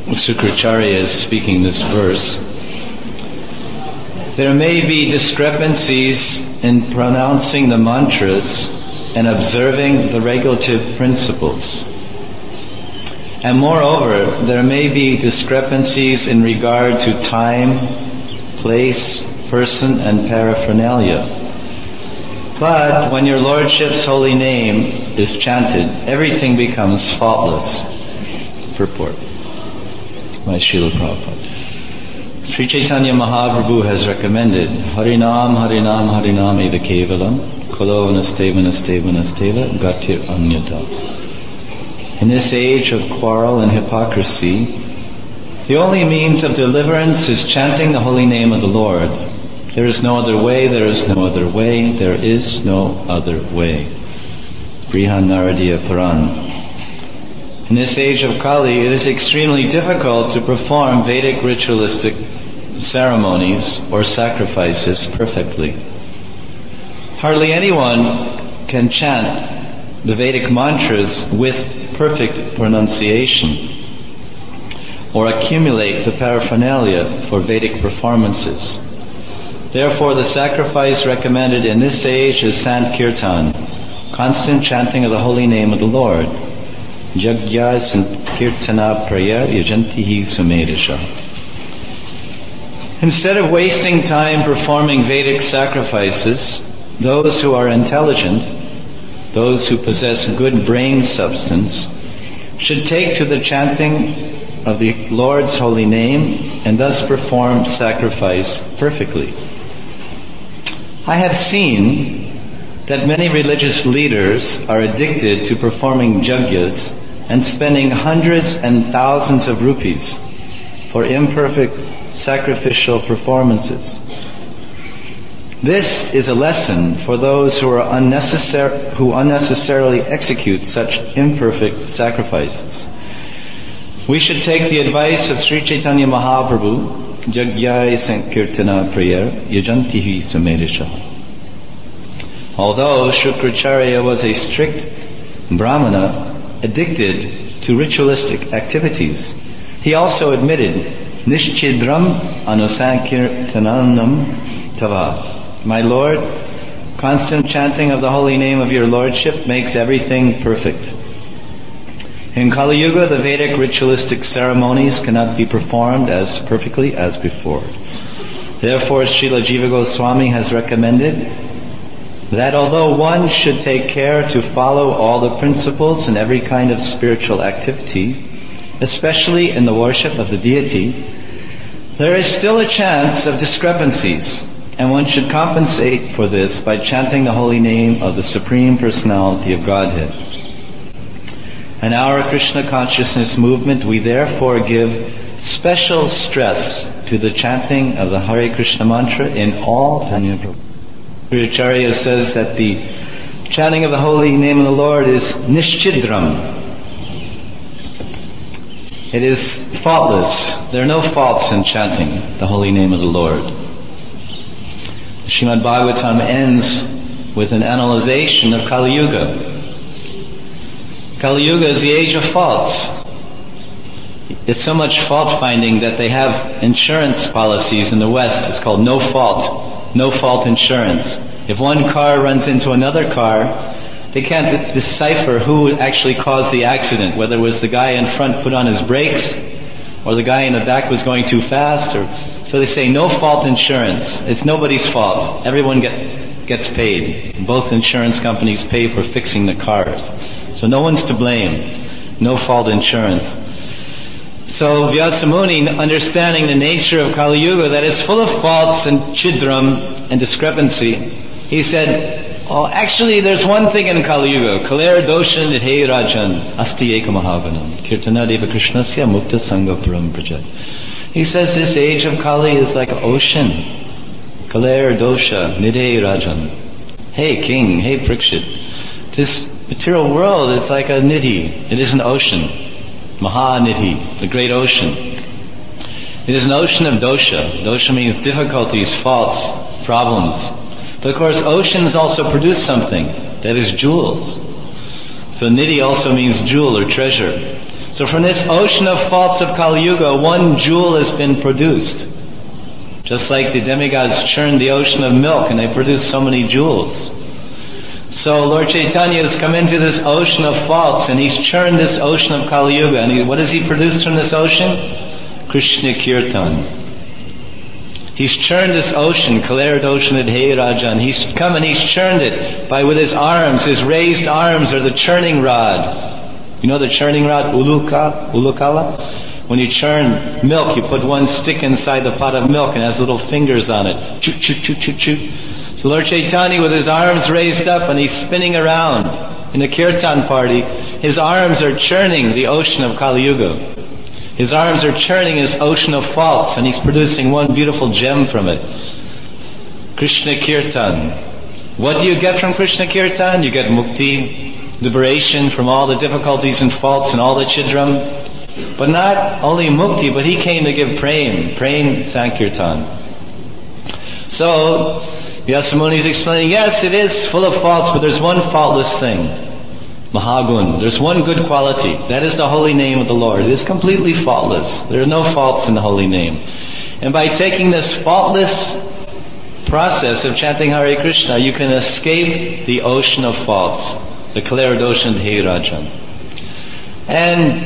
Shukracharya is speaking this verse. There may be discrepancies in pronouncing the mantras and observing the regulative principles. And moreover, there may be discrepancies in regard to time, place, person, and paraphernalia. But when your Lordship's holy name is chanted, everything becomes faultless. Purport by Srila Prabhupada. Sri Chaitanya Mahaprabhu has recommended Harinam, Harinam, Harinam eva kevalam Kalo nasteva nasteva nasteva gatir anyata. In this age of quarrel and hypocrisy, the only means of deliverance is chanting the holy name of the Lord. There is no other way, there is no other way, there is no other way. Brihan Naradiya Puran. In this age of Kali, it is extremely difficult to perform Vedic ritualistic ceremonies or sacrifices perfectly. Hardly anyone can chant the Vedic mantras with perfect pronunciation or accumulate the paraphernalia for Vedic performances. Therefore, the sacrifice recommended in this age is Sankirtan, constant chanting of the holy name of the Lord. Jagya Sankirtana Praya Yajantihi Sumedisha. Instead of wasting time performing Vedic sacrifices, those who are intelligent, those who possess good brain substance, should take to the chanting of the Lord's holy name and thus perform sacrifice perfectly. I have seen that many religious leaders are addicted to performing jagyas and spending hundreds and thousands of rupees for imperfect sacrificial performances. This is a lesson for those who unnecessarily execute such imperfect sacrifices. We should take the advice of Sri Chaitanya Mahaprabhu, Jagyai Sankirtana Prayer, Yajantihi Sumedisha. Although Shukracharya was a strict Brahmana addicted to ritualistic activities, he also admitted, Nishchidram anusankirtananam tava. My Lord, constant chanting of the holy name of your Lordship makes everything perfect. In Kali Yuga, the Vedic ritualistic ceremonies cannot be performed as perfectly as before. Therefore, Srila Jiva Goswami has recommended that although one should take care to follow all the principles in every kind of spiritual activity, especially in the worship of the deity, there is still a chance of discrepancies, and one should compensate for this by chanting the holy name of the Supreme Personality of Godhead. In our Krishna consciousness movement, we therefore give special stress to the chanting of the Hare Krishna mantra in all times. Shukracharya says that the chanting of the holy name of the Lord is nishchidram. It is faultless. There are no faults in chanting the holy name of the Lord. Srimad Bhagavatam ends with an analyzation of Kali Yuga. Kali Yuga is the age of faults. It's so much fault finding that they have insurance policies in the West. It's called no fault insurance. If one car runs into another car, they can't decipher who actually caused the accident, whether it was the guy in front put on his brakes or the guy in the back was going too fast. So they say no fault insurance. It's nobody's fault. Everyone gets paid. Both insurance companies pay for fixing the cars. So no one's to blame. No fault insurance. So Vyasamuni, understanding the nature of Kali Yuga, that it's full of faults and chidram and discrepancy, he said, oh, actually there's one thing in Kali Yuga. Kaler doshan nidhe rajan asti eka mahavanam kirtana deva krishnasya mukta sangha param prajat. He says this age of Kali is like an ocean. Kaler dosha nidhe rajan. Hey king, hey Parikshit. This material world is like a nidhi. It is an ocean. Mahanidhi, the great ocean. It is an ocean of dosha. Dosha means difficulties, faults, problems. But of course, oceans also produce something. That is jewels. So nidhi also means jewel or treasure. So from this ocean of faults of Kali Yuga, one jewel has been produced. Just like the demigods churned the ocean of milk and they produced so many jewels. So Lord Chaitanya has come into this ocean of faults and He's churned this ocean of Kali Yuga. And what has He produced from this ocean? Krishna Kirtan. He's churned this ocean, Kalared ocean at Hey Rajan. He's come and He's churned it with His arms. His raised arms are the churning rod. You know the churning rod, ulukala? When you churn milk, you put one stick inside the pot of milk and it has little fingers on it. Choo, choo, choo, choo, choo. So Lord Chaitanya with His arms raised up and He's spinning around in the Kirtan party. His arms are churning the ocean of Kali Yuga. His arms are churning His ocean of faults and He's producing one beautiful gem from it. Krishna Kirtan. What do you get from Krishna Kirtan? You get mukti, liberation from all the difficulties and faults and all the chidram. But not only mukti, but He came to give prem sankirtan. So, Vyasamuni is explaining, yes, it is full of faults, but there's one faultless thing. Mahagun. There's one good quality. That is the holy name of the Lord. It is completely faultless. There are no faults in the holy name. And by taking this faultless process of chanting Hare Krishna, you can escape the ocean of faults. The Kalared ocean, Hey Rajan. And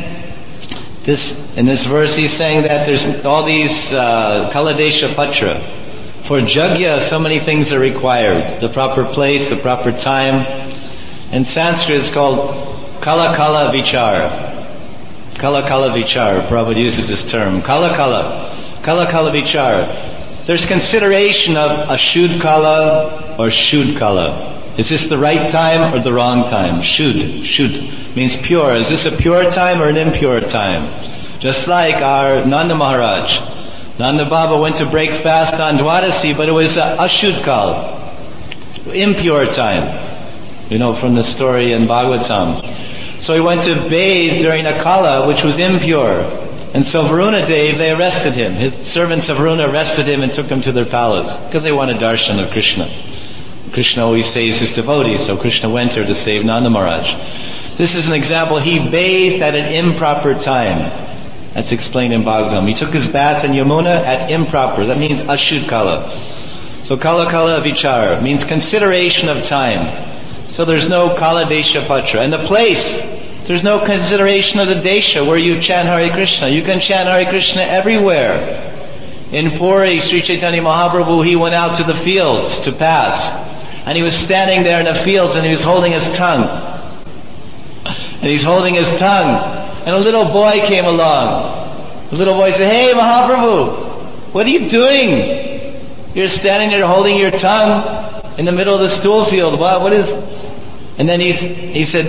in this verse he's saying that there's all these Kaladesha Patra. For Jagya, so many things are required. The proper place, the proper time. In Sanskrit it's called Kala Kala Vichar. Kala Kala Vichar. Prabhupada uses this term. Kala Kala. Kala Kala Vichar. There's consideration of Ashud Kala or Shud Kala. Is this the right time or the wrong time? Shud means pure. Is this a pure time or an impure time? Just like our Nanda Maharaj. Nanda Baba went to break fast on Dwadasi, but it was a Ashud Kala. Impure time. You know from the story in Bhagavatam. So he went to bathe during a Kala which was impure. And so Varuna Dev, they arrested him. His servants of Varuna arrested him and took him to their palace because they wanted darshan of Krishna. Krishna always saves his devotees, so Krishna went there to save Nanda Maharaj. This is an example. He bathed at an improper time. That's explained in Bhagavatam. He took his bath in Yamuna at improper. That means Ashud Kala. So Kala Kala Vichar means consideration of time. So there's no Kala Desha Patra. And the place, there's no consideration of the Desha where you chant Hare Krishna. You can chant Hare Krishna everywhere. In Puri, Sri Chaitanya Mahaprabhu, he went out to the fields to pass. And he was standing there in the fields and he was holding his tongue. And he's holding his tongue. And a little boy came along. The little boy said, "Hey Mahaprabhu, what are you doing? You're standing there holding your tongue in the middle of the stool field. What is..." And then he said,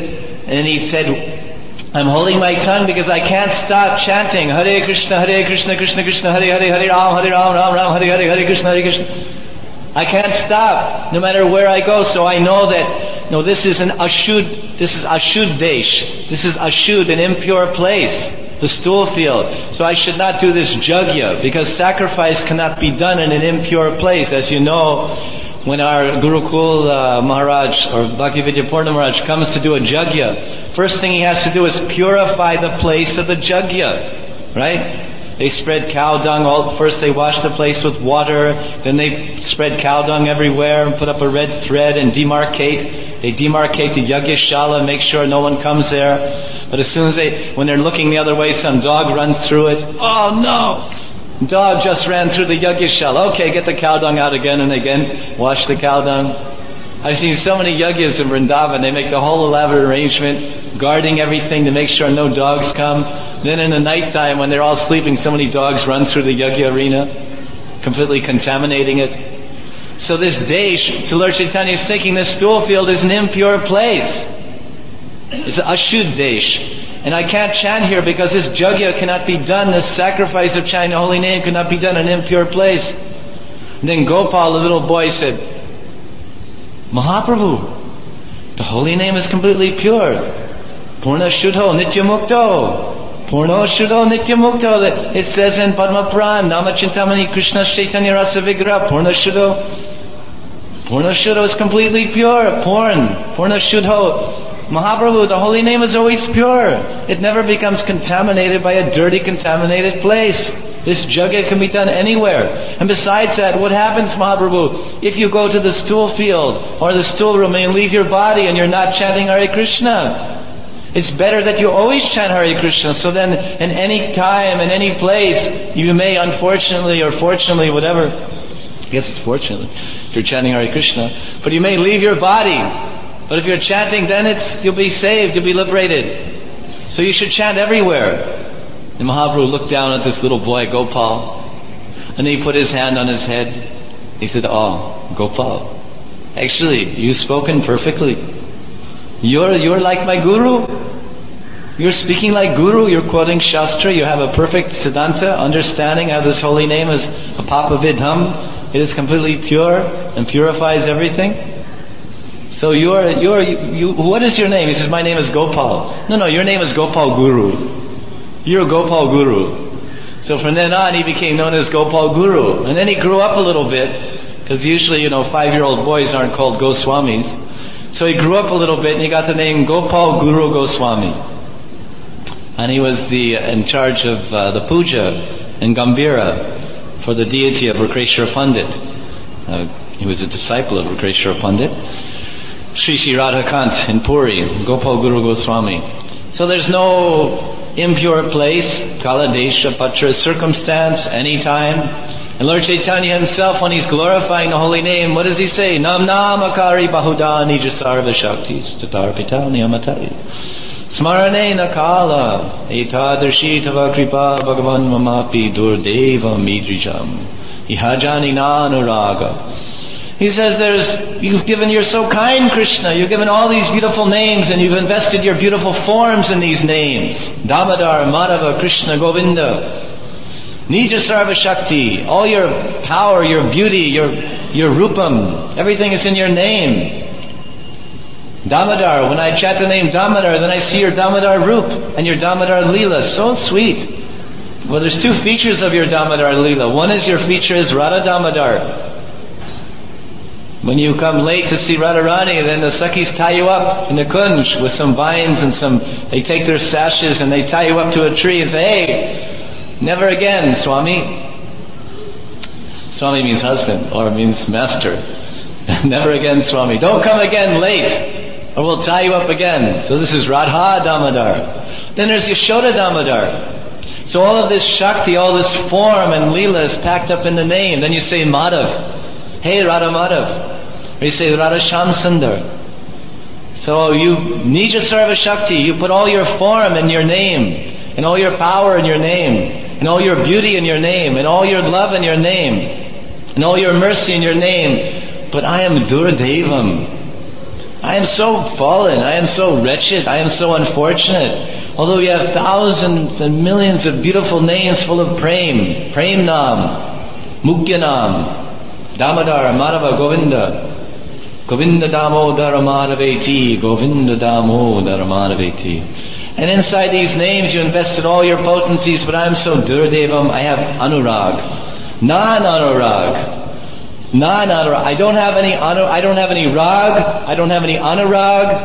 "I'm holding my tongue because I can't stop chanting Hare Krishna, Krishna Krishna, Hare Hare, Hare Ram, Ram Ram, Hare Hare, Hare Krishna, Hare Krishna." I can't stop, no matter where I go. So I know that, this is Ashud Desh. This is Ashud, an impure place, the stool field. So I should not do this Jagya, because sacrifice cannot be done in an impure place. As you know, when our Gurukul Maharaj or Bhaktivedanta Purna Maharaj comes to do a Jagya, first thing he has to do is purify the place of the Jagya, right? They spread cow dung. First they wash the place with water. Then they spread cow dung everywhere and put up a red thread and demarcate. They demarcate the Yagyashala, make sure no one comes there. But as soon as when they're looking the other way, some dog runs through it. Oh no! Dog just ran through the Yagyashala. Okay, get the cow dung out again and again. Wash the cow dung. I've seen so many yagyas in Vrindavan. They make the whole elaborate arrangement, guarding everything to make sure no dogs come. Then in the nighttime, when they're all sleeping, so many dogs run through the yagya arena, completely contaminating it. So this Desh, so Lord Chaitanya is thinking this stool field is an impure place. It's an Ashud Desh. And I can't chant here because this Jagya cannot be done, this sacrifice of chanting the holy name cannot be done in an impure place. And then Gopal, the little boy, said, "Mahaprabhu, the holy name is completely pure. Purna Shuddho Nitya Mukto. Purna Shuddho Nitya Mukto." It says in Padma Puran, Nama Chintamani Krishna Chaitanya Rasa Vigraha, Purna Shuddho. Purna Shuddho is completely pure. Purna Shuddho. Mahaprabhu, the holy name is always pure. It never becomes contaminated by a dirty, contaminated place. This yajna can be done anywhere. And besides that, what happens, Mahaprabhu, if you go to the stool field or the stool room and you leave your body and you're not chanting Hare Krishna? It's better that you always chant Hare Krishna, so then in any time, in any place, you may unfortunately or fortunately, whatever, I guess it's fortunately, if you're chanting Hare Krishna, but you may leave your body. But if you're chanting, then you'll be saved, you'll be liberated. So you should chant everywhere. And Mahaprabhu looked down at this little boy, Gopal, and he put his hand on his head. He said, "Oh, Gopal, actually, you've spoken perfectly. You're like my guru. You're speaking like guru. You're quoting Shastra. You have a perfect Siddhanta understanding of this holy name as Apapavidham. It is completely pure and purifies everything. So what is your name?" He says, "My name is Gopal." No, your name is Gopal Guru. You're Gopal Guru. So from then on, he became known as Gopal Guru. And then he grew up a little bit, because usually, 5-year-old boys aren't called Goswamis. So he grew up a little bit and he got the name Gopal Guru Goswami. And he was in charge of the puja in Gambhira for the deity of Rukreshwara Pandit. He was a disciple of Rukreshwara Pandit. Sri Sri Radhakant in Puri, Gopal Guru Goswami. So there's no impure place, kala, desha, patra, circumstance, anytime. And Lord Chaitanya himself, when he's glorifying the holy name, what does he say? Nam nam akari bahuda nija sarva shaktis tatarpita niyamatari smarane nakala etadarshi tava kripa bhagavan mamapi durdeva midrijam ihajani nanuraga. He says you're so kind, Krishna. You've given all these beautiful names and you've invested your beautiful forms in these names. Damodar, Madhava, Krishna, Govinda. Nija Sarva Shakti. All your power, your beauty, your rupam. Everything is in your name. Damodar. When I chant the name Damodar, then I see your Damodar Rup and your Damodar Leela. So sweet. Well, there's two features of your Damodar Leela. One is your feature is Radha Damodar. When you come late to see Radharani, then the Sakhis tie you up in the kunj with some vines and they take their sashes and they tie you up to a tree and say, "Hey, never again, Swami." Swami means husband, or means master. Never again, Swami. Don't come again late, or we'll tie you up again. So this is Radha Damodar. Then there's Yashoda Damodar. So all of this Shakti, all this form and Leela is packed up in the name. Then you say Madhav. "Hey, Radha Madhav." Or you say Radha Sham Sundar. So you Nija Sarva Shakti, you put all your form in your name, and all your power in your name, and all your beauty in your name, and all your love in your name, and all your mercy in your name. But I am Durdevam. I am so fallen, I am so wretched, I am so unfortunate. Although we have thousands and millions of beautiful names full of Prem Nam, Mukyanam, Damodar, Madhava, Govinda. Govinda Damodara Madhaveti, Govinda Damodara Madhaveti. And inside these names you invested all your potencies, but I'm so Durdevam, I have Anurag. Non-Anurag. I don't have any I don't have any rag, I don't have any Anurag.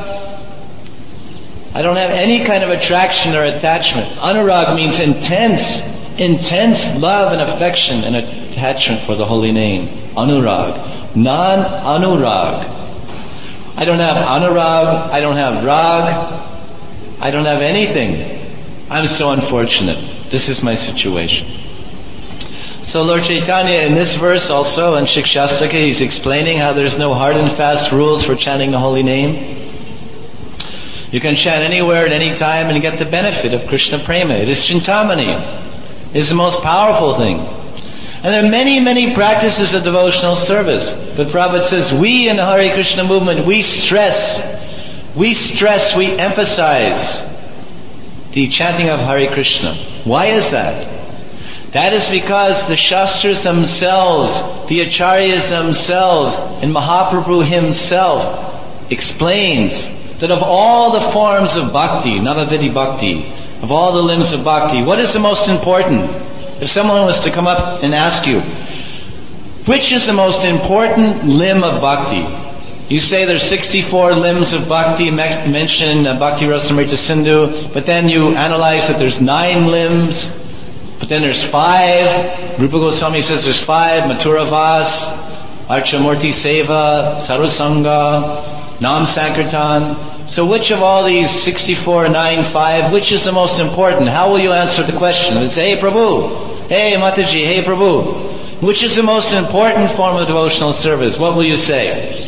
I don't have any kind of attraction or attachment. Anurag means intense love and affection and attachment for the holy name. Anurag. Non-Anurag. I don't have Anurag, I don't have Rag, I don't have anything. I'm so unfortunate. This is my situation. So Lord Chaitanya in this verse also, in Shikshastaka, he's explaining how there's no hard and fast rules for chanting the holy name. You can chant anywhere at any time and get the benefit of Krishna Prema. It is Chintamani. It is the most powerful thing. And there are many, many practices of devotional service. But Prabhupada says, we in the Hare Krishna movement, we stress, we emphasize the chanting of Hare Krishna. Why is that? That is because the Shastras themselves, the Acharyas themselves, and Mahaprabhu himself explains that of all the forms of bhakti, Navavidhi bhakti, of all the limbs of bhakti, what is the most important? If someone was to come up and ask you, which is the most important limb of bhakti? You say there's 64 limbs of bhakti mentioned in Bhakti Rasamrita Sindhu, but then you analyze that there's 9 limbs, but then there's 5. Rupa Goswami says there's 5, Mathura Vas, Archamurti Seva, Sarvasanga, Nam Sankirtan. So which of all these 64, 9, 5, which is the most important? How will you answer the question? It's, hey Prabhu, hey Mataji, hey Prabhu, which is the most important form of devotional service? What will you say?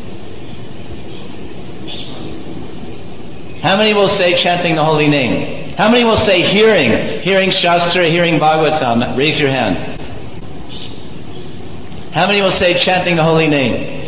How many will say chanting the holy name? How many will say hearing Shastra, hearing Bhagavatam? Raise your hand. How many will say chanting the holy name?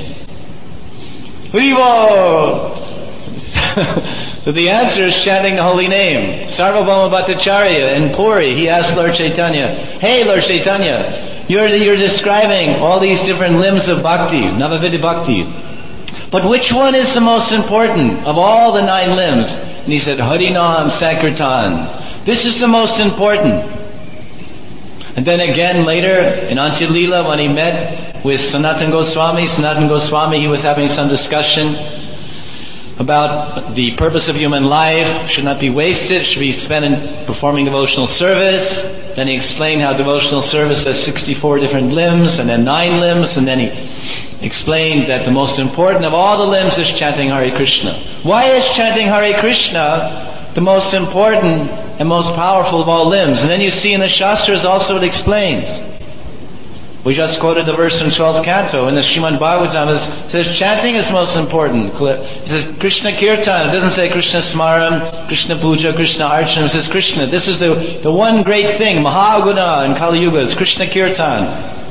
Haribo! So the answer is chanting the holy name. Sarvabhauma Bhattacharya in Puri, he asked Lord Chaitanya, hey Lord Chaitanya, you're describing all these different limbs of bhakti, Navavidya bhakti. But which one is the most important of all the 9 limbs? And he said, Harinam Sankirtan. This is the most important. And then again later in Antya Leela, when he met with Sanatana Goswami, he was having some discussion about the purpose of human life should not be wasted, should be spent in performing devotional service. Then he explained how devotional service has 64 different limbs and then 9 limbs, and then he explained that the most important of all the limbs is chanting Hare Krishna. Why is chanting Hare Krishna the most important and most powerful of all limbs? And then you see in the Shastras also it explains. We just quoted the verse in 12th canto in the Srimad Bhagavatam. It says chanting is most important. It says Krishna Kirtan. It doesn't say Krishna Smaram, Krishna Puja, Krishna Archana. It says Krishna. This is the one great thing. Mahaguna in Kali Yuga is Krishna Kirtan.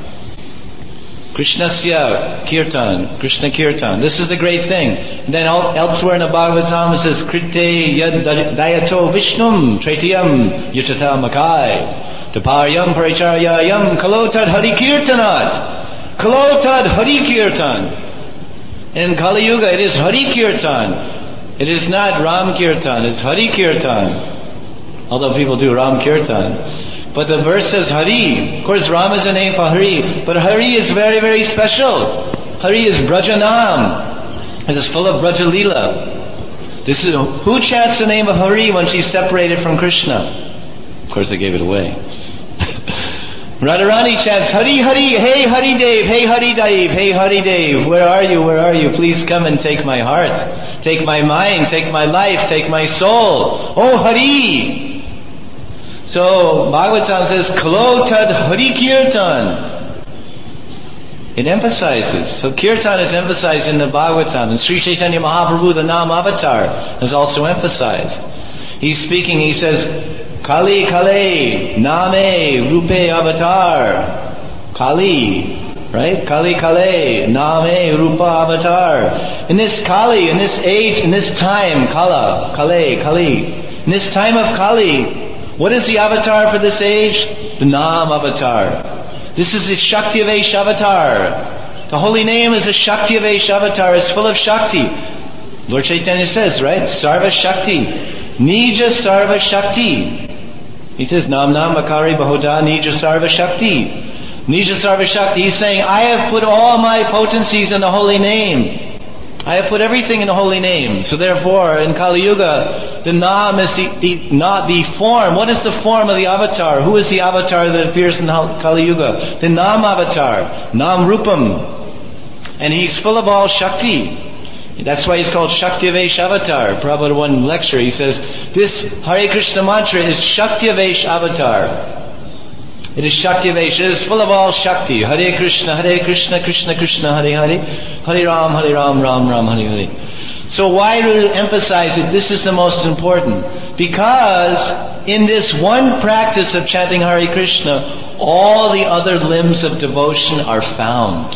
Krishnasya Kirtan. Krishna Kirtan. This is the great thing. And then elsewhere in the Bhagavatam it says Krite Yad Dayato Vishnum Traitiyam Yutata Makai. Taparyam Paricharyayam Kalotad Hari Kirtanat. Kalotad Hari Kirtan. In Kali Yuga it is Hari Kirtan. It is not Ram Kirtan, it's Hari Kirtan. Although people do Ram Kirtan. But the verse says Hari. Of course Ram is a name for Hari. But Hari is very, very special. Hari is Brajanam. It is full of Brajalila. This is, who chants the name of Hari when she's separated from Krishna? Of course, they gave it away. Radharani chants, Hari Hari, hey Hari Dev, hey Hari Dev, hey Hari Dev. Where are you? Where are you? Please come and take my heart. Take my mind, take my life, take my soul. Oh Hari! So, Bhagavatam says, Kalotad Hari Kirtan. It emphasizes. So Kirtan is emphasized in the Bhagavatam. And Sri Chaitanya Mahaprabhu, the Nam Avatar, is also emphasized. He's speaking, he says, Kali Kale, Name, Rupe Avatar. Kali, right? Kali Kale, Name, Rupa Avatar. In this Kali, in this age, in this time, Kala, Kale, Kali. In this time of Kali, what is the avatar for this age? The Nam Avatar. This is the Shakti-Avesh Avatar. The holy name is the Shakti-Avesh Avatar. It's full of Shakti. Lord Chaitanya says, right? Sarva Shakti. Nija Sarva Shakti. He says, Nam Nam Makari Bahoda Nija Sarva Shakti. Nija Sarva Shakti. He's saying, I have put all my potencies in the holy name. I have put everything in the holy name. So therefore, in Kali Yuga, the Nam is not the form. What is the form of the avatar? Who is the avatar that appears in Kali Yuga? The Nam avatar. Nam Rupam. And he's full of all Shakti. That's why he's called Shakti-Avesh Avatar. Prabhupada one lecture, he says, this Hare Krishna mantra is Shakti-Avesh Avatar. It is Shakti-Avesh. It is full of all Shakti. Hare Krishna, Krishna Krishna, Hare Hare. Hare Ram, Ram Ram, Hare Hare. So why do we emphasize it? This is the most important. Because in this one practice of chanting Hare Krishna, all the other limbs of devotion are found.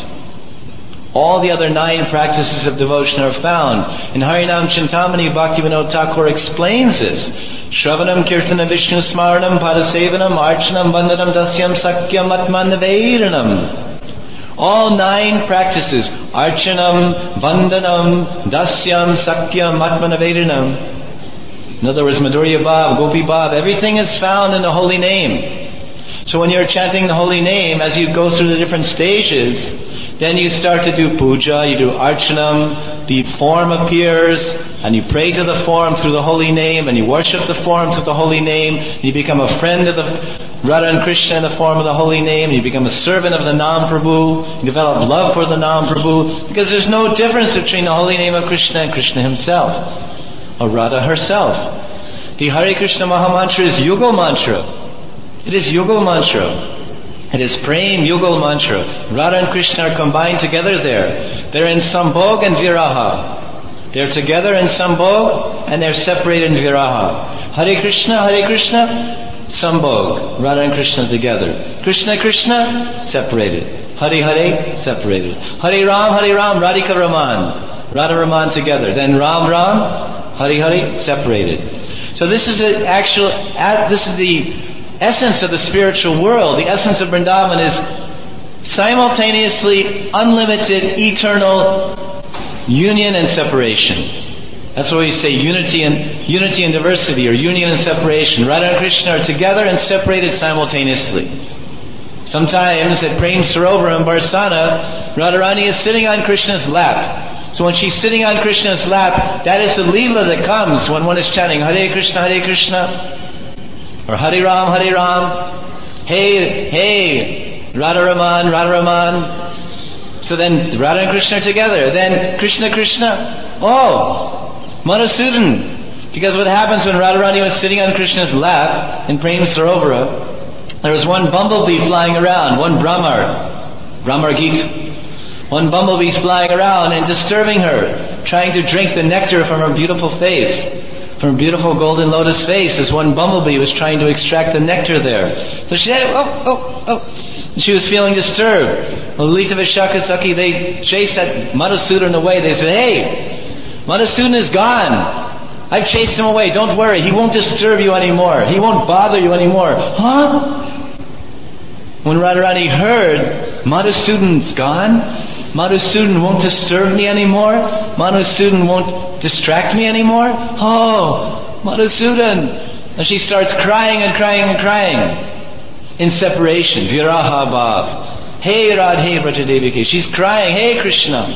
All the other 9 practices of devotion are found. In Harinam Chintamani, Bhaktivinoda Thakur explains this. Shravanam Kirtana Vishnu Smaranam Padasevanam Archanam Vandanam Dasyam Sakyam Atmanavairanam. All 9 practices, Archanam, Vandanam, Dasyam, Sakyam, Atmanavairanam. In other words, Madhurya Bhav, Gopi Bhav, everything is found in the holy name. So when you're chanting the holy name, as you go through the different stages, Then you start to do puja, you do archanam, the form appears, and you pray to the form through the holy name, and you worship the form through the holy name, and you become a friend of the Radha and Krishna in the form of the holy name, and you become a servant of the Nam Prabhu, you develop love for the Nam Prabhu, because there's no difference between the holy name of Krishna and Krishna himself, or Radha herself. The Hare Krishna Mahamantra is Yugal Mantra. It is Yugal Mantra. It is Prem Yugal Mantra. Radha and Krishna are combined together there. They're in Sambhog and Viraha. They're together in Sambhog and they're separated in Viraha. Hare Krishna, Sambhog. Radha and Krishna together. Krishna, Krishna, separated. Hare Hare, separated. Hare Ram, Radhika Raman. Radha Raman together. Then Ram Ram, Hare Hare, separated. So this is the essence of the spiritual world. The essence of Vrindavan is simultaneously unlimited, eternal union and separation. That's why we say unity and diversity, or union and separation. Radha and Krishna are together and separated simultaneously. Sometimes at Prem Sarovar in Barsana, Radharani is sitting on Krishna's lap. So when she's sitting on Krishna's lap, that is the Leela that comes when one is chanting Hare Krishna, or Hare Ram, hey, Radha Raman. So then Radha and Krishna are together. Then Krishna, Madhusudan. Because what happens when Radharani was sitting on Krishna's lap in Prem Sarovara, there was one bumblebee flying around, one Brahmar Gita. One bumblebee's flying around and disturbing her, trying to drink the nectar from her beautiful face. From a beautiful golden lotus face, as one bumblebee was trying to extract the nectar there. So she said, oh. She was feeling disturbed. Lalita Vishaka Saki, they chased that Madhusudan away. They said, hey, Madhusudan is gone. I've chased him away. Don't worry. He won't disturb you anymore. He won't bother you anymore. Huh? When Radharani heard, Madhusudan's gone, Madhusudan won't disturb me anymore, Madhusudan won't distract me anymore. Oh, Madhusudan. And she starts crying in separation. Viraha Bhav. Hey Radhe Brajadeviki. She's crying, hey Krishna.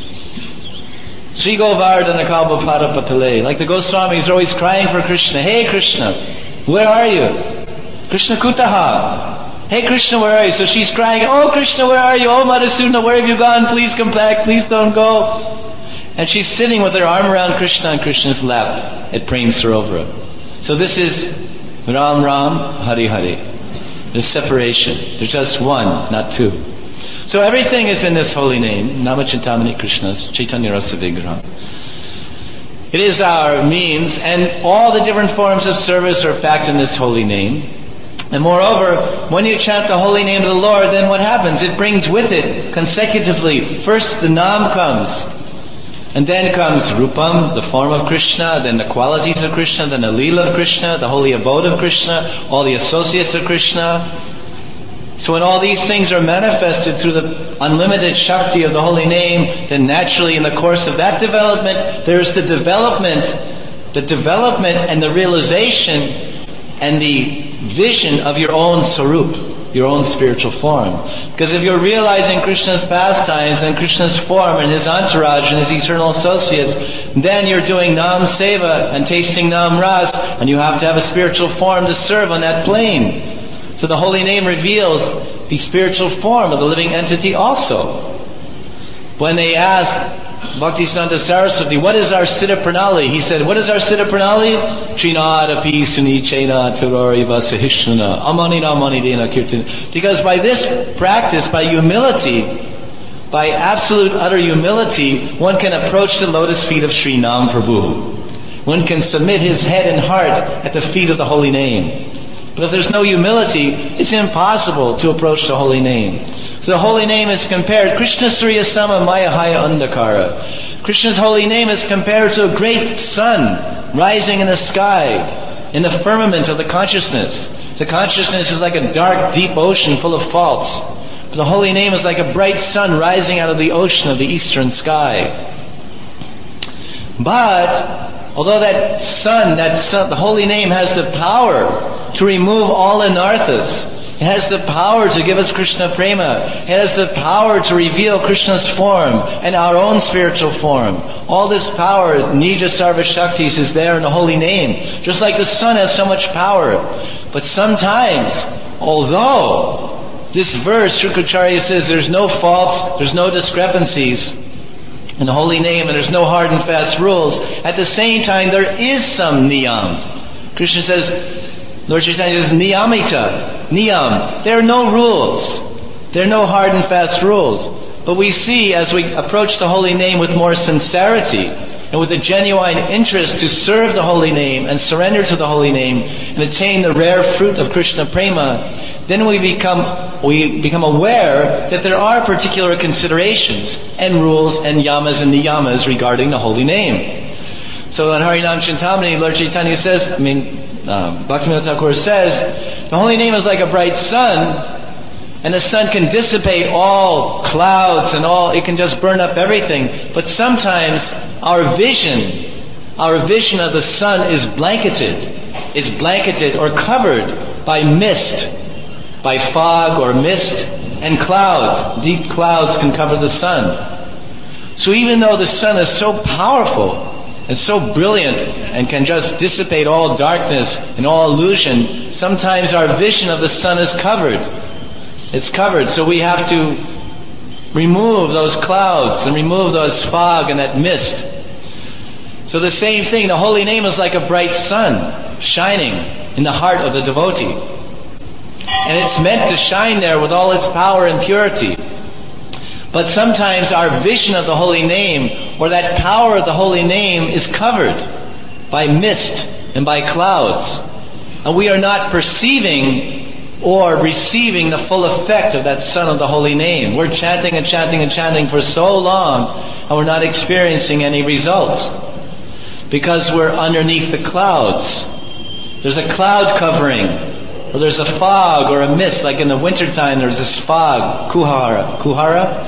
Sri Govardhana Kalpapada Patale. Like the Goswamis are always crying for Krishna. Hey Krishna, where are you? Krishna Kutaha. Hey Krishna, where are you? So she's crying, oh Krishna, where are you? Oh Madhusudana, where have you gone? Please come back, please don't go. And she's sitting with her arm around Krishna on Krishna's lap at Prem Sarovara. So this is Ram Ram, Hare Hare. There's separation. There's just one, not two. So everything is in this holy name, Namachintamani Krishna's Chaitanya Rasa Vigraha. It is our means, and all the different forms of service are packed in this holy name. And moreover, when you chant the holy name of the Lord, then what happens? It brings with it consecutively. First the Nam comes, and then comes Rupam, the form of Krishna, then the qualities of Krishna, then the Leela of Krishna, the holy abode of Krishna, all the associates of Krishna. So when all these things are manifested through the unlimited Shakti of the holy name, then naturally in the course of that development, there's the development and the realization and the vision of your own Sarup, your own spiritual form. Because if you're realizing Krishna's pastimes and Krishna's form and His entourage and His eternal associates, then you're doing Nam Seva and tasting Nam Ras, and you have to have a spiritual form to serve on that plane. So the holy name reveals the spiritual form of the living entity also. When they asked Bhaktisiddhanta Saraswati, what is our Siddha Pranali? He said, what is our Siddha Pranali? Trinadapi Sunichena Turoriva Sahishnana Amanina Manidena Kirtan. Because by this practice, by humility, by absolute utter humility, one can approach the lotus feet of Sri Nam Prabhu. One can submit his head and heart at the feet of the holy name. But if there's no humility, it's impossible to approach the holy name. So the holy name is compared, Krishna Surya Sama Mayahaya Andakara. Krishna's holy name is compared to a great sun rising in the sky, in the firmament of the consciousness. The consciousness is like a dark, deep ocean full of faults. But the holy name is like a bright sun rising out of the ocean of the eastern sky. But although the holy name has the power to remove all anarthas, It has the power to give us Krishna Prema. It has the power to reveal Krishna's form and our own spiritual form. All this power, Nija Sarva Shaktis, is there in the holy name. Just like the sun has so much power. But sometimes, although this verse, Shukracharya says there's no faults, there's no discrepancies in the holy name, and there's no hard and fast rules, at the same time there is some niyam. Krishna says, Lord Chaitanya says, niyamita, niyam. There are no rules. There are no hard and fast rules. But we see as we approach the holy name with more sincerity and with a genuine interest to serve the holy name and surrender to the holy name and attain the rare fruit of Krishna Prema, then we become aware that there are particular considerations and rules and yamas and niyamas regarding the holy name. So in Harinam Chintamani, Lord Chaitanya says, Bhaktivinoda Thakur says, the holy name is like a bright sun, and the sun can dissipate all clouds and it can just burn up everything. But sometimes our vision of the sun is blanketed or covered by mist, by fog or mist and clouds. Deep clouds can cover the sun. So even though the sun is so powerful and so brilliant and can just dissipate all darkness and all illusion, sometimes our vision of the sun is covered. It's covered, so we have to remove those clouds and remove those fog and that mist. So the same thing, the holy name is like a bright sun shining in the heart of the devotee. And it's meant to shine there with all its power and purity. But sometimes our vision of the holy name, or that power of the holy name, is covered by mist and by clouds. And we are not perceiving or receiving the full effect of that sun of the holy name. We're chanting and chanting and chanting for so long, and we're not experiencing any results. Because we're underneath the clouds. There's a cloud covering, or there's a fog or a mist, like in the wintertime there's this fog, kuhara.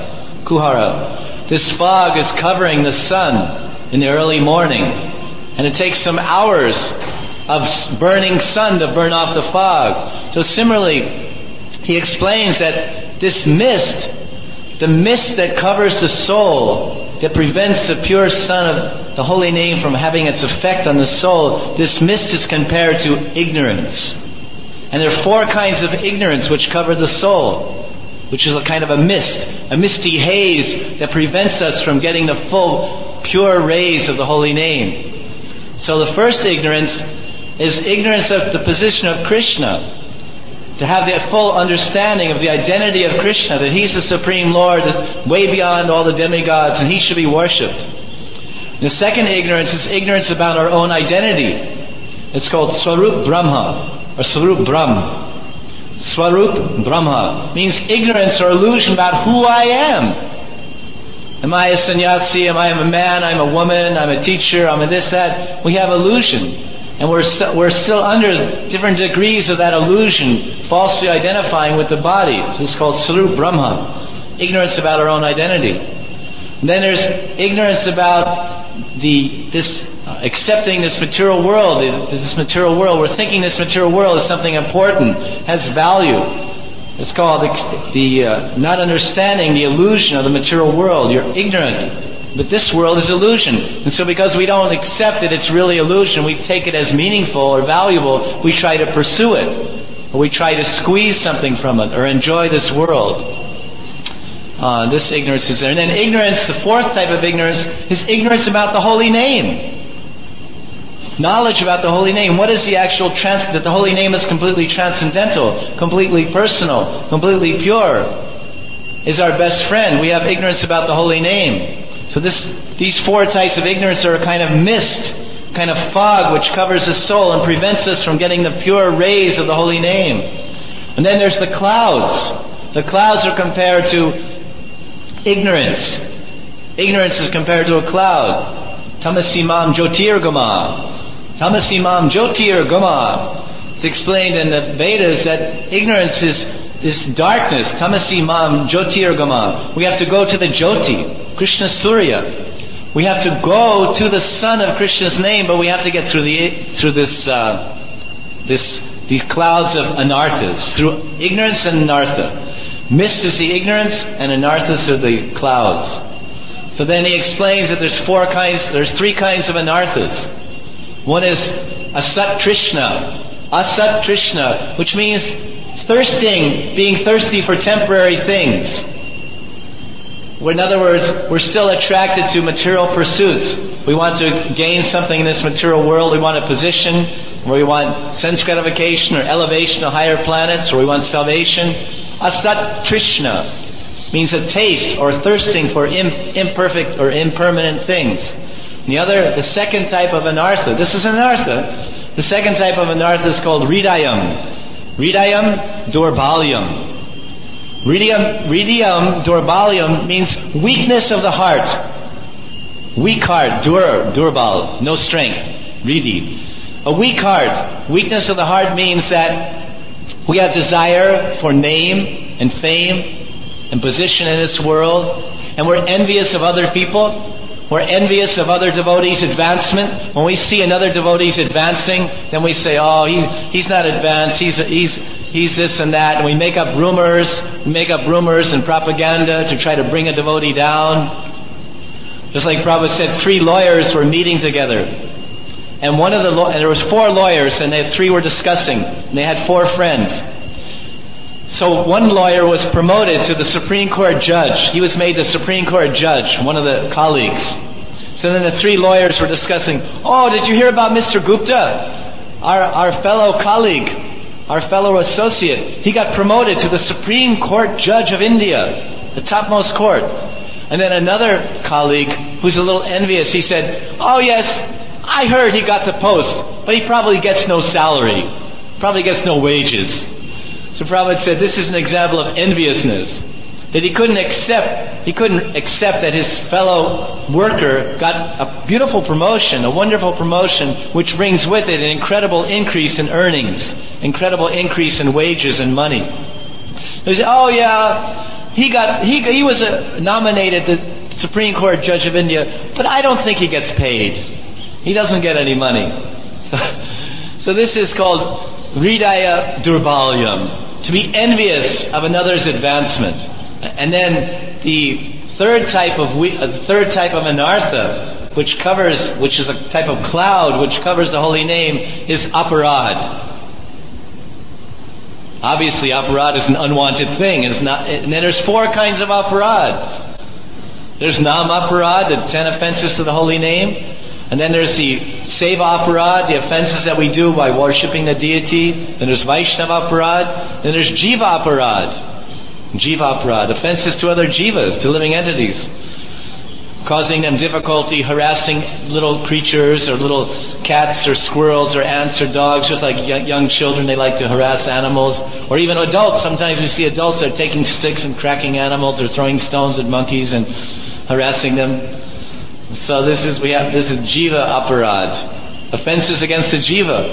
This fog is covering the sun in the early morning, and it takes some hours of burning sun to burn off the fog. So similarly, he explains that this mist, the mist that covers the soul, that prevents the pure sun of the holy name from having its effect on the soul, this mist is compared to ignorance. And there are 4 kinds of ignorance which cover the soul, which is a kind of a mist, a misty haze that prevents us from getting the full, pure rays of the holy name. So the first ignorance is ignorance of the position of Krishna, to have the full understanding of the identity of Krishna, that He's the Supreme Lord, way beyond all the demigods, and He should be worshipped. The second ignorance is ignorance about our own identity. It's called Swarup Brahma, or Swarup Brahm. Swarup Brahma means ignorance or illusion about who I am. Am I a sannyasi? Am I a man? I'm a woman? I'm a teacher? I'm a this, that? We have illusion. And we're still under different degrees of that illusion, falsely identifying with the body. So it's called Swarup Brahma. Ignorance about our own identity. And then there's ignorance about accepting this material world. This material world, we're thinking this material world is something important, has value. It's called the not understanding the illusion of the material world. You're ignorant. But this world is illusion. And so because we don't accept it, it's really illusion, we take it as meaningful or valuable, we try to pursue it. Or we try to squeeze something from it, or enjoy this world. This ignorance is there. And then ignorance, the 4th type of ignorance, is ignorance about the holy name. Knowledge about the holy name. What is the actual that the holy name is completely transcendental, completely personal, completely pure, is our best friend. We have ignorance about the holy name. So these 4 types of ignorance are a kind of mist, kind of fog which covers the soul and prevents us from getting the pure rays of the holy name. And then there's the clouds. The clouds are compared to ignorance. Ignorance is compared to a cloud. Tamasimam Jyotirgama. Tamasimam Jyotirgama. It's explained in the Vedas that ignorance is this darkness. Tamasimam Jyotirgama. We have to go to the Jyoti, Krishna Surya. We have to go to the sun of Krishna's name, but we have to get through these these clouds of anarthas, through ignorance and anartha. Mist is the ignorance, and anarthas are the clouds. So then he explains that there's three kinds of anarthas. One is asat trishna, which means being thirsty for temporary things. In other words, we're still attracted to material pursuits. We want to gain something in this material world. We want a position, or we want sense gratification, or elevation to higher planets, or we want salvation. Asat trishna means a taste or thirsting for imperfect or impermanent things. The second type of anartha, this is anartha. The second type of anartha is called hridayam. Hridayam durbalyam. Hridayam durbalyam means weakness of the heart. Weak heart, durbal, no strength. Hridi. A weak heart. Weakness of the heart means that we have desire for name and fame and position in this world, and we're envious of other people. We're envious of other devotees' advancement. When we see another devotee's advancing, then we say, "Oh, he's not advanced. He's this and that." And we make up rumors. We make up rumors and propaganda to try to bring a devotee down. Just like Prabhupada said, 3 lawyers were meeting together, and there was 4 lawyers, and 3 were discussing. And they had 4 friends. So one lawyer was promoted to the Supreme Court judge. He was made the Supreme Court judge, one of the colleagues. So then the 3 lawyers were discussing, "Oh, did you hear about Mr. Gupta? Our fellow colleague, our fellow associate. He got promoted to the Supreme Court judge of India, the topmost court." And then another colleague, who's a little envious, he said, "Oh yes, I heard he got the post, but he probably gets no salary, probably gets no wages." So Prabhupada said this is an example of enviousness. That he couldn't accept that his fellow worker got a beautiful promotion, a wonderful promotion, which brings with it an incredible increase in earnings, incredible increase in wages and money. He said, "Oh yeah, he was nominated the Supreme Court Judge of India, but I don't think he gets paid. He doesn't get any money." So this is called hridaya durbalyam, to be envious of another's advancement. And then the third type of anartha, which is a type of cloud which covers the holy name, is aparad. Obviously, aparad is an unwanted thing. It's not. And then there's 4 kinds of aparad. There's nam aparad, the 10 offenses to the holy name. And then there's the seva aparad, the offenses that we do by worshipping the deity. Then there's Vaishnava aparad. Then there's jiva aparad. Jiva aparad, offenses to other jivas, to living entities. Causing them difficulty, harassing little creatures or little cats or squirrels or ants or dogs. Just like young children, they like to harass animals. Or even adults, sometimes we see adults that are taking sticks and cracking animals or throwing stones at monkeys and harassing them. So this is jiva aparad, offenses against the jiva.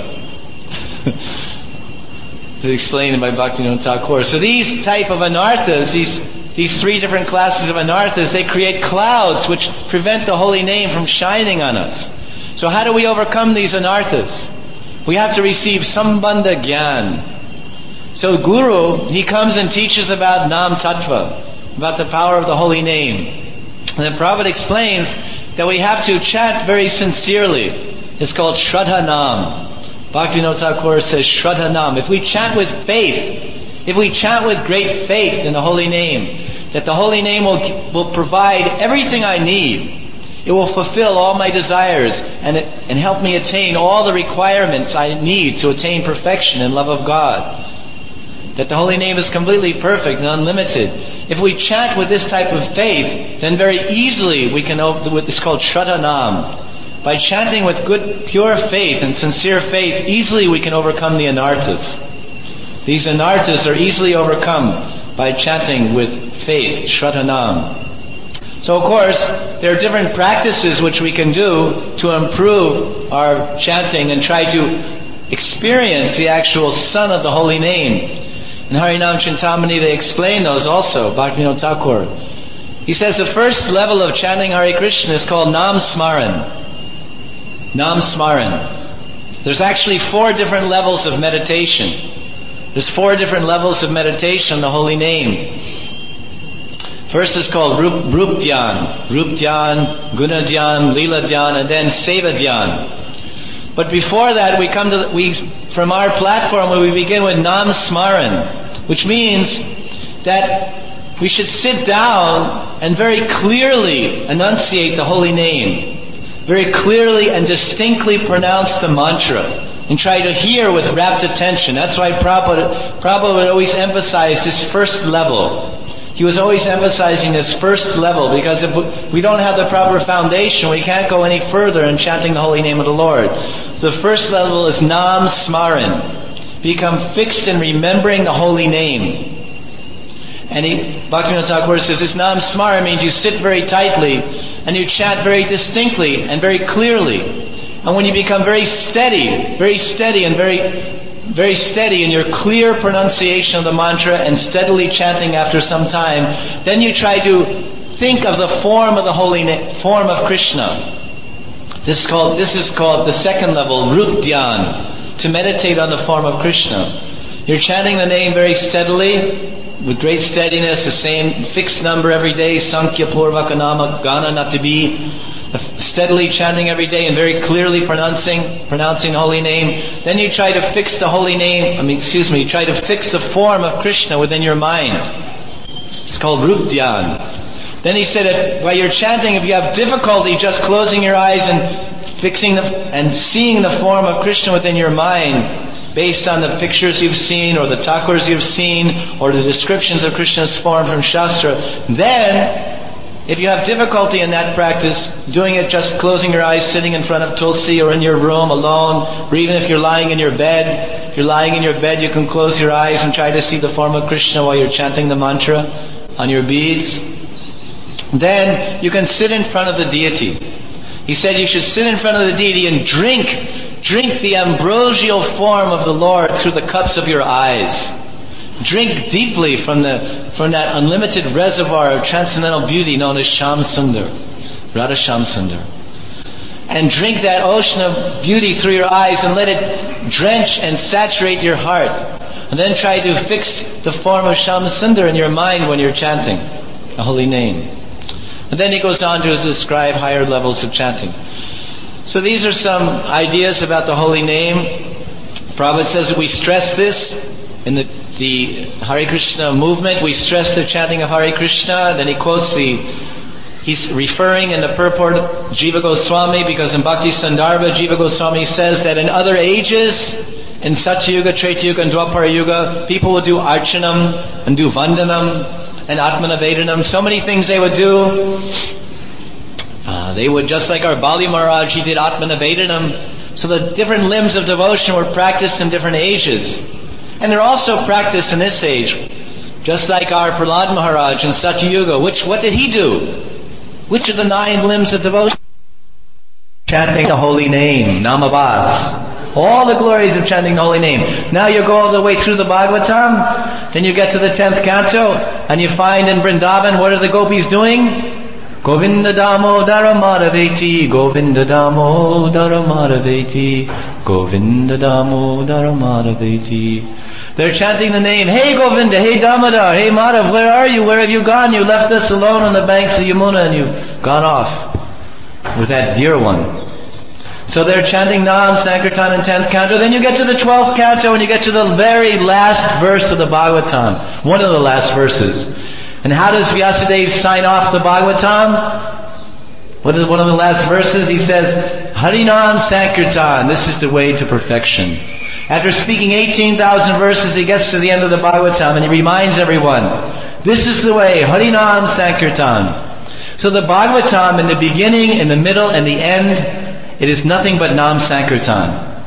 This is explained by Bhaktivinoda Thakur. So these type of anarthas, these 3 different classes of anarthas, they create clouds which prevent the holy name from shining on us. So how do we overcome these anarthas? We have to receive sambandha gyan. So Guru, he comes and teaches about Nam Tattva, about the power of the holy name. And then Prabhupada explains that we have to chant very sincerely. It's called Shraddha Nam. Bhaktivinoda Thakur says Shraddha Nam. If we chant with faith, if we chant with great faith in the holy name, that the holy name will provide everything I need. It will fulfill all my desires and help me attain all the requirements I need to attain perfection and love of God. That the holy name is completely perfect and unlimited. If we chant with this type of faith, then very easily we can, it's called Shraddha Nam. By chanting with good, pure faith and sincere faith, easily we can overcome the anarthas. These anarthas are easily overcome by chanting with faith, Shraddha Nam. So of course, there are different practices which we can do to improve our chanting and try to experience the actual sun of the holy name. In Harinam Chintamani they explain those also, Bhaktivinoda Thakur. He says the first level of chanting Hare Krishna is called Nam Smaran. Nam Smaran. There's actually 4 different levels of meditation. There's 4 different levels of meditation, the holy name. First is called Rup Dhyan. Rup Dhyan, Guna Dhyan, Lila Dhyan, and then Seva Dhyan. But before that, from our platform, we begin with Nam Smaran, which means that we should sit down and very clearly enunciate the holy name. Very clearly and distinctly pronounce the mantra. And try to hear with rapt attention. That's why Prabhupada would always emphasize this first level. He was always emphasizing this first level, because if we don't have the proper foundation, we can't go any further in chanting the holy name of the Lord. The first level is Nam Smaran. Become fixed in remembering the holy name. And Bhaktivinoda Thakur says this Nam Smaran means you sit very tightly and you chant very distinctly and very clearly. And when you become very steady and very steady in your clear pronunciation of the mantra and steadily chanting after some time, then you try to think of the form of the holy name, form of Krishna. This is called the second level, Rup Dhyan, to meditate on the form of Krishna. You're chanting the name very steadily, with great steadiness, the same fixed number every day, Sankhya Purvaka Nama Gana Natabi, steadily chanting every day and very clearly pronouncing the holy name. Then you try to fix the holy name, you try to fix the form of Krishna within your mind. It's called Rup Dhyan. Then he said, while you're chanting, if you have difficulty just closing your eyes and fixing and seeing the form of Krishna within your mind, based on the pictures you've seen, or the Thakurs you've seen, or the descriptions of Krishna's form from Shastra, then, if you have difficulty in that practice, doing it just closing your eyes, sitting in front of Tulsi, or in your room alone, or even if you're lying in your bed, you can close your eyes and try to see the form of Krishna while you're chanting the mantra on your beads. Then, you can sit in front of the deity. He said you should sit in front of the deity and drink the ambrosial form of the Lord through the cups of your eyes. Drink deeply from that unlimited reservoir of transcendental beauty known as Sham Sundar, Radha Sham Sundar. And drink that ocean of beauty through your eyes and let it drench and saturate your heart. And then try to fix the form of Sham Sundar in your mind when you're chanting the holy name. And then he goes on to describe higher levels of chanting. So these are some ideas about the holy name. Prabhupada says that we stress this in the Hare Krishna movement. We stress the chanting of Hare Krishna. Then he quotes he's referring in the purport of Jiva Goswami, because in Bhakti Sandarbha, Jiva Goswami says that in other ages, in Satya Yuga, Treta Yuga, and Dwapara Yuga, people would do Archanam and do Vandanam and Atmanavedanam. So many things they would do. They would, just like our Bali Maharaj, he did Atmanavedanam. So the different limbs of devotion were practiced in different ages. And they're also practiced in this age. Just like our Prahlad Maharaj in Satya Yuga. What did he do? Which of the 9 limbs of devotion? Chanting the holy name, Namabhas. All the glories of chanting the holy name. Now you go all the way through the Bhagavatam, then you get to the 10th canto, and you find in Vrindavan, what are the gopis doing? Govinda Damodara Madhaveti, Govinda Damodara Madhaveti, Govinda Damodara Madhaveti. They're chanting the name, hey Govinda, hey Damodar, hey Madhav, where are you? Where have you gone? You left us alone on the banks of Yamuna and you've gone off with that dear one. So they're chanting Nam, Sankirtan in 10th canto. Then you get to the 12th canto and you get to the very last verse of the Bhagavatam. One of the last verses. And how does Vyasadeva sign off the Bhagavatam? What is one of the last verses? He says, Harinam Sankirtan. This is the way to perfection. After speaking 18,000 verses, he gets to the end of the Bhagavatam and he reminds everyone, this is the way, Harinam Sankirtan. So the Bhagavatam, in the beginning, in the middle, and the end, it is nothing but Nam Sankirtan.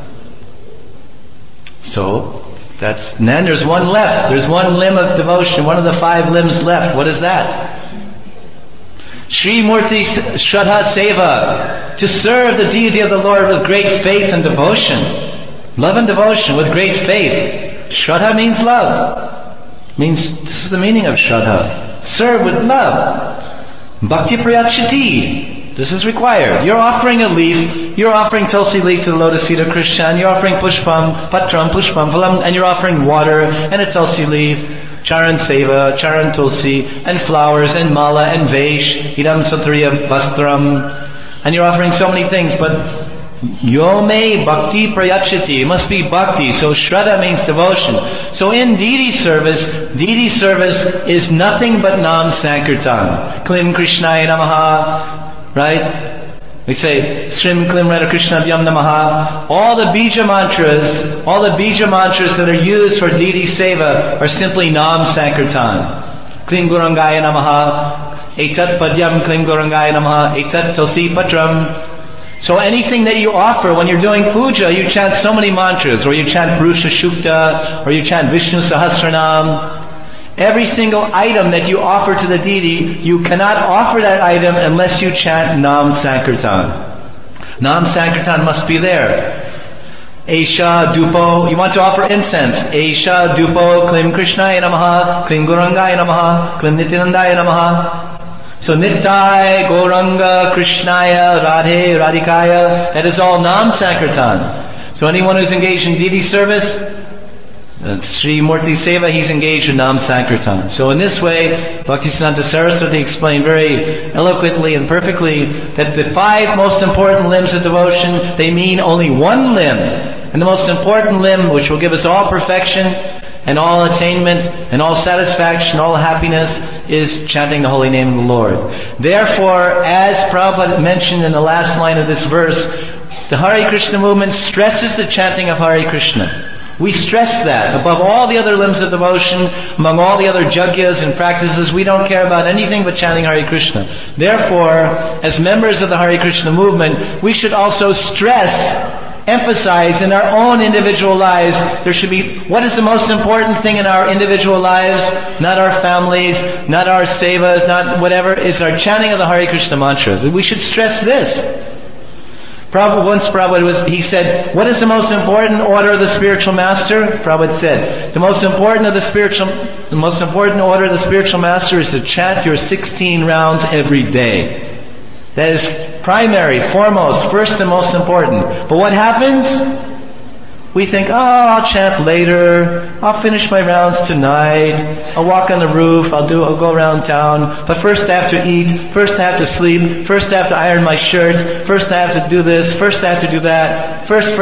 So, then there's one left. There's one limb of devotion, one of the 5 limbs left. What is that? Shri Murti Shraddha Seva. To serve the deity of the Lord with great faith and devotion. Love and devotion with great faith. Shraddha means love. This is the meaning of Shraddha. Serve with love. Bhakti Prayakshati. This is required. You're offering a leaf, you're offering tulsi leaf to the lotus feet of Krishna, and you're offering patram, pushpam, phalam, and you're offering water, and a tulsi leaf, charan seva, charan tulsi, and flowers, and mala, and vesh, idam satriya vastram, and you're offering so many things, but Yome bhakti prayachati. It must be bhakti. So shraddha means devotion. So in deity service is nothing but Nam Sankirtan. Klim Krishnaya Namaha. Right? We say, Srim Klim Radha Krishna Vyam Namaha. All the bija mantras that are used for deity seva are simply Nam Sankirtan. Klim Gurangaya Namaha. Etat Padyam Klim Gurangaya Namaha. Etat Tulsi Patram. So anything that you offer, when you're doing puja, you chant so many mantras, or you chant Purusha Shukta, or you chant Vishnu Sahasranam. Every single item that you offer to the deity, you cannot offer that item unless you chant Nam Sankirtan. Nam Sankirtan must be there. Esha Dupo, you want to offer incense. Esha Dupo Klim Krishnaya Namaha, Klim Gurangaya Namaha, Klim Nityanandaya Namaha. So Nittai, Gauranga, Krishnaya, Radhe, Radhikaya, that is all Nam Sankirtan. So anyone who's engaged in deity service, Sri Murti Seva, he's engaged in Nam Sankirtan. So in this way, Bhaktisiddhanta Saraswati explained very eloquently and perfectly that the 5 most important limbs of devotion, they mean only one limb. And the most important limb, which will give us all perfection, and all attainment, and all satisfaction, all happiness, is chanting the holy name of the Lord. Therefore, as Prabhupada mentioned in the last line of this verse, the Hare Krishna movement stresses the chanting of Hare Krishna. We stress that. Above all the other limbs of devotion, among all the other jagyas and practices, we don't care about anything but chanting Hare Krishna. Therefore, as members of the Hare Krishna movement, we should also emphasize in our own individual lives, there should be, what is the most important thing in our individual lives? Not our families, not our sevas, not whatever, is our chanting of the Hare Krishna mantra. We should stress this. Prabhupada he said, what is the most important order of the spiritual master? Prabhupada said, the most important order of the spiritual master is to chant your 16 rounds every day. That is primary, foremost, first and most important. But what happens? We think, I'll chant later, I'll finish my rounds tonight, I'll walk on the roof, I'll go around town, but first I have to eat, first I have to sleep, first I have to iron my shirt, first I have to do this, first I have to do that, first.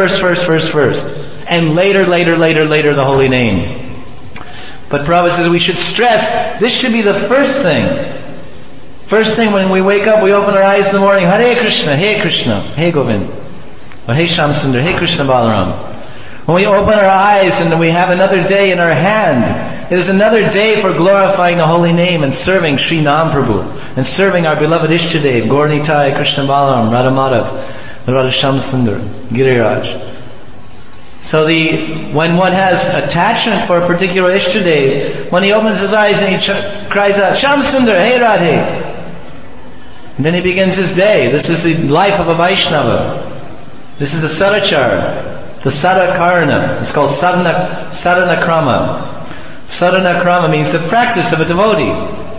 And later, the holy name. But Prabhupada says we should stress, this should be the first thing. First thing when we wake up, we open our eyes in the morning, Hare Krishna, Hey Govind, or Hey Shamsundar, Hey Krishna Balaram. When we open our eyes and we have another day in our hand, it is another day for glorifying the holy name and serving Sri Nam Prabhu, and serving our beloved Ishtadev, Gaur Nitai, Krishna Balaram, Radha Madhav, Radha Shamsundar, Giriraj. So when one has attachment for a particular Ishtadev, when he opens his eyes and he cries out, Shamsundar, Hey Radhe, and then he begins his day. This is the life of a Vaishnava. This is the Sadachara, the Sadakarana. It's called Sadhana Krama. Sadhana Krama means the practice of a devotee.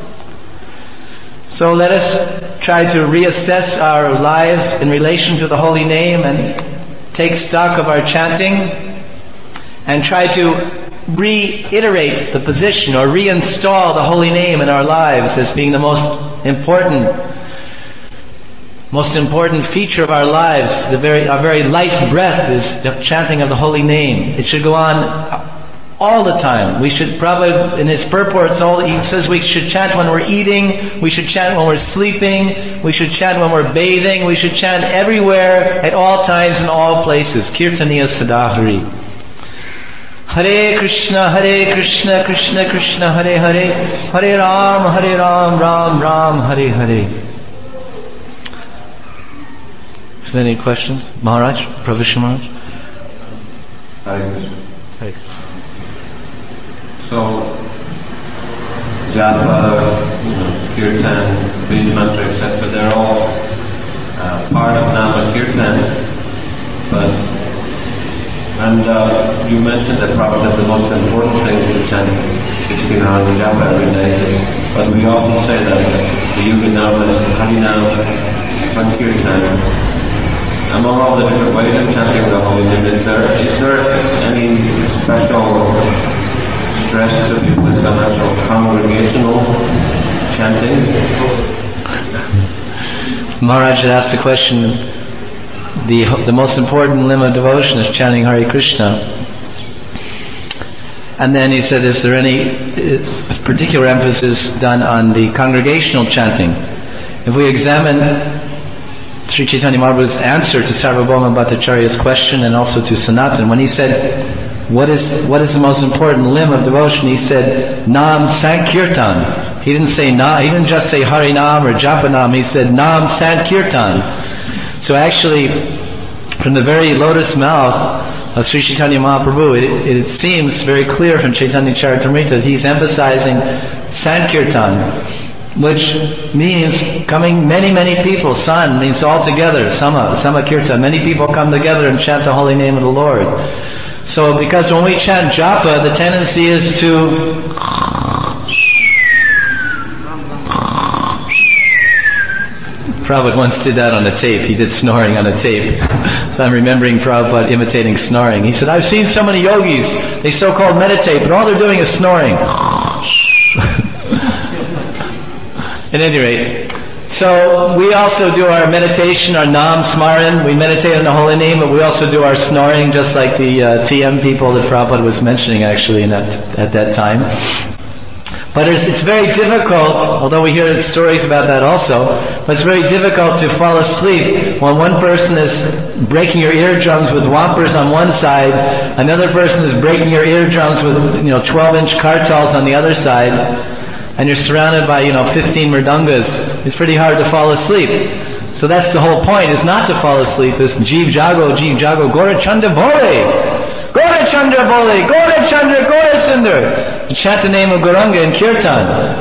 So let us try to reassess our lives in relation to the holy name and take stock of our chanting and try to reiterate the position or reinstall the holy name in our lives as being the most important feature of our lives. Our very life breath is the chanting of the holy name. It should go on all the time. We should probably, in his purports, he says we should chant when we're eating, we should chant when we're sleeping, we should chant when we're bathing, we should chant everywhere, at all times, in all places. Kirtaniya Sadahari. Hare Krishna, Krishna Krishna, Hare Hare, Hare Ram, Ram Ram, Hare Hare. Is there any questions? Maharaj? Pravishna Maharaj? Hare. So, Japa, Kirtan, Bija Mantra, etc., they're all part of Nama Kirtan. And you mentioned that probably the most important thing is the chanting. 16 hours of japa every day. But we often say that the Yuga Dharma is Harinam, Sankirtan. Among all the different ways of chanting the holy name, is there any special stress to be put on actual congregational chanting? Maharaj had asked the question, the most important limb of devotion is chanting Hare Krishna. And then he said, is there any particular emphasis done on the congregational chanting? If we examine Sri Chaitanya Mahaprabhu's answer to Sarvabhauma Bhattacharya's question and also to Sanatan, when he said, what is the most important limb of devotion? He said, Nam Sankirtan. He didn't say Nam, he didn't just say Harinam or Japanam, he said Nam Sankirtan. So actually, from the very lotus mouth of Sri Chaitanya Mahaprabhu, it seems very clear from Chaitanya Charitamrita that he's emphasizing Sankirtan, which means coming many people. San means all together, Sama Kirtan. Many people come together and chant the holy name of the Lord. So because when we chant japa, the tendency is to Prabhupada once did that on a tape. He did snoring on a tape. So I'm remembering Prabhupada imitating snoring. He said, I've seen so many yogis, they so-called meditate, but all they're doing is snoring. At any rate, so we also do our meditation, our Nam Smaran. We meditate on the holy name, but we also do our snoring, just like the TM people that Prabhupada was mentioning actually at that time. But it's very difficult, although we hear stories about that also, but it's very difficult to fall asleep when one person is breaking your eardrums with whoppers on one side, another person is breaking your eardrums with 12-inch kartals on the other side, and you're surrounded by 15 mridangas. It's pretty hard to fall asleep. So that's the whole point, is not to fall asleep. It's Jeev Jago, Gora Chanda Bole. Gora Chandra Bole, Gora Chandra, Gora Sundar. And chant the name of Gauranga in Kirtan.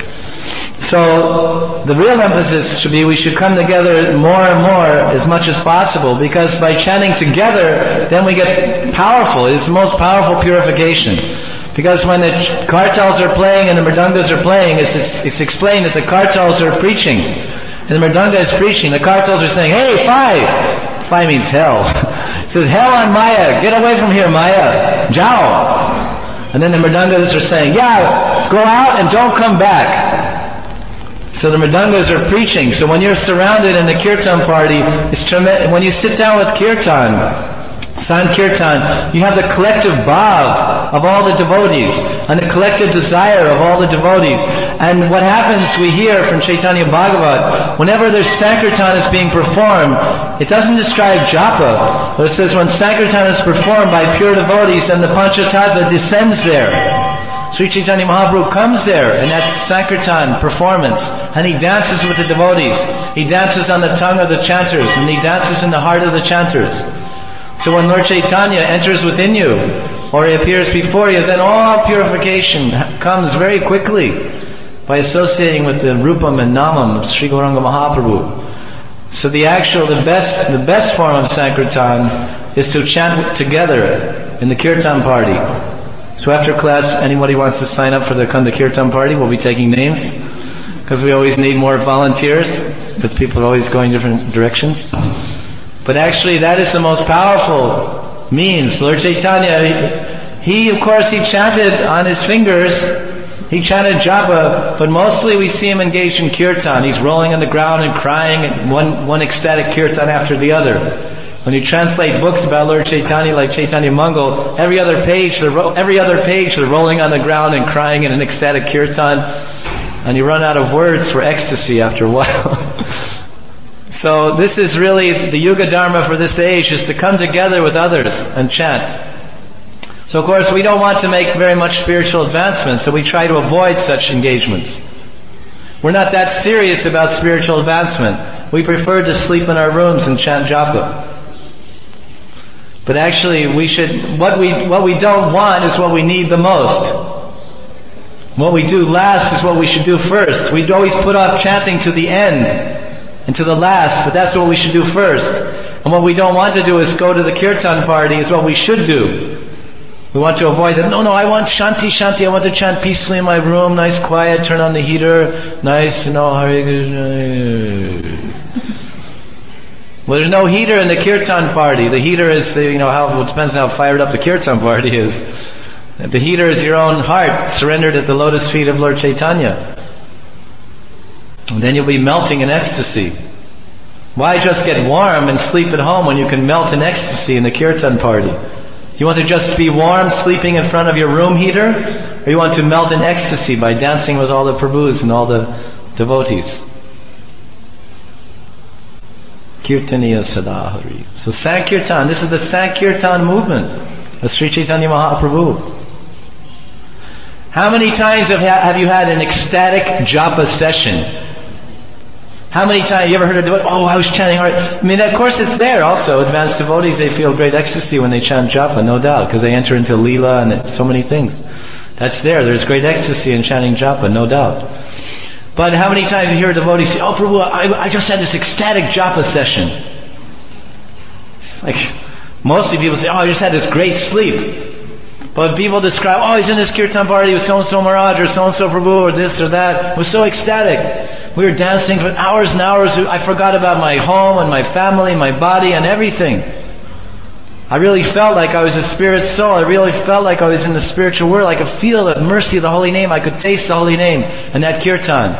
So the real emphasis should be we should come together more and more as much as possible, because by chanting together, then we get powerful. It's the most powerful purification. Because when the kartals are playing and the mridangas are playing, it's explained that the kartals are preaching. And the mridanga is preaching. The kartals are saying, hey, Phai! Phai means hell. It says, hell on Maya, get away from here, Maya. Jao. And then the mridangas are saying, yeah, go out and don't come back. So the mridangas are preaching. So when you're surrounded in a kirtan party, it's tremendous. When you sit down with kirtan, Sankirtan, you have the collective bhav of all the devotees and the collective desire of all the devotees. And what happens, we hear from Chaitanya Bhagavat, whenever there's Sankirtan is being performed, it doesn't describe japa, but it says when Sankirtan is performed by pure devotees and the Panchatattva descends there. Sri Chaitanya Mahaprabhu comes there and that's Sankirtan performance, and he dances with the devotees. He dances on the tongue of the chanters and he dances in the heart of the chanters. So when Lord Chaitanya enters within you, or he appears before you, then all purification comes very quickly by associating with the Rupam and Namam of Sri Gauranga Mahaprabhu. So the best form of Sankirtan is to chant together in the Kirtan party. So after class, anybody wants to sign up for the Kanda Kirtan party, we'll be taking names, because we always need more volunteers, because people are always going different directions. But actually that is the most powerful means. Lord Chaitanya, he chanted on his fingers, he chanted japa, but mostly we see him engaged in kirtan. He's rolling on the ground and crying, and one ecstatic kirtan after the other. When you translate books about Lord Chaitanya like Chaitanya Mangal, every other page they're rolling on the ground and crying in an ecstatic kirtan, and you run out of words for ecstasy after a while. So this is really the Yuga Dharma for this age, is to come together with others and chant. So of course we don't want to make very much spiritual advancement, so we try to avoid such engagements. We're not that serious about spiritual advancement. We prefer to sleep in our rooms and chant japa. But actually what we don't want is what we need the most. What we do last is what we should do first. We'd always put off chanting to the end and to the last, but that's what we should do first. And what we don't want to do is go to the kirtan party, is what we should do. We want to avoid that. No, I want shanti. I want to chant peacefully in my room, nice, quiet, turn on the heater, nice, Hare Krishna. Well, there's no heater in the kirtan party. The heater is, it depends on how fired up the kirtan party is. The heater is your own heart, surrendered at the lotus feet of Lord Chaitanya. And then you'll be melting in ecstasy. Why just get warm and sleep at home when you can melt in ecstasy in the kirtan party? You want to just be warm sleeping in front of your room heater? Or you want to melt in ecstasy by dancing with all the Prabhus and all the devotees? Kirtaniya Sadahari. So Sankirtan, this is the Sankirtan movement of Sri Chaitanya Mahaprabhu. How many times have you had an ecstatic japa session? How many times, you ever heard of devotee? Oh, I was chanting hard. I mean, of course it's there also. Advanced devotees, they feel great ecstasy when they chant japa, no doubt, because they enter into lila and so many things. That's there. There's great ecstasy in chanting japa, no doubt. But how many times you hear a devotee say, oh Prabhu, I just had this ecstatic japa session. It's like, mostly people say, oh, I just had this great sleep. But people describe, oh, he's in this kirtan party with so-and-so Maharaj or so-and-so Prabhu or this or that. It was so ecstatic. We were dancing for hours and hours. I forgot about my home and my family, my body and everything. I really felt like I was a spirit soul. I really felt like I was in the spiritual world. I could feel the mercy of the holy name. I could taste the holy name and that kirtan.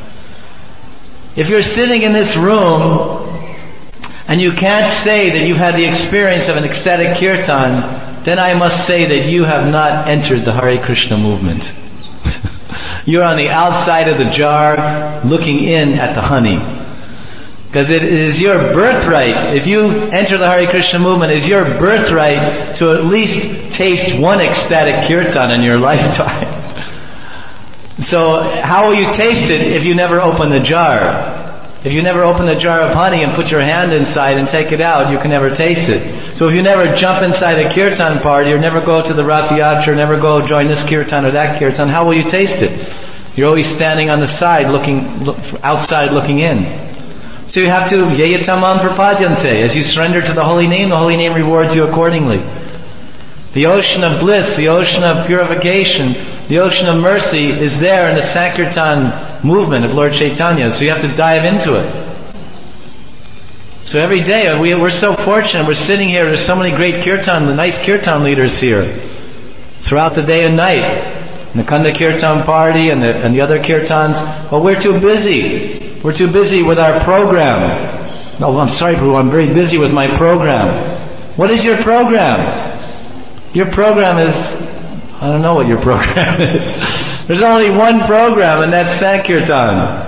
If you're sitting in this room and you can't say that you've had the experience of an ecstatic kirtan, then I must say that you have not entered the Hare Krishna movement. You're on the outside of the jar looking in at the honey. Because it is your birthright, if you enter the Hare Krishna movement, it is your birthright to at least taste one ecstatic kirtan in your lifetime. So how will you taste it if you never open the jar? If you never open the jar of honey and put your hand inside and take it out, you can never taste it. So if you never jump inside a kirtan party, or never go to the Rath Yatra, or never go join this kirtan or that kirtan, how will you taste it? You're always standing on the side, outside looking in. So you have to, yeyatamam prapadyante. As you surrender to the holy name rewards you accordingly. The ocean of bliss, the ocean of purification, the ocean of mercy is there in the Sankirtan movement of Lord Chaitanya. So you have to dive into it. So every day, we're so fortunate, we're sitting here, there's so many great the nice kirtan leaders here. Throughout the day and night. The Kanda Kirtan party and the other kirtans. But we're too busy. We're too busy with our program. No, I'm sorry, Prabhu, I'm very busy with my program. What is your program? Your program is, I don't know what your program is. There's only one program, and that's Sankirtan.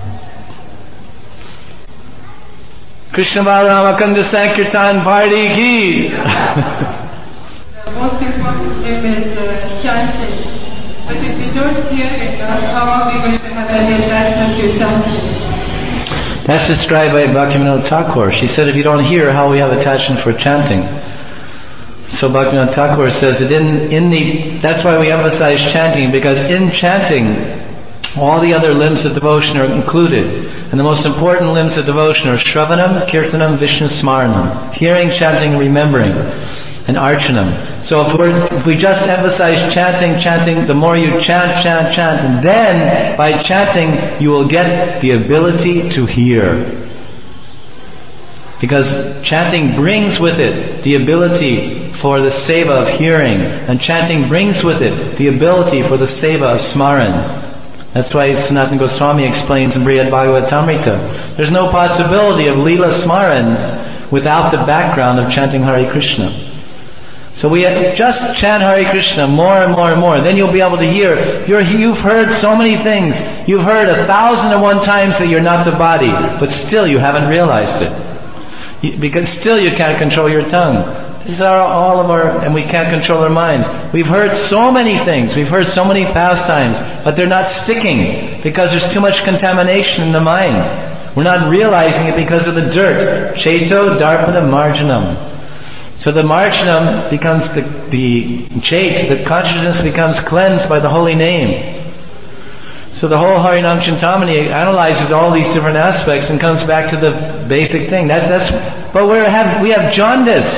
Krishna Balarama Kanda Sankirtan party ki. The most important thing is chanting. But if we don't hear it, how are we going to have any attachment to chanting? That's described by Bhaktivinoda Thakur. She said, if you don't hear, how we have attachment for chanting? So Bhaktivinoda Thakur says that that's why we emphasize chanting, because in chanting, all the other limbs of devotion are included. And the most important limbs of devotion are Shravanam, Kirtanam, Vishnu Smaranam. Hearing, chanting, remembering. And Archanam. So if we just emphasize chanting, the more you chant, and then by chanting you will get the ability to hear. Because chanting brings with it the ability for the seva of hearing, and chanting brings with it the ability for the seva of smaran. That's why Sanatana Goswami explains in Brihad Bhagavatamrita, there's no possibility of Leela Smaran without the background of chanting Hare Krishna. So we just chant Hare Krishna more and more and more. Then you'll be able to hear. You've heard so many things. You've heard 1,001 times that you're not the body, but still you haven't realized it. Because still you can't control your tongue. These are all of and we can't control our minds. We've heard so many things. We've heard so many pastimes, but they're not sticking because there's too much contamination in the mind. We're not realizing it because of the dirt. Cheto Darpana Marjanam. So the marjanam becomes the consciousness becomes cleansed by the holy name. So the whole Harinam Chintamani analyzes all these different aspects and comes back to the basic thing. But we have jaundice.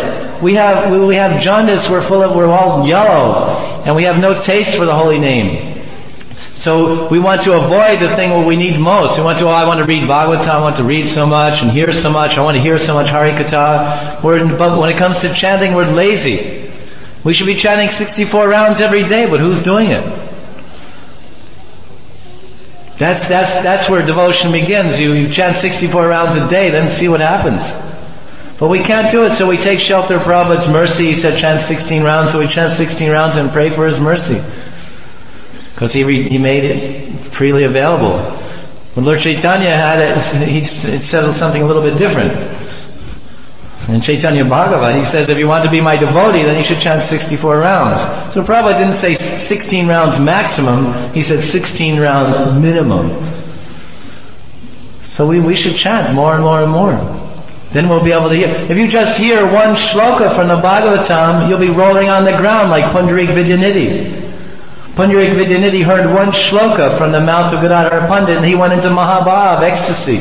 we have jaundice, we're all yellow, and we have no taste for the holy name. So we want to avoid the thing what we need most. I want to read Bhagavatam, I want to read so much and hear so much, I want to hear so much Harikatha. But when it comes to chanting, we're lazy. We should be chanting 64 rounds every day, but who's doing it? That's where devotion begins. You chant 64 rounds a day, then see what happens. But we can't do it, so we take shelter of Prabhupada's mercy. He said chant 16 rounds, so we chant 16 rounds and pray for his mercy. Because he made it freely available. When Lord Chaitanya had it, he said something a little bit different. In Chaitanya Bhagavat, he says, if you want to be my devotee, then you should chant 64 rounds. So Prabhupada didn't say 16 rounds maximum, he said 16 rounds minimum. So we should chant more and more and more. Then we'll be able to hear. If you just hear one shloka from the Bhagavatam, you'll be rolling on the ground like Pundarik Vidyanidhi. Pundarik Vidyanidhi heard one shloka from the mouth of Gadadhar Pandit and he went into Mahabhav, ecstasy.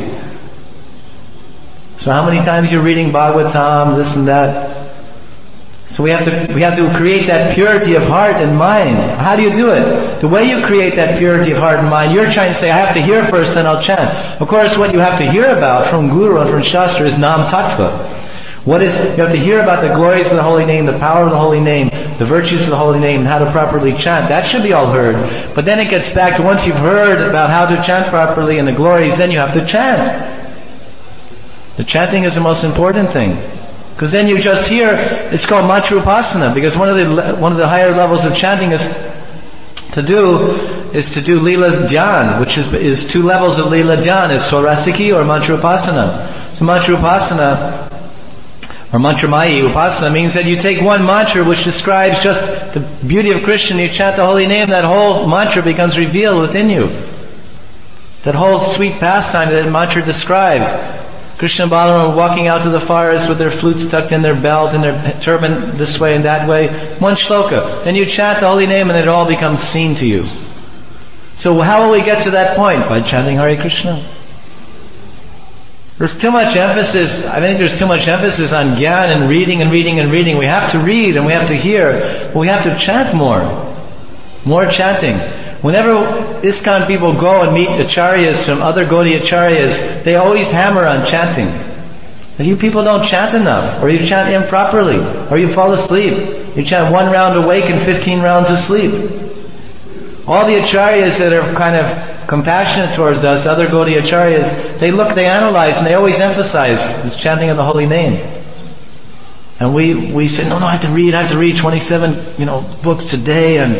So how many times you're reading Bhagavatam, this and that? So we have to create that purity of heart and mind. How do you do it? The way you create that purity of heart and mind, you're trying to say, I have to hear first, then I'll chant. Of course, what you have to hear about from Guru and from Shastra is Nam Tattva. You have to hear about the glories of the holy name, the power of the holy name, the virtues of the holy name, and how to properly chant. That should be all heard. But then it gets back to once you've heard about how to chant properly and the glories, then you have to chant. The chanting is the most important thing. Because then you just hear, it's called Mantrupasana, because one of the higher levels of chanting is to do Lila Dhyan, which is 2 levels of Lila Dhyan, is Swarasiki or Mantrupasana. So Mantrupasana, or Mantramayi Upasana, means that you take one mantra which describes just the beauty of Krishna, you chant the holy name, that whole mantra becomes revealed within you. That whole sweet pastime that mantra describes. Krishna and Balaram are walking out to the forest with their flutes tucked in their belt and their turban this way and that way. One shloka. Then you chant the holy name and it all becomes seen to you. So how will we get to that point? By chanting Hare Krishna. There's too much emphasis, I think there's too much emphasis on Gyan and reading and reading and reading. We have to read and we have to hear, but we have to chant more. More chanting. Whenever ISKCON people go and meet acharyas from other Gaudiya acharyas, they always hammer on chanting. And you people don't chant enough, or you chant improperly, or you fall asleep. You chant 1 round awake and 15 rounds asleep. All the acharyas that are kind of compassionate towards us, other Gaudiya acharyas, they analyze, and they always emphasize this chanting of the holy name. And we say, no, I have to read 27, books today, and,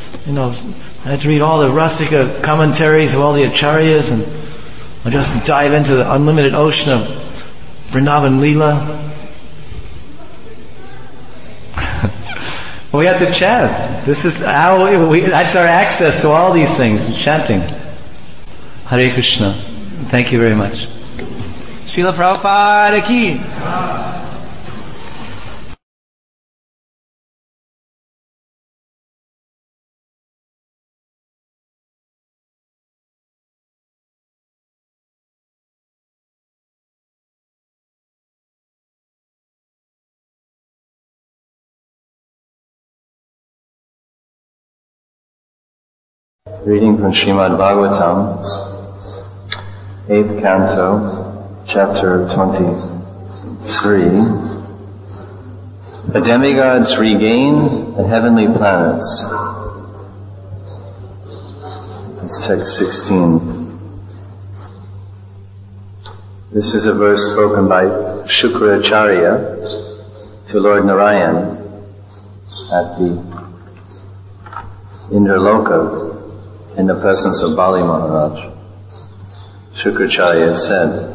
I have to read all the Rasika commentaries of all the acharyas, and I'll just dive into the unlimited ocean of Vrindavan Leela. We have to chant. This is how that's our access to all these things, chanting. Hare Krishna. Thank you very much. Srila Prabhupada ki. Reading from Srimad Bhagavatam, 8th Canto, Chapter 23. The demigods regain the heavenly planets. This is text 16. This is a verse spoken by Shukracharya to Lord Narayan at the Indraloka, in the presence of Bali Maharaj. Shukracharya said,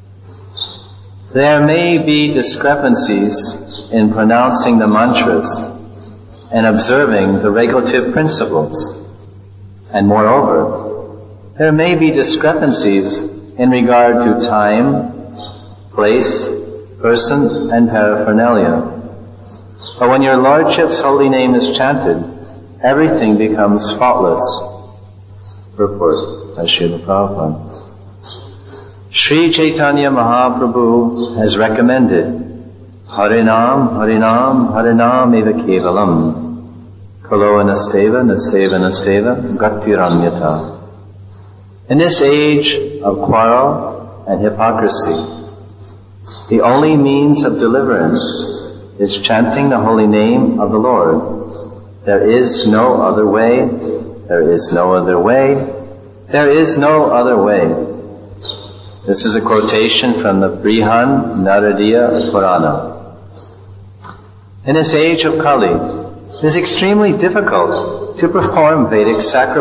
there may be discrepancies in pronouncing the mantras and observing the regulative principles. And moreover, there may be discrepancies in regard to time, place, person, and paraphernalia. But when your Lordship's holy name is chanted, everything becomes faultless. Purport by Srila Prabhupada. Sri Chaitanya Mahaprabhu has recommended Harinam, Harinam, Harinam eva kevalam. Kalo nasteva, nasteva, nasteva, gaktiranyata. In this age of quarrel and hypocrisy, the only means of deliverance is chanting the holy name of the Lord. There is no other way. There is no other way. There is no other way. This is a quotation from the Brihan Naradiya Purana. In this age of Kali, it is extremely difficult to perform Vedic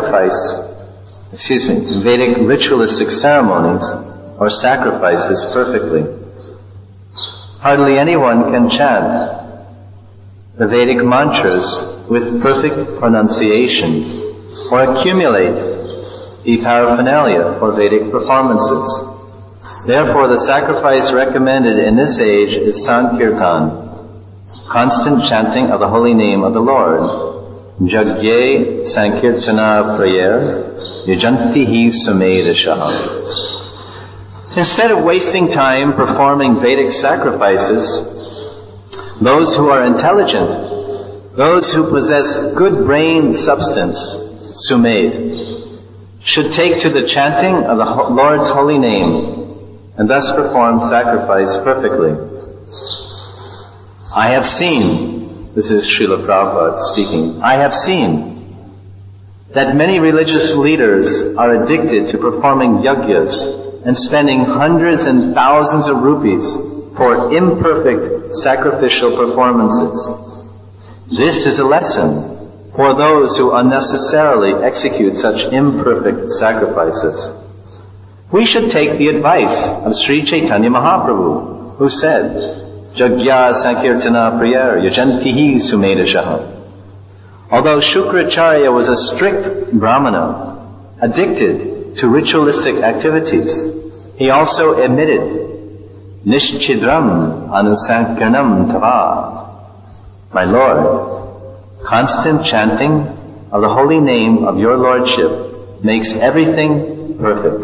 Vedic ritualistic ceremonies or sacrifices perfectly. Hardly anyone can chant the Vedic mantras with perfect pronunciation or accumulate the paraphernalia for Vedic performances. Therefore, the sacrifice recommended in this age is Sankirtan, constant chanting of the holy name of the Lord. Jagye Sankirtana prayer, Yajantihi Sumedashaha. Instead of wasting time performing Vedic sacrifices, those who are intelligent, those who possess good brain substance, Sumed, should take to the chanting of the Lord's holy name and thus perform sacrifice perfectly. I have seen, this is Srila Prabhupada speaking, I have seen that many religious leaders are addicted to performing yagyas and spending hundreds and thousands of rupees for imperfect sacrificial performances. This is a lesson for those who unnecessarily execute such imperfect sacrifices. We should take the advice of Sri Chaitanya Mahaprabhu, who said, Jagya Sankirtana Prayar Yajantihi Sumedashaha. Although Shukracharya was a strict Brahmana, addicted to ritualistic activities, he also admitted, Nishchidram Anusankirnam Tava. My Lord, constant chanting of the holy name of your Lordship makes everything perfect.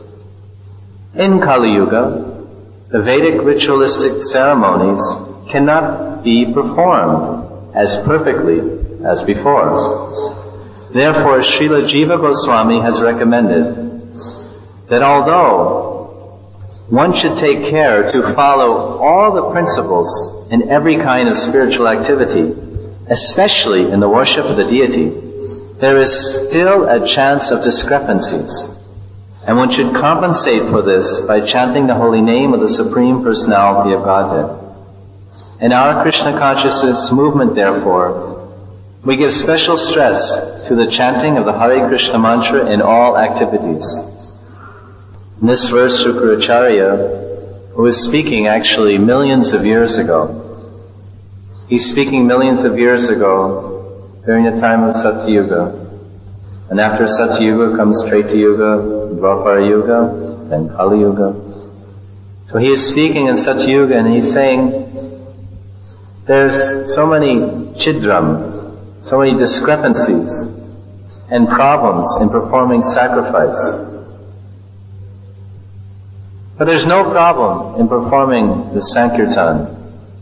In Kali Yuga, the Vedic ritualistic ceremonies cannot be performed as perfectly as before. Therefore, Srila Jiva Goswami has recommended that although one should take care to follow all the principles in every kind of spiritual activity, especially in the worship of the deity, there is still a chance of discrepancies. And one should compensate for this by chanting the holy name of the Supreme Personality of Godhead. In our Krishna consciousness movement, therefore, we give special stress to the chanting of the Hare Krishna mantra in all activities. In this verse, Shukracharya, who is speaking actually millions of years ago, he's speaking millions of years ago during the time of Satyuga. And after Satyuga comes Treta Yuga, Dwapara Yuga, then Kali Yuga. So he is speaking in Satyuga and he's saying, there's so many chidram, so many discrepancies and problems in performing sacrifice. But there's no problem in performing the Sankirtan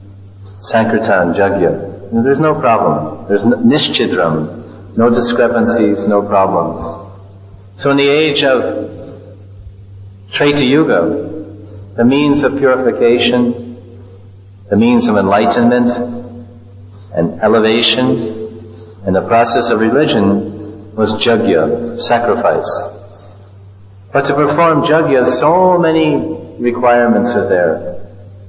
Jagya. There's no problem. There's Nishchidram. No discrepancies, no problems. So in the age of Treta Yuga, the means of purification, the means of enlightenment and elevation, and the process of religion was Jagya, sacrifice. But to perform Jagya, so many requirements are there.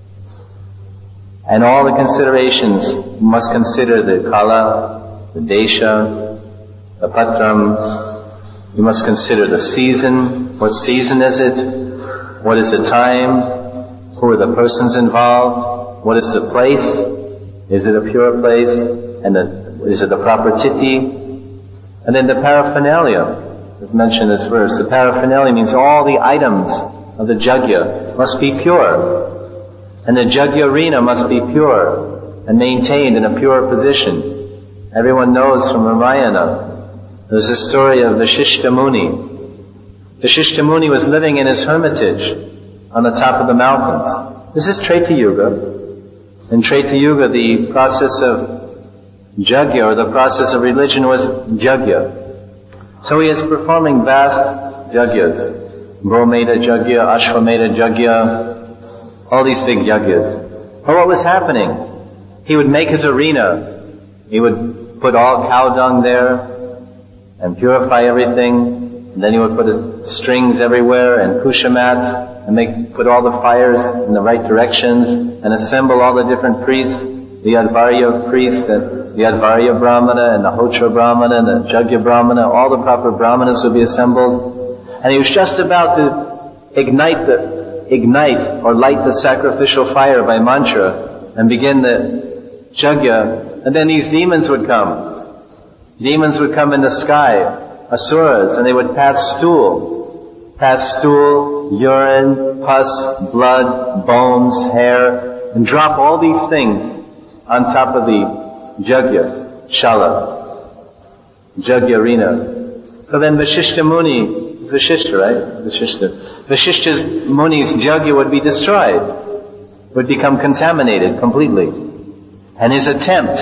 And all the considerations must consider the Kala, the Desha, the Patram. You must consider the season. What season is it? What is the time? Who are the persons involved? What is the place? Is it a pure place? And is it the proper titi? And then the paraphernalia, as mentioned in this verse. The paraphernalia means all the items of the Jagya must be pure. And the Jagya arena must be pure and maintained in a pure position. Everyone knows from Ramayana, there's a story of Vashishta Muni. Vashishta Muni was living in his hermitage on the top of the mountains. This is Treta Yuga. In Treta Yuga, the process of Yajna, or the process of religion, was Yajna. So he is performing vast Yajnas. Gomeda Yajna, Ashwamedha Yajna, all these big Yajnas. But what was happening? He would make his arena. He would put all cow dung there and purify everything. And then he would put strings everywhere and kusha mats and put all the fires in the right directions and assemble all the different priests, the Advarya priest, the Advarya Brahmana and the Hotra Brahmana and the Yajna Brahmana, all the proper Brahmanas would be assembled. And he was just about to ignite or light the sacrificial fire by mantra and begin the Yajna, and then these demons would come. Demons would come in the sky, asuras, and they would pass stool, urine, pus, blood, bones, hair, and drop all these things on top of the Yajna, Shala, Yajna arena. So then Vashishta Muni's Yajna would be destroyed, would become contaminated completely. And his attempt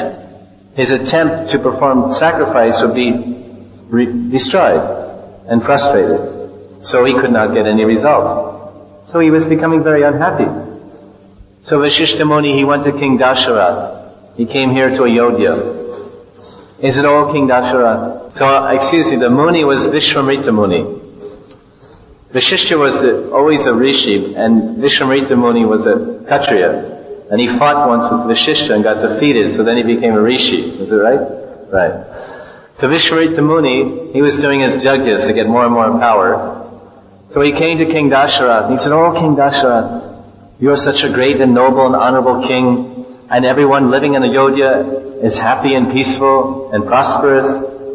to perform sacrifice would be destroyed and frustrated. So he could not get any result. So he was becoming very unhappy. So Vashishta Muni, he went to King Dasharatha. He came here to Ayodhya. He said, "Oh, King Dasharatha." So, the Muni was Vishwamrita Muni. Vashishta was always a rishi, and Vishwamrita Muni was a Kshatriya. And he fought once with Vashishta and got defeated, so then he became a rishi. Is it right? Right. So Vishwamrita Muni, he was doing his yajnas to get more and more power. So he came to King Dasharatha. He said, "Oh, King Dasharatha, you are such a great and noble and honorable king, and everyone living in Ayodhya is happy and peaceful and prosperous."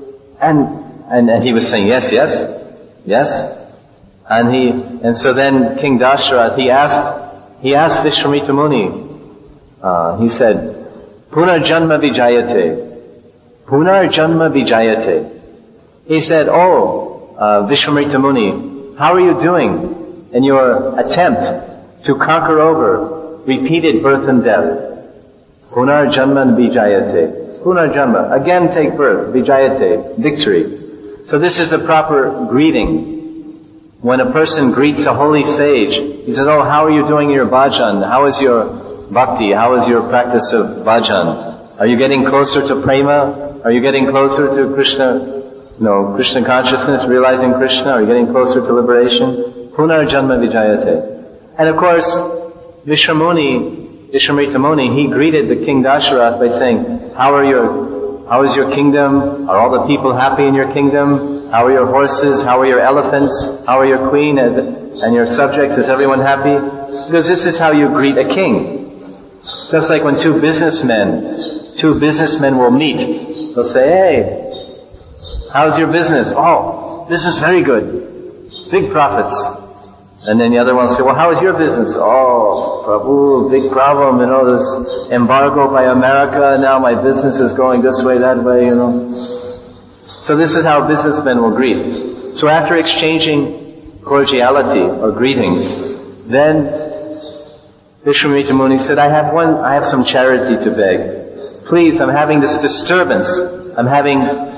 And he was saying, "Yes, yes, yes." And so then King Dasharatha, he asked Vishwamrita Muni, he said, "Punarjanma vijayate. Punarjanma vijayate." He said, "Oh, Vishwamrita Muni, how are you doing in your attempt to conquer over repeated birth and death?" Punarjanma vijayate. Punarjanma, again take birth, vijayate, victory. So this is the proper greeting. When a person greets a holy sage, he says, "Oh, how are you doing your bhajan? How is your bhakti? How is your practice of bhajan? Are you getting closer to prema? Are you getting closer to Krishna, Krishna consciousness, realizing Krishna? Are you getting closer to liberation?" Punarjanma vijayate. And of course, Vishwamrita Muni, he greeted the King Dasharatha by saying, how is your kingdom? Are all the people happy in your kingdom? How are your horses? How are your elephants? How are your queen and your subjects? Is everyone happy? Because this is how you greet a king. Just like when two businessmen will meet. They'll say, "Hey, how's your business?" "Oh, business very good. Big profits." And then the other one will say, "Well, how is your business?" "Oh, Prabhu, big problem, this embargo by America, now my business is going this way, that way, So this is how businessmen will greet. So after exchanging cordiality or greetings, then Vishwamrita Muni said, I have some charity to beg. Please, I'm having this disturbance. I'm having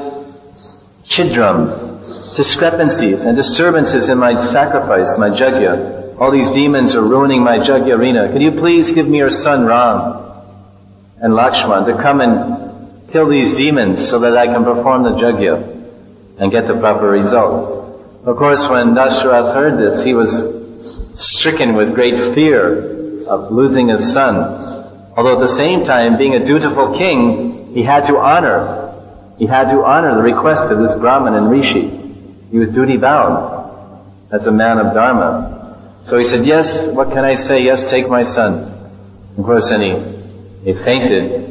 chidram, discrepancies and disturbances in my sacrifice, my yajna. All these demons are ruining my yajna arena. Could you please give me your son Ram and Lakshman to come and kill these demons so that I can perform the yajna and get the proper result? Of course, when Dasharatha heard this, he was stricken with great fear of losing his son. Although at the same time, being a dutiful king, he had to honor the request of this Brahmin and Rishi. He was duty bound as a man of Dharma. So he said, "Yes, what can I say? Yes, take my son." Of course, then he fainted,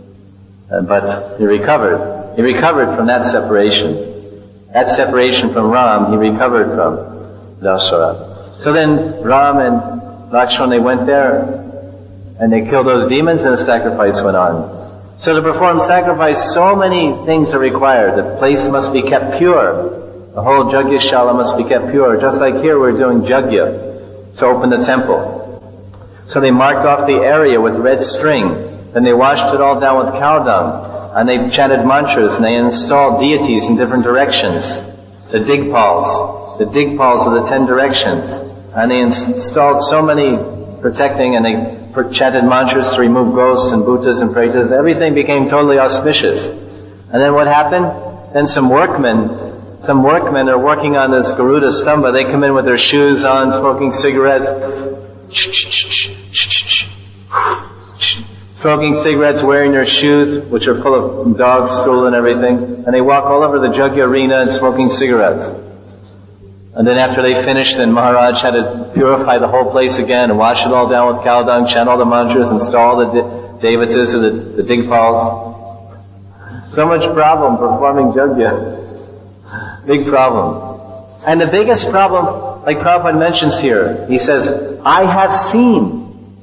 but he recovered. He recovered from that separation. That separation from Ram, he recovered from Dasharatha. So then Ram and Lakshman, they went there and they killed those demons and the sacrifice went on. So to perform sacrifice, so many things are required. The place must be kept pure. The whole Yagyashala must be kept pure. Just like here we're doing Yajna to open the temple. So they marked off the area with red string. Then they washed it all down with cow dung. And they chanted mantras and they installed deities in different directions. The Digpals. The Digpals of the 10 directions. And they installed so many protecting, and they chanted mantras to remove ghosts and bhutas and pretas. Everything became totally auspicious. And then what happened? Then some workmen are working on this Garuda Stamba. They come in with their shoes on, smoking cigarettes. Smoking cigarettes, wearing their shoes, which are full of dog stool and everything. And they walk all over the Jagya arena and smoking cigarettes. And then after they finished, then Maharaj had to purify the whole place again and wash it all down with cow dung, chant all the mantras, install the devatas or the Digpals. So much problem performing Jagya. Big problem. And the biggest problem, like Prabhupada mentions here, he says, I have seen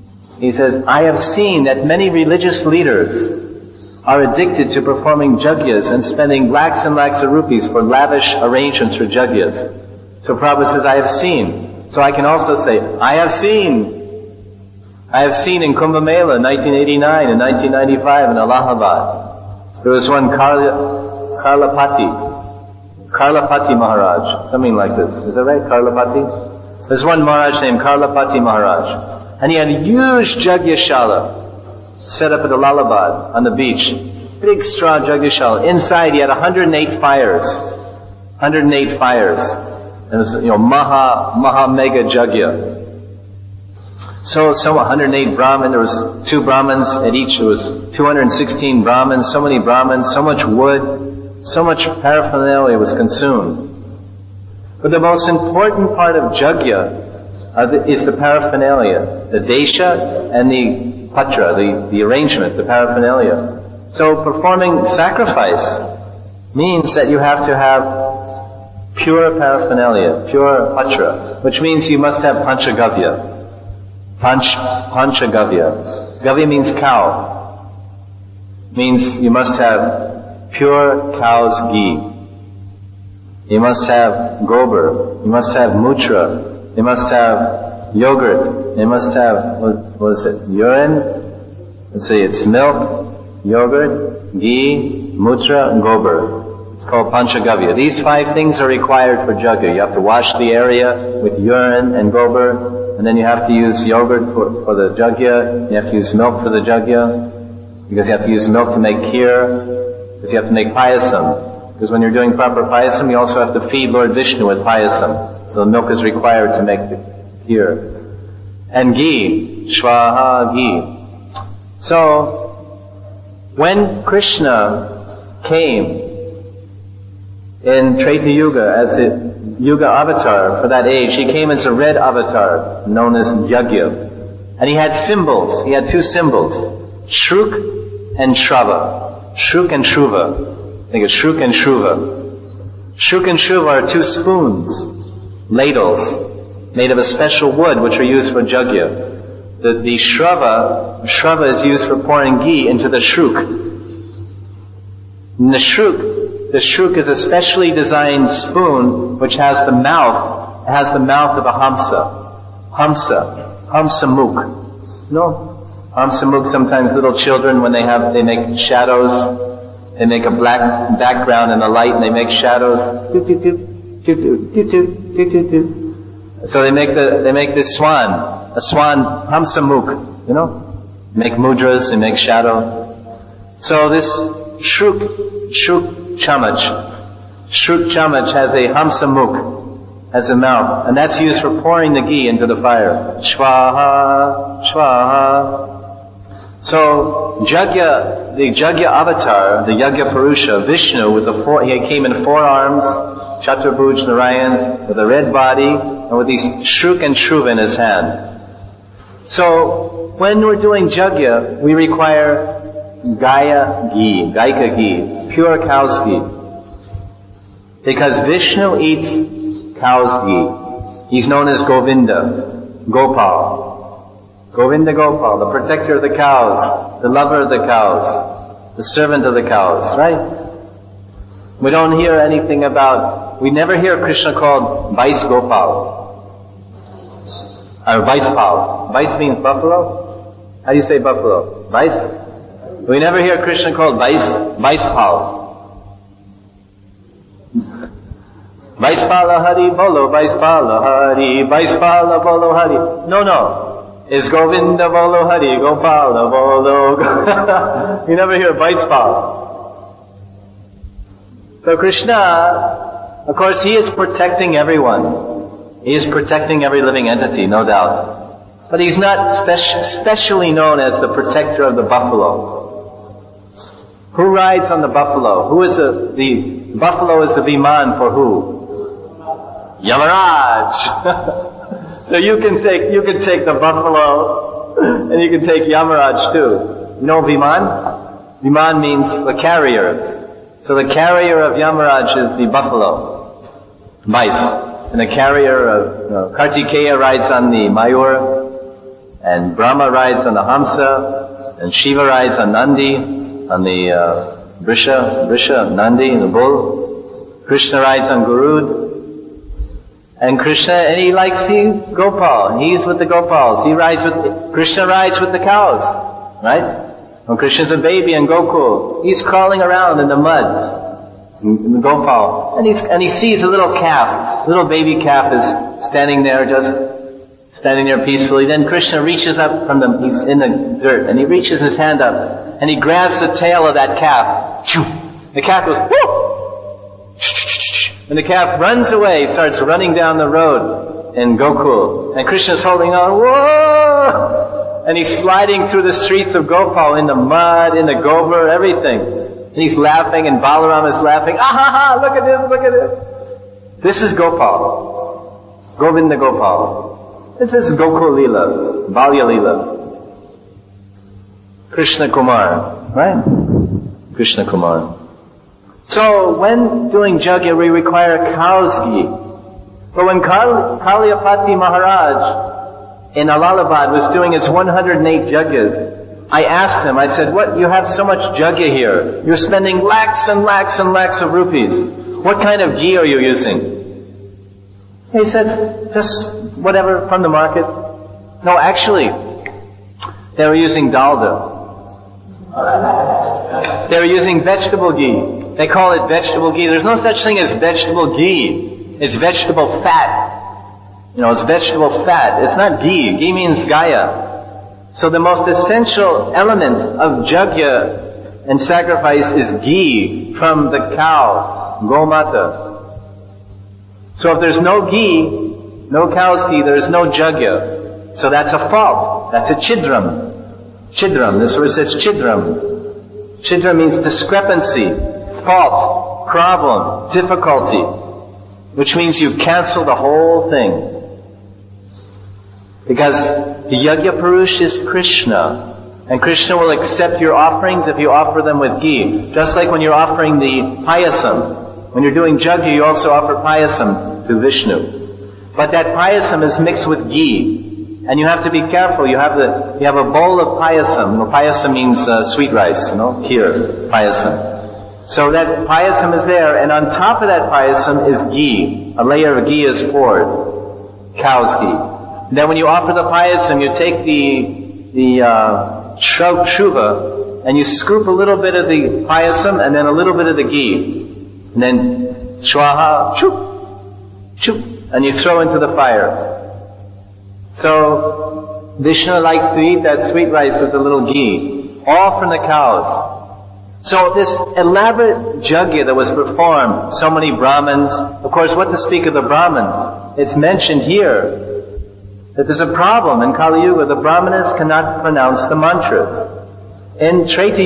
that many religious leaders are addicted to performing Jagyas and spending lakhs and lakhs of rupees for lavish arrangements for Jagyas. So Prabhupada says, I have seen. So I can also say, I have seen in Kumbh Mela in 1989 and 1995 in Allahabad. There was one Karlapati Maharaj, something like this. Is that right? Karlapati? There's one Maharaj named Karlapati Maharaj. And he had a huge Jagyashala set up at Allahabad on the beach. Big straw Jagyashala. Inside he had 108 fires. 108 fires. And it was, Maha Mega Jagya. So 108 Brahmin, there was 2 Brahmins at each, there was 216 Brahmins, so many Brahmins, so much wood, so much paraphernalia was consumed. But the most important part of Jagya is the paraphernalia, the desha and the patra, the arrangement, the paraphernalia. So performing sacrifice means that you have to have pure paraphernalia, pure patra, which means you must have panchagavya. Panchagavya. Gavya means cow. Means you must have pure cow's ghee. You must have gobar. You must have mutra. You must have yogurt. You must have, what is it? Urine. Let's see, it's milk, yogurt, ghee, mutra, and gobar. It's called panchagavya. These 5 things are required for Jagya. You have to wash the area with urine and gobar, and then you have to use yogurt for the Jagya, you have to use milk for the Jagya, because you have to use milk to make kheer, because you have to make payasam. Because when you're doing proper payasam, you also have to feed Lord Vishnu with payasam. So the milk is required to make the kheer. And ghee, shvaha ghee. So, when Krishna came in Treta Yuga as a Yuga avatar for that age, he came as a red avatar known as Yagya. And he had symbols. He had 2 symbols. Shruk and Shrava. Shruk and Shruva. I think it's Shruk and Shruva. Shruk and Shruva are 2 spoons, ladles, made of a special wood which are used for Jagya. The Shrava is used for pouring ghee into the Shruk. And the Shruk is a specially designed spoon which has the mouth of a Hamsa Mukh. Hamsa Mukh, sometimes little children when they make shadows, they make a black background and a light and they make shadows. So they make this swan, a swan, Hamsa Mukh, make mudras, they make shadow. So this Shruk Chamach has a Hamsa Mukh, has a mouth, and that's used for pouring the ghee into the fire. Shvaha, Shvaha. So the Jagya avatar, the Yagya Purusha, Vishnu, he came in 4 arms, Chaturbhuj Narayan, with a red body, and with these Shruk and Shruva in his hand. So when we're doing Jagya, we require Gaika ghee, pure cow's ghee. Because Vishnu eats cow's ghee. He's known as Govinda, Gopal, the protector of the cows, the lover of the cows, the servant of the cows, right? We don't hear anything we never hear Krishna called Vice Gopal. Or Vaispal. Vais means buffalo? How do you say buffalo? Vais? We never hear Krishna called Vaispal. Vaispala Hari Bolo, Vaispala Hari, Vaispala Bolo Hari. No. It's Govinda Bolo Hari, Gopala Bolo. You never hear Vaispal. So Krishna, of course, He is protecting everyone. He is protecting every living entity, no doubt. But He's not specially known as the protector of the buffalo. Who rides on the buffalo? Who is the buffalo is the Viman for who? Yamaraj. So you can take the buffalo and you can take Yamaraj too. You know Viman? Viman means the carrier. So the carrier of Yamaraj is the buffalo. Vais. And the carrier of Kartikeya rides on the Mayur, and Brahma rides on the Hamsa, and Shiva rides on Nandi, on the Vrisha, Nandi, the bull. Krishna rides on Gurud. And he likes Gopal. He's with the Gopals. Krishna rides with the cows. Right? When Krishna's a baby in Gokul, he's crawling around in the mud, in the Gopal. And he sees a little baby calf is standing there peacefully. Then Krishna reaches up he's in the dirt, and he reaches his hand up, and he grabs the tail of that calf. The calf goes, whoo! And the calf runs away, starts running down the road in Gokul. And Krishna's holding on, whoa! And he's sliding through the streets of Gopal in the mud, in the gobar, everything. And he's laughing, and Balaram is laughing. Ah ha ha, look at this. This is Gopal. Govinda Gopal. This is Gokul Leela, Balya Leela. Krishna Kumar, right? Krishna Kumar. So when doing Jagya, we require cow's ghee. But when Kalyapati Maharaj in Allahabad was doing his 108 Jagyas, I asked him, I said, what, you have so much Jagya here. You're spending lakhs and lakhs and lakhs of rupees. What kind of ghee are you using? He said, just whatever from the market. No, actually, they were using dalda. They were using vegetable ghee. They call it vegetable ghee. There's no such thing as vegetable ghee. It's vegetable fat. It's vegetable fat. It's not ghee. Ghee means Gaya. So the most essential element of Jagya and sacrifice is ghee from the cow, Gomata. So if there's no ghee, no cow's ghee, there's no Jagya. So that's a fault. That's a chidram. Chidram. This word says chidram. Chidram means discrepancy, fault, problem, difficulty, which means you cancel the whole thing. Because the Yajna Purush is Krishna, and Krishna will accept your offerings if you offer them with ghee. Just like when you're offering the payasam. When you're doing Jagya, you also offer payasam to Vishnu. But that payasam is mixed with ghee. And you have to be careful. You have a bowl of payasam. Payasam means sweet rice, kheer, payasam. So that payasam is there, and on top of that payasam is ghee. A layer of ghee is poured. Cow's ghee. Then when you offer the payasam, you take the shruva, and you scoop a little bit of the payasam, and then a little bit of the ghee. And then swaha, choop, and you throw into the fire. So, Vishnu likes to eat that sweet rice with a little ghee, all from the cows. So this elaborate Jagya that was performed, so many Brahmins, of course what to speak of the Brahmins? It's mentioned here that there's a problem in Kali Yuga. The Brahmanas cannot pronounce the mantras. In Treta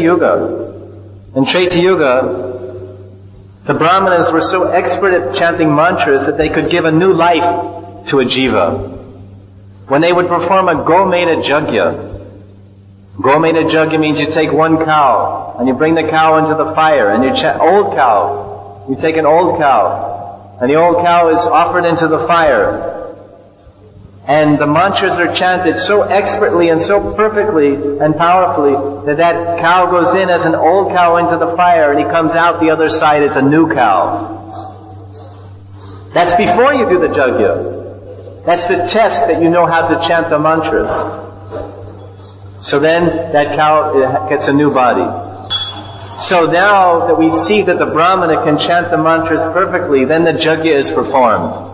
Yuga, the Brahmanas were so expert at chanting mantras that they could give a new life to a jiva. When they would perform a Gometa Jagya, Gometa Jagya means you take one cow, and you bring the cow into the fire, and you take an old cow, and the old cow is offered into the fire. And the mantras are chanted so expertly and so perfectly and powerfully that cow goes in as an old cow into the fire, and he comes out the other side as a new cow. That's before you do the Jagya. That's the test that you know how to chant the mantras. So then that cow gets a new body. So now that we see that the Brahmana can chant the mantras perfectly, then the Yajna is performed.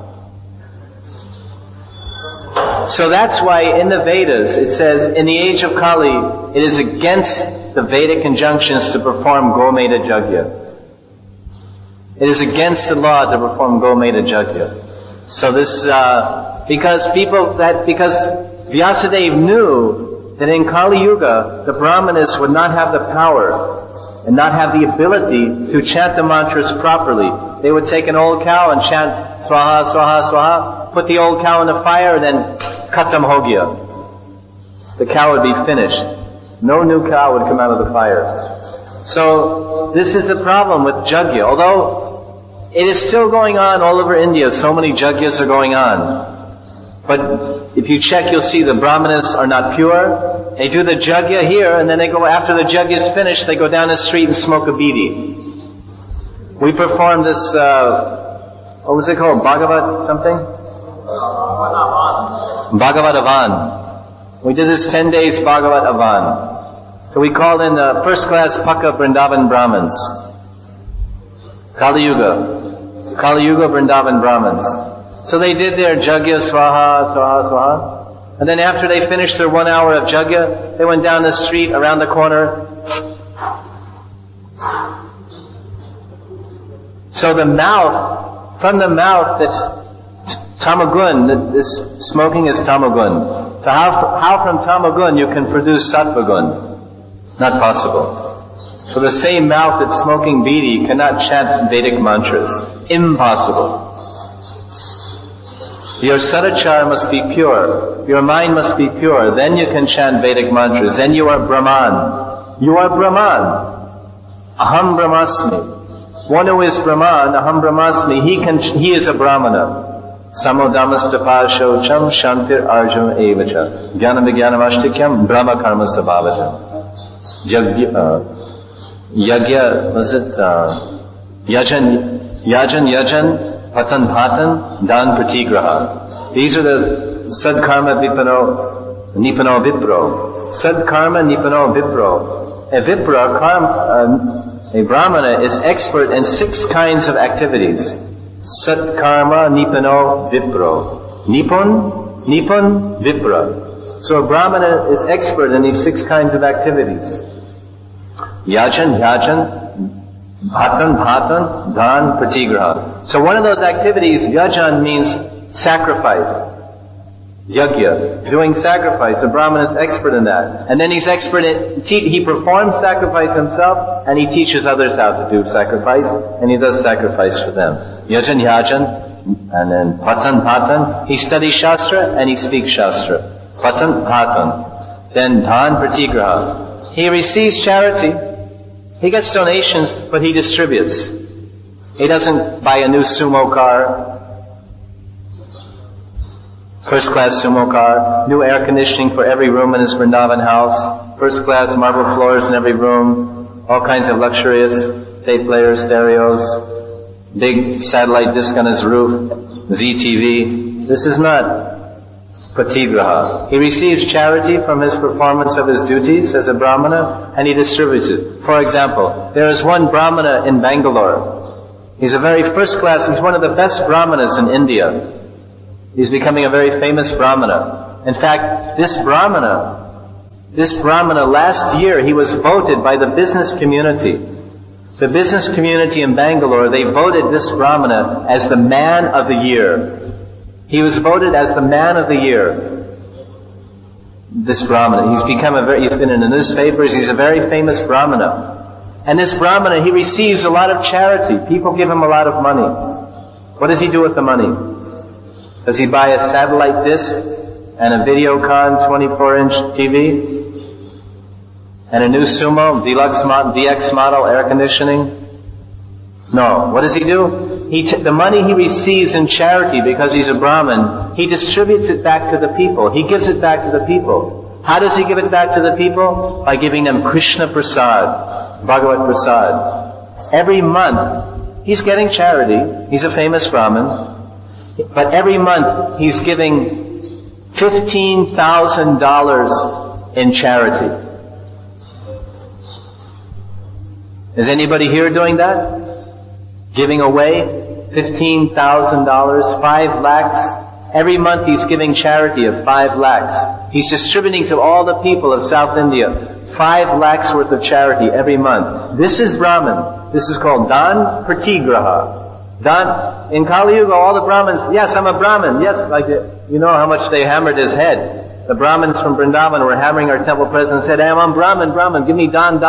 So that's why in the Vedas it says, in the age of Kali, it is against the Vedic injunctions to perform Gomeda Yajna. It is against the law to perform Gomeda Yajna. So this, because Vyasadeva knew that in Kali Yuga, the Brahmanas would not have the power and not have the ability to chant the mantras properly. They would take an old cow and chant Swaha, Swaha, Swaha, put the old cow in the fire and then Khatam ho gaya. The cow would be finished. No new cow would come out of the fire. So, this is the problem with Yajna. Although it is still going on all over India, so many Yajnas are going on. But if you check, you'll see the Brahmanas are not pure. They do the Yajna here, and then they go, after the Yajna is finished, they go down the street and smoke a bidi. We performed this, what was it called? Bhagavat something? Bhagavat Avan. We did this 10 days Bhagavat Avan. So we called in first class Pakka Vrindavan Brahmins. Kali Yuga Vrindavan Brahmins. So they did their Yajna, Swaha, Swaha, Swaha. And then after they finished their 1 hour of Yajna, they went down the street, around the corner. So the mouth, from the mouth that's tamagun, this smoking is tamagun. So how from tamagun you can produce sattvagun? Not possible. So the same mouth that's smoking bidi cannot chant Vedic mantras. Impossible. Your sadachar must be pure. Your mind must be pure. Then you can chant Vedic mantras. Then you are Brahman. You are Brahman. Aham Brahmasmi. One who is Brahman, Aham Brahmasmi, he is a Brahmana. Samodamastapasho cham shantir arjun evacha. Jnanam vijnanamashtikyam brahma karma sabhavajam. Yajna, was it, Yajan, Patan Bhatan, Dan Pratigraha. These are the Sadkarma Nipano Vipro. Sadkarma Nipano Vipro. A Vipra, a Brahmana, is expert in 6 kinds of activities. Sadkarma Nipano Vipro. Nipun, Vipra. So a Brahmana is expert in these 6 kinds of activities. Yajan, Bhatan, Dan, Pratigraha. So one of those activities, yajan, means sacrifice. Yajna, doing sacrifice. The Brahman is expert in that. And then he's expert in, he performs sacrifice himself, and he teaches others how to do sacrifice, and he does sacrifice for them. Yajan, and then Bhatan, he studies Shastra, and he speaks Shastra. Bhatan. Then Dan, Pratigraha. He receives charity. He gets donations, but he distributes. He doesn't buy a new sumo car, first class sumo car, new air conditioning for every room in his Vrindavan house, first class marble floors in every room, all kinds of luxurious tape players, stereos, big satellite disc on his roof, ZTV. This is not Pratigraha. He receives charity from his performance of his duties as a Brahmana, and he distributes it. For example, there is one Brahmana in Bangalore. He's a very first class, he's one of the best Brahmanas in India. He's becoming a very famous Brahmana. In fact, this Brahmana last year, he was voted by the business community. The business community in Bangalore, they voted this Brahmana as the man of the year. He was voted as the man of the year. This Brahmana. He's been in the newspapers, he's a very famous Brahmana. And this Brahmana, he receives a lot of charity. People give him a lot of money. What does he do with the money? Does he buy a satellite disc and a Videocon 24-inch TV? And a new Sumo, DX model air conditioning? No. What does he do? The money he receives in charity because he's a Brahmin, he distributes it back to the people. He gives it back to the people. How does he give it back to the people? By giving them Krishna Prasad, Bhagavat Prasad. Every month, he's getting charity. He's a famous Brahmin. But every month he's giving $15,000 in charity. Is anybody here doing that? Giving away $15,000, 5 lakhs. Every month he's giving charity of 5 lakhs. He's distributing to all the people of South India 5 lakhs worth of charity every month. This is Brahman. This is called Dan Pratigraha. Dan, in Kali Yuga, all the Brahmins, yes, I'm a Brahmin, yes, like, you know how much they hammered his head. The Brahmins from Vrindavan were hammering our temple president and said, hey, I'm Brahmin, give me Dan.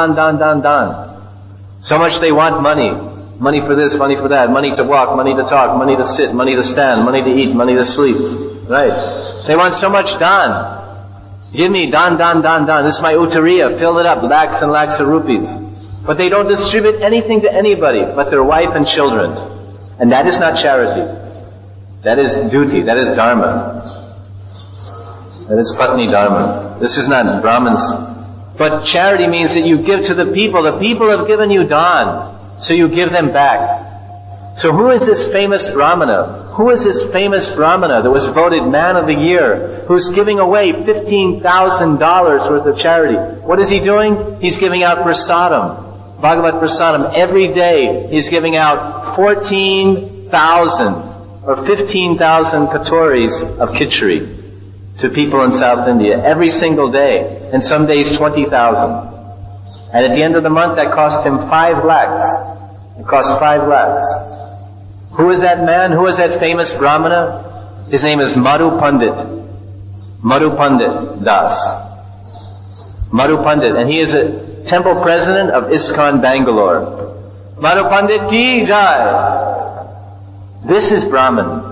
So much they want money. Money for this, money for that, money to walk, money to talk, money to sit, money to stand, money to eat, money to sleep. Right? They want so much Dan. Give me Dan. This is my uttariya, fill it up, lakhs and lakhs of rupees. But they don't distribute anything to anybody but their wife and children. And that is not charity. That is duty. That is dharma. That is patni dharma. This is not Brahmins. But charity means that you give to the people. The people have given you dan, so you give them back. So who is this famous Brahmana? Who is this famous Brahmana that was voted Man of the Year, who's giving away $15,000 worth of charity? What is he doing? He's giving out prasadam. Bhagavad Prasadam. Every day he's giving out 14,000 or 15,000 katoris of khichdi to people in South India. Every single day. And some days 20,000. And at the end of the month that cost him 5 lakhs. It cost 5 lakhs. Who is that man? Who is that famous Brahmana? His name is Madhu Pandit. Madhu Pandit Das. Madhu Pandit. And he is a temple president of ISKCON Bangalore. Madhu Pandit ki jai. This is Brahman.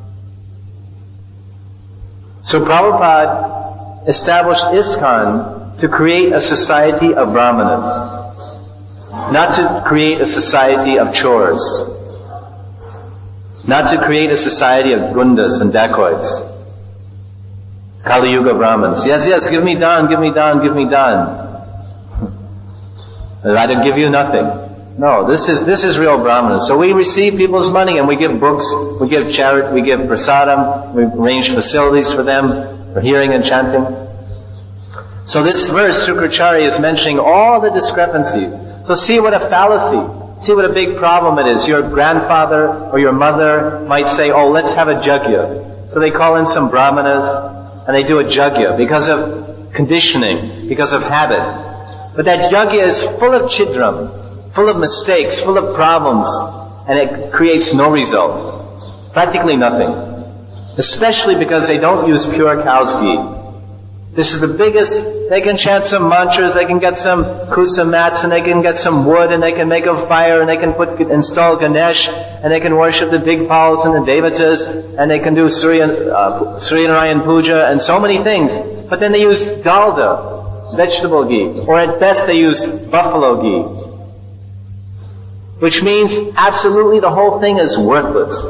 So Prabhupada established ISKCON to create a society of Brahmanas. Not to create a society of chores. Not to create a society of gundas and dacoits. Kali Yuga Brahmins. Yes, give me dan. I don't give you nothing. No, this is real Brahmanas. So we receive people's money and we give books, we give charity, we give prasadam, we arrange facilities for them, for hearing and chanting. So this verse, Shukracharya, is mentioning all the discrepancies. So see what a fallacy, see what a big problem it is. Your grandfather or your mother might say, oh, let's have a jagya. So they call in some brahmanas and they do a jagya because of conditioning, because of habit. But that yajna is full of chidram, full of mistakes, full of problems, and it creates no result. Practically nothing. Especially because they don't use pure cow's ghee. This is the biggest, they can chant some mantras, they can get some kusa mats, and they can get some wood, and they can make a fire, and they can install Ganesh, and they can worship the Digpals and the Devatas, and they can do Surya Narayan Puja, and so many things. But then they use dalda, vegetable ghee, or at best they use buffalo ghee. Which means absolutely the whole thing is worthless.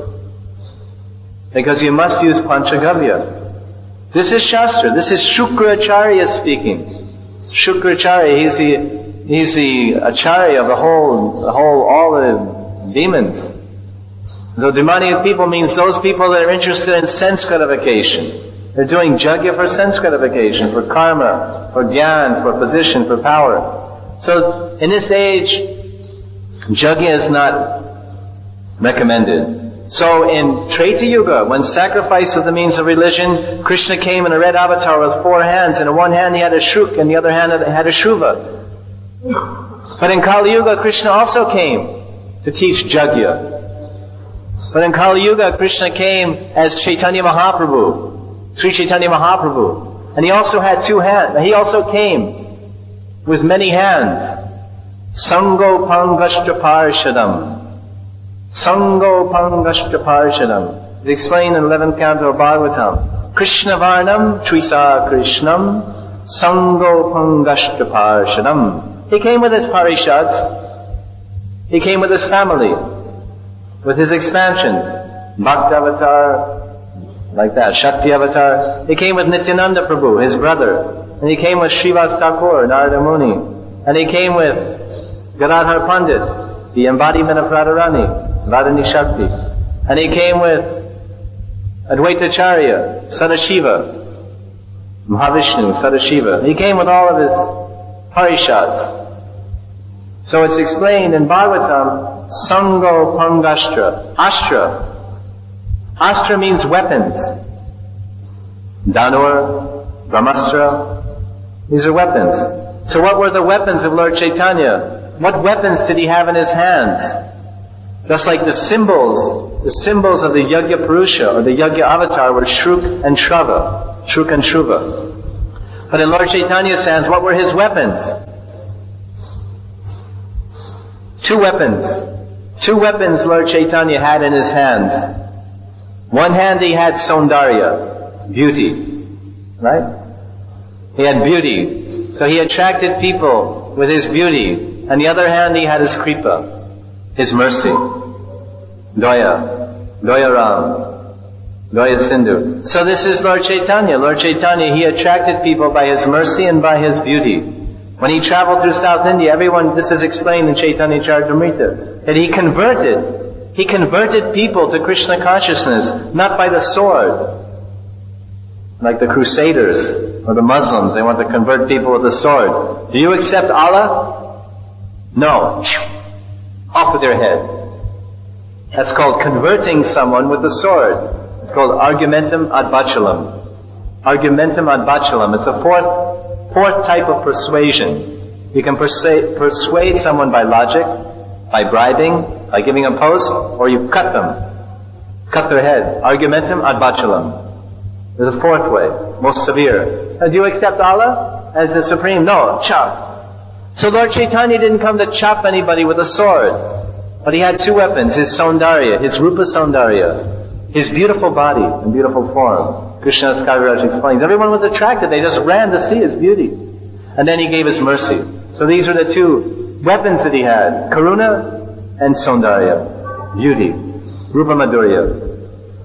Because you must use Panchagavya. This is Shastra, this is Shukracharya speaking. Shukracharya, he's the Acharya of all the demons. The demonic people means those people that are interested in sense gratification. They're doing jagya for sense gratification, for karma, for dhyan, for position, for power. So, in this age, jagya is not recommended. So in Treta Yuga, when sacrifice was the means of religion, Krishna came in a red avatar with 4 hands, and in one hand he had a shruk, and the other hand he had a shruva. But in Kali Yuga, Krishna also came to teach jagya. But in Kali Yuga, Krishna came as Chaitanya Mahaprabhu. Sri Chaitanya Mahaprabhu. And he also had 2 hands. He also came with many hands. Sango Pangashtra Parshadam. Sango Pangashtra Parshadam. It's explained in 11th canto of Bhagavatam. Krishna Varnam Trisa Krishnam Sango Pangashtra Parshadam. He came with his parishads. He came with his family. With his expansions. Bhakti Avatar, like that, Shakti Avatar. He came with Nityananda Prabhu, his brother. And he came with Srivas Thakur, Narada Muni. And he came with Gadadhar Pandit, the embodiment of Radharani, Radhani Shakti. And he came with Advaitacharya, Sadashiva, Mahavishnu, Sadashiva. He came with all of his parishads. So it's explained in Bhagavatam, Sango Pangastra, Astra. Astra means weapons. Dhanur, Brahmastra, these are weapons. So what were the weapons of Lord Chaitanya? What weapons did he have in his hands? Just like the symbols of the Yajna Purusha or the Yajna Avatar were Shruk and Shruva. Shruk and Shruva. But in Lord Chaitanya's hands, what were his weapons? Two weapons Lord Chaitanya had in his hands. One hand he had Saundarya, beauty. Right? He had beauty. So he attracted people with his beauty. And the other hand he had his Kripa, his mercy. Daya Ram, Daya Sindhu. So this is Lord Chaitanya. Lord Chaitanya, he attracted people by his mercy and by his beauty. When he traveled through South India, this is explained in Chaitanya Charitamrita, that he converted people to Krishna consciousness, not by the sword. Like the Crusaders or the Muslims, they want to convert people with the sword. Do you accept Allah? No. Off with your head. That's called converting someone with the sword. It's called argumentum ad bacillum. Argumentum ad bacillum. It's the fourth type of persuasion. You can persuade someone by logic, by bribing, by giving a post, or you cut them. Cut their head. Argumentum ad bacillum. There's a fourth way, most severe. Do you accept Allah as the supreme? No, chop. So Lord Chaitanya didn't come to chop anybody with a sword. But he had two weapons, his Saundarya, his Rupa Saundarya, his beautiful body and beautiful form. Krishnadas Kaviraj explains, everyone was attracted, they just ran to see his beauty. And then he gave his mercy. So these are the two weapons that he had, Karuna and Saundarya, beauty, Rupa Madhurya.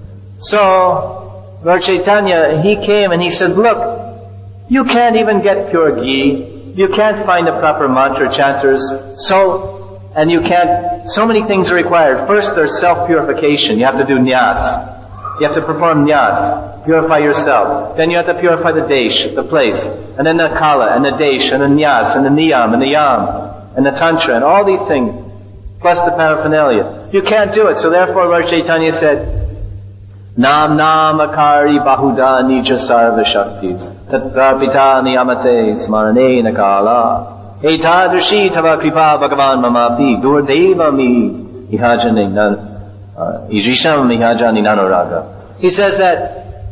So, Lord Chaitanya, he came and he said, look, you can't even get pure ghee, you can't find the proper mantra chanters, so many things are required. First, there's self-purification. You have to do nyas. You have to perform nyas. Purify yourself. Then you have to purify the desh, the place. And then the kala, and the desh, and the nyas, and the niyam, and the yam, and the tantra, and all these things. Plus the paraphernalia. You can't do it. So therefore, Lord Chaitanya said, Nam akari bahuda nija sarva shaktis. Tatrapita niyamate smarane nakala. Etadrishi tava kripa bhagavan mamapi durdeva mi ihajani ijisham ihajani nanoraga. He says that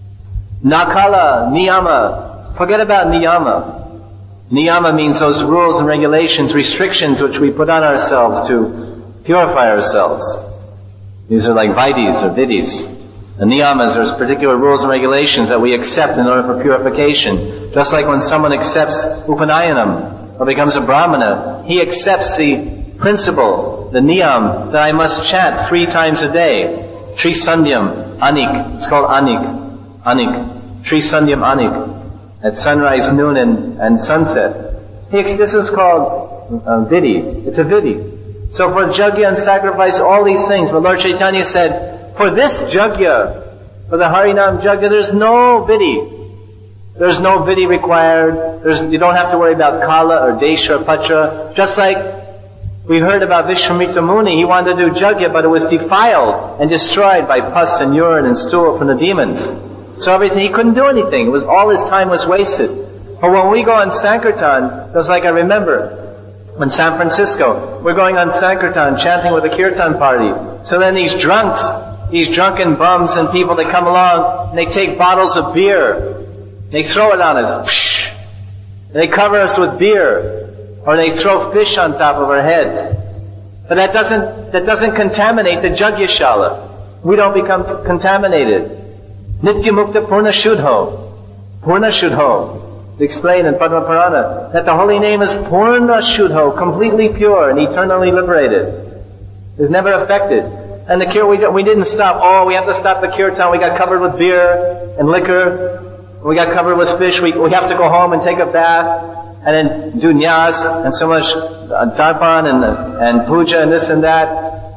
nakala, niyama, forget about niyama. Niyama means those rules and regulations, restrictions which we put on ourselves to purify ourselves. These are like vidis or vidis. The niyamas are particular rules and regulations that we accept in order for purification. Just like when someone accepts upanayanam, or becomes a brahmana, he accepts the principle, the niyam, that I must chant 3 times a day. Tri Sandhyam, Anik. It's called Anik. Anik. Tri Sandhyam Anik. At sunrise, noon, and sunset. This is called Vidhi. It's a Vidhi. So for Jagya and sacrifice, all these things, but Lord Chaitanya said, for this Jagya, for the Harinam Jagya, there's no Vidhi. There's no vidhi required. You don't have to worry about kala or desha or patra. Just like we heard about Vishwamitra Muni, he wanted to do jagya, but it was defiled and destroyed by pus and urine and stool from the demons. So he couldn't do anything. All his time was wasted. But when we go on Sankirtan, just like I remember, in San Francisco, we're going on Sankirtan, chanting with a kirtan party. So then these drunken bums and people, they come along and they take bottles of beer. They throw it on us. They cover us with beer. Or they throw fish on top of our heads. But that doesn't contaminate the Jagyashala. We don't become contaminated. Nitya Mukta Purna Shuddho. Purna Shuddho. They explain in Padma Purana that the holy name is Purna Shuddho, completely pure and eternally liberated. It's never affected. And the kirtan, we didn't stop. We have to stop the kirtan. We got covered with beer and liquor. We got covered with fish. We have to go home and take a bath and then do nyas and so much darpan and puja and this and that.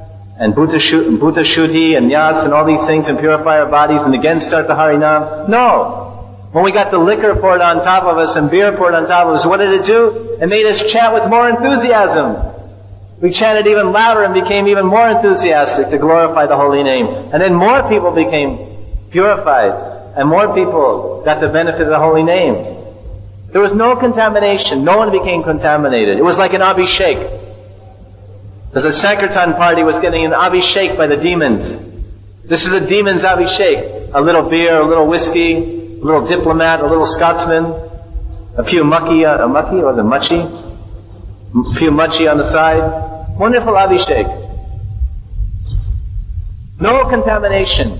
and Bhuta Shuddhi and Nyas and all these things and purify our bodies and again start the Harinam? No. When we got the liquor poured on top of us and beer poured on top of us, what did it do? It made us chant with more enthusiasm. We chanted even louder and became even more enthusiastic to glorify the holy name. And then more people became purified and more people got the benefit of the holy name. There was no contamination. No one became contaminated. It was like an Abhishek. The Sankirtan party was getting an Abhishek by the demons. This is a demon's Abhishek. A little beer, a little whiskey, a little diplomat, a little Scotsman, a few mucky on the side. Wonderful Abhishek. No contamination.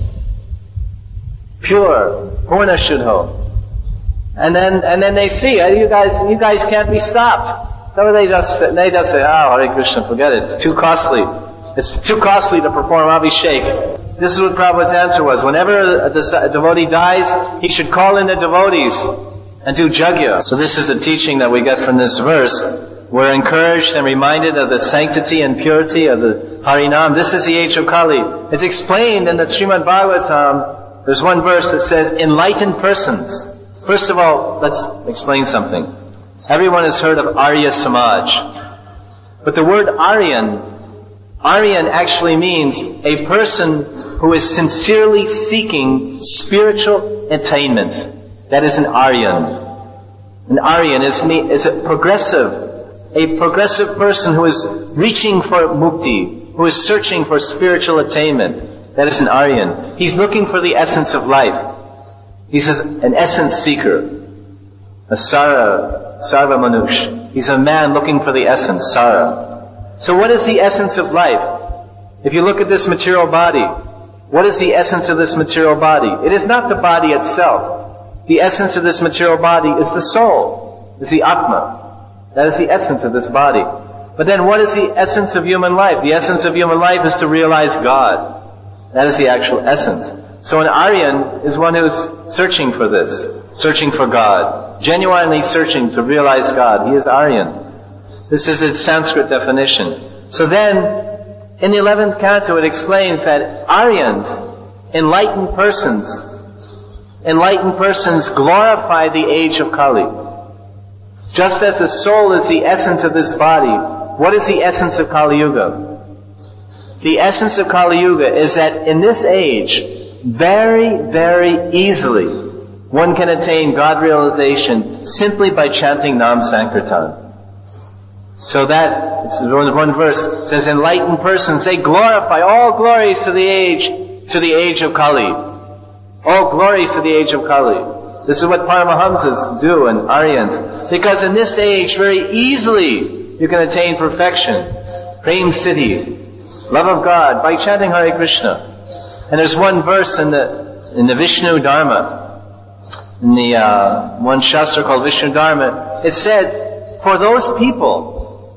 Pure. Purna Shuddho. And then they see, you guys can't be stopped. So they just say, oh, Hare Krishna, forget it. It's too costly. It's too costly to perform Abhishek. This is what Prabhupada's answer was. Whenever a devotee dies, he should call in the devotees and do jagya. So this is the teaching that we get from this verse. We're encouraged and reminded of the sanctity and purity of the Harinam. This is the age of Kali. It's explained in the Srimad Bhagavatam. There's one verse that says, enlightened persons. First of all, let's explain something. Everyone has heard of Arya Samaj. But the word Aryan actually means a person who is sincerely seeking spiritual attainment. That is an Aryan. An Aryan is a progressive person who is reaching for mukti, who is searching for spiritual attainment. That is an Aryan. He's looking for the essence of life. He's an essence seeker. A Sarva Manush. He's a man looking for the essence, Sara. So what is the essence of life? If you look at this material body, what is the essence of this material body? It is not the body itself. The essence of this material body is the soul, is the Atma. That is the essence of this body. But then what is the essence of human life? The essence of human life is to realize God. That is the actual essence. So an Aryan is one who's searching for this, searching for God, genuinely searching to realize God. He is Aryan. This is its Sanskrit definition. So then, in the 11th canto, it explains that Aryans, enlightened persons glorify the age of Kali. Just as the soul is the essence of this body, what is the essence of Kali Yuga? The essence of Kali Yuga is that in this age, very, very easily, one can attain God realization simply by chanting Nam Sankirtan. So that, one verse says, enlightened persons, they glorify all glories to the age of Kali. All glories to the age of Kali. This is what Paramahamsas do and Aryans. Because in this age, very easily, you can attain perfection. Prem Siddhi. Love of God by chanting Hare Krishna. And there's one verse in the Vishnu Dharma, in the one shastra called Vishnu Dharma. It said, for those people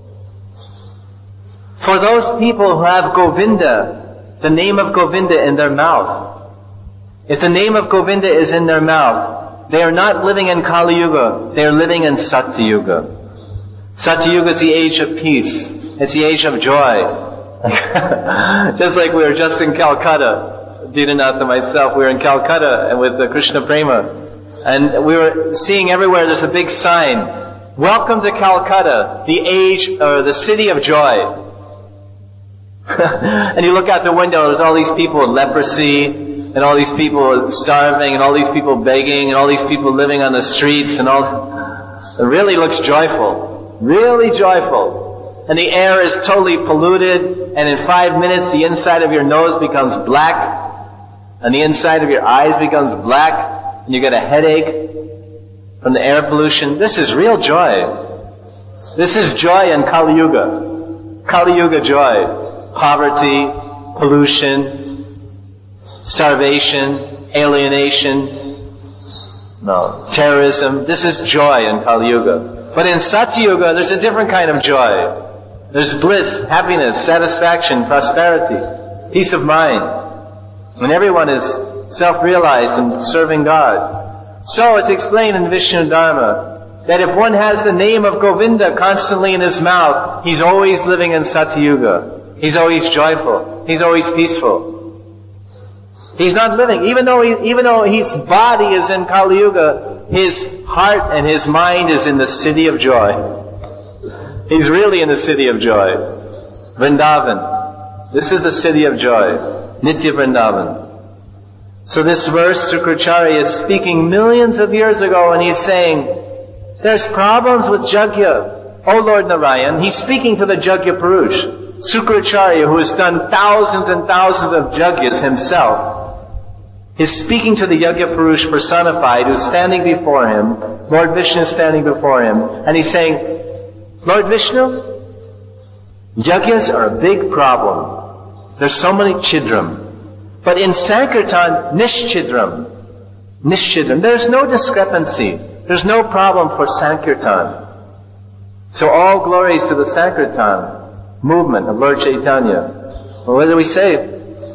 who have Govinda, the name of Govinda in their mouth. If the name of Govinda is in their mouth, they are not living in Kali Yuga, they are living in Satya Yuga. Satya Yuga is the age of peace. It's the age of joy. Just like we were just in Calcutta. Didanath and myself, we were in Calcutta and with Krishna Prema. And we were seeing everywhere there's a big sign. Welcome to Calcutta, the city of joy. And you look out the window, there's all these people with leprosy, and all these people starving, and all these people begging, and all these people living on the streets, and all. It really looks joyful. Really joyful. And the air is totally polluted, and in 5 minutes the inside of your nose becomes black, and the inside of your eyes becomes black, and you get a headache from the air pollution. This is real joy. This is joy in Kali Yuga. Kali Yuga joy. Poverty, pollution, starvation, alienation, terrorism. This is joy in Kali Yuga. But in Satya Yuga, there's a different kind of joy. There's bliss, happiness, satisfaction, prosperity, peace of mind. When everyone is self-realized and serving God. So it's explained in Vishnu Dharma that if one has the name of Govinda constantly in his mouth, he's always living in Satya Yuga. He's always joyful. He's always peaceful. He's not living. Even though his body is in Kali Yuga, his heart and his mind is in the city of joy. He's really in the city of joy. Vrindavan. This is the city of joy. Nitya Vrindavan. So this verse, Sukracharya is speaking millions of years ago, and he's saying, there's problems with Jagya. Oh Lord Narayan, he's speaking to the Jagya Purush. Sukracharya, who has done thousands and thousands of Jagyas himself, is speaking to the Yagya Purush personified, who's standing before him. Lord Vishnu is standing before him, and he's saying, Lord Vishnu, Yagyas are a big problem. There's so many chidram. But in Sankirtan, nishchidram. Nishchidram. There's no discrepancy. There's no problem for Sankirtan. So all glories to the Sankirtan movement of Lord Chaitanya. Well, what do we say?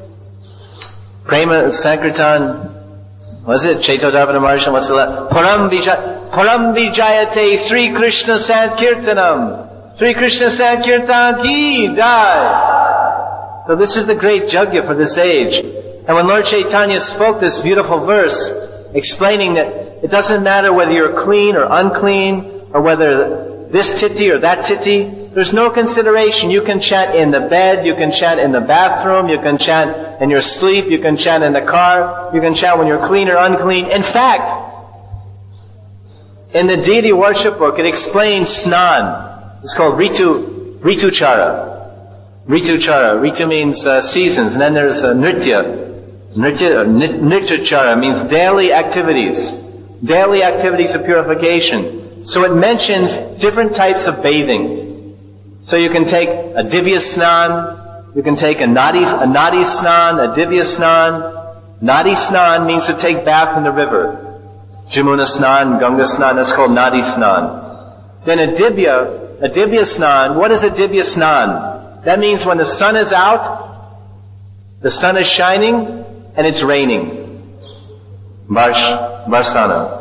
Prema Sankirtan, was it? Chaitodharvana Maharsham, what's the last? Param Vijayate Sri Krishna Sankirtanam. Sri Krishna Sankirtan ki jai. So this is the great Jagya for this age. And when Lord Chaitanya spoke this beautiful verse, explaining that it doesn't matter whether you're clean or unclean, or whether this titi or that titi, there's no consideration. You can chant in the bed, you can chant in the bathroom, you can chant in your sleep, you can chant in the car, you can chant when you're clean or unclean. In fact, in the deity worship book, it explains snan. It's called Rituchara. Rituchara. Ritu means seasons. And then there's Nritya. Nrityachara means daily activities. Daily activities of purification. So it mentions different types of bathing. So you can take a divya snan, you can take a nadi snan, a divya snan. Nadi snan means to take bath in the river. Jamuna snan, Ganga snan, that's called nadi snan. Then a divya snan, what is a divya snan? That means when the sun is out, the sun is shining, and it's raining. Varsana.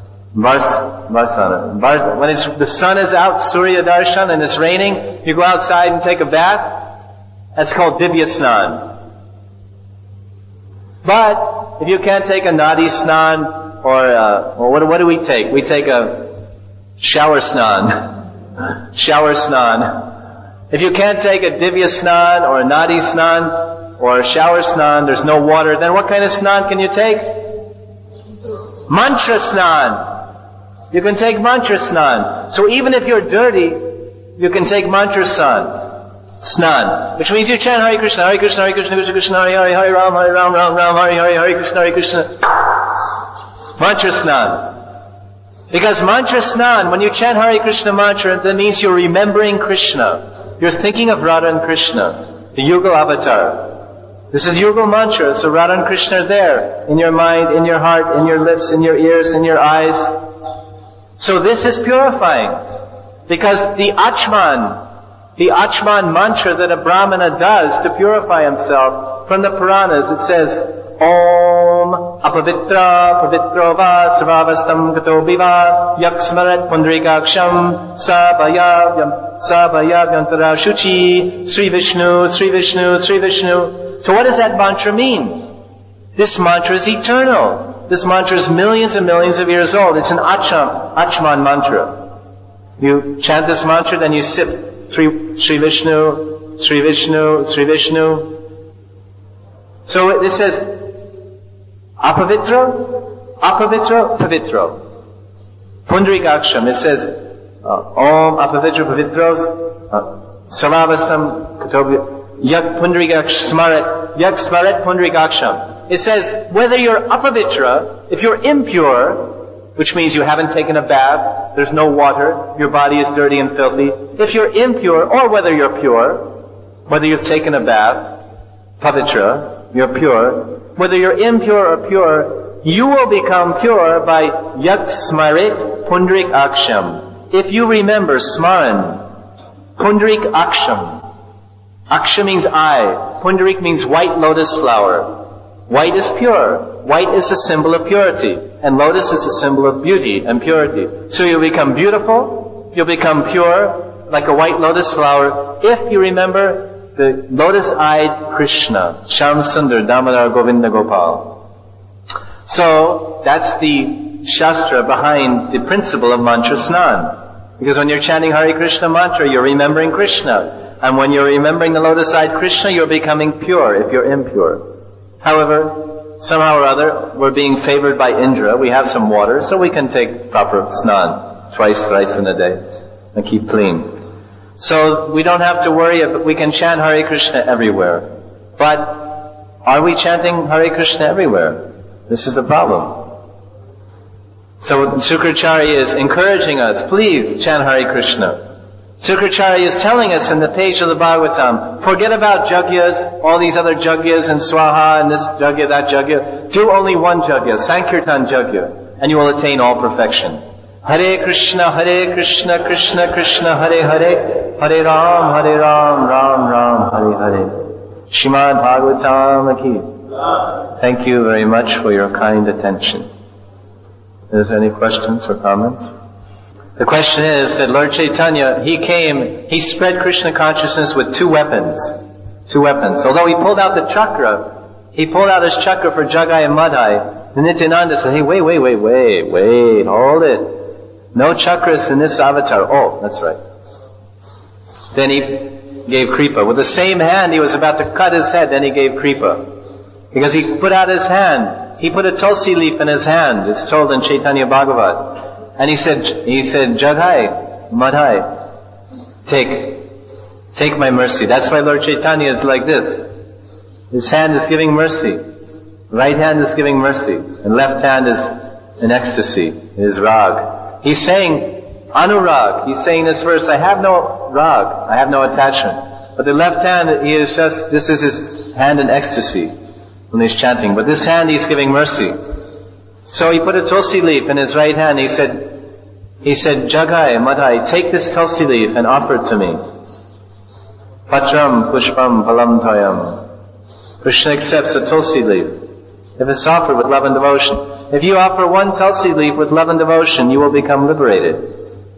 When the sun is out, Surya Darshan, and it's raining, you go outside and take a bath. That's called Divya Snan. But if you can't take a Nadi Snan, or what do we take? We take a shower Snan. Shower Snan. If you can't take a Divya Snan, or a Nadi Snan, or a shower Snan, there's no water, then what kind of Snan can you take? Mantra Snan. You can take mantra snan. So even if you're dirty, you can take mantra snan, which means you chant Hare Krishna, Hare Krishna, Hare Krishna, Krishna Krishna, Hare Hare, Hare Ram, Hare Ram, Ram Ram, Hare Hare, Hare Krishna, Hare Krishna. Mantra snan. Because mantra snan, when you chant Hare Krishna mantra, that means you're remembering Krishna. You're thinking of Radha and Krishna, the Yugal avatar. This is Yugal mantra, so Radha and Krishna are there, in your mind, in your heart, in your lips, in your ears, in your eyes. So this is purifying. Because the Achman mantra that a Brahmana does to purify himself, from the Puranas it says, Om apavitra pavitro va sarvavastam gato biva yaksmarat pundarikaksham sabhaya yantara shuchi Sri Vishnu, Sri Vishnu, Sri Vishnu. So what does that mantra mean? This mantra is eternal. This mantra is millions and millions of years old. It's an Achman mantra. You chant this mantra, then you sip Sri Vishnu, Sri Vishnu, Sri Vishnu. So it says, apavitra, pavitro. Pundarikaksham, it says, Om apavitra pavitros, Saravastam katobhi, Yak pundarikaksham, Yak smaret pundarikaksham. It says, whether you're apavitra, if you're impure, which means you haven't taken a bath, there's no water, your body is dirty and filthy. If you're impure, or whether you're pure, whether you've taken a bath, pavitra, you're pure, whether you're impure or pure, you will become pure by yak smarit pundarik aksham. If you remember smaran, pundarik aksham. Aksha means eye. Pundarik means white lotus flower. White is pure. White is a symbol of purity. And lotus is a symbol of beauty and purity. So you'll become beautiful, you'll become pure, like a white lotus flower, if you remember the lotus-eyed Krishna, Shyam Sundar Damodar Govinda Gopal. So, that's the Shastra behind the principle of mantra snan. Because when you're chanting Hare Krishna mantra, you're remembering Krishna. And when you're remembering the lotus-eyed Krishna, you're becoming pure if you're impure. However, somehow or other, we're being favored by Indra. We have some water, so we can take proper snan twice, thrice in a day and keep clean. So we don't have to worry, we can chant Hare Krishna everywhere. But are we chanting Hare Krishna everywhere? This is the problem. So Sukracharya is encouraging us, please chant Hare Krishna. Sukracharya is telling us in the page of the Bhagavatam, forget about jagyas, all these other jagyas and swaha and this jagya, that jagya. Do only one jagya, Sankirtan jagya, and you will attain all perfection. Hare Krishna, Krishna Krishna, Hare Hare, Hare Ram, Ram Ram, Hare Hare. Srimad Bhagavatam Ki. Thank you very much for your kind attention. Is there any questions or comments? The question is that Lord Chaitanya, he spread Krishna consciousness with two weapons. Although he pulled out the chakra, he pulled out his chakra for Jagai and Madhai, the Nityananda said, hey, wait, hold it. No chakras in this avatar. Oh, that's right. Then he gave Kripa. With the same hand, he was about to cut his head, then he gave Kripa. Because he put out his hand, he put a tulsi leaf in his hand, it's told in Chaitanya Bhagavat. And he said, Jagai, Madhai, take my mercy. That's why Lord Chaitanya is like this. His hand is giving mercy. Right hand is giving mercy. And left hand is in ecstasy, is rag. He's saying anurag. He's saying this verse, I have no rag, I have no attachment. But the left hand, this is his hand in ecstasy when he's chanting. But this hand he's giving mercy. So he put a tulsi leaf in his right hand. He said, Jagai, Madhai, take this tulsi leaf and offer it to me. Patram, pushpam, palam toyam. Krishna accepts a tulsi leaf if it's offered with love and devotion. If you offer one tulsi leaf with love and devotion, you will become liberated.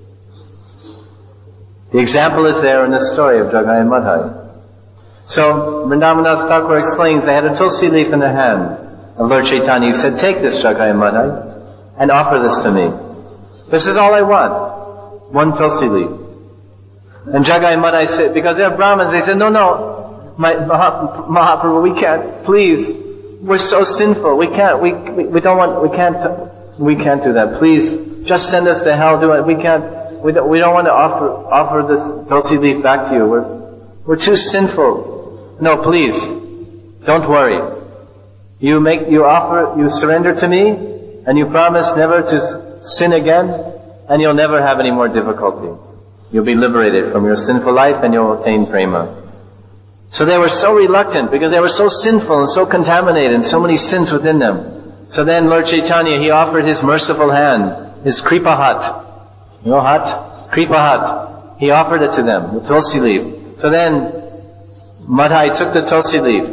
The example is there in the story of Jagai and Madhai. So, Vrindavan Thakur explains, they had a tulsi leaf in the hand of Lord Chaitanya. He said, take this Jagai and Madhai and offer this to me. This is all I want. One tulsi leaf. And Jagai and Madhai said, because they're Brahmins, they said, no, Mahaprabhu, we can't, please. We're so sinful. We can't do that. Please, just send us to hell. Do it. We don't want to offer this tulsi leaf back to you. We're too sinful. No, please. Don't worry. You surrender to me, and you promise never to sin again, and you'll never have any more difficulty. You'll be liberated from your sinful life, and you'll attain prema. So they were so reluctant because they were so sinful and so contaminated and so many sins within them. So then Lord Chaitanya, he offered his merciful hand, his kripa hat. You know hat? Kripa hat. He offered it to them, the tulsi leaf. So then Madhai took the tulsi leaf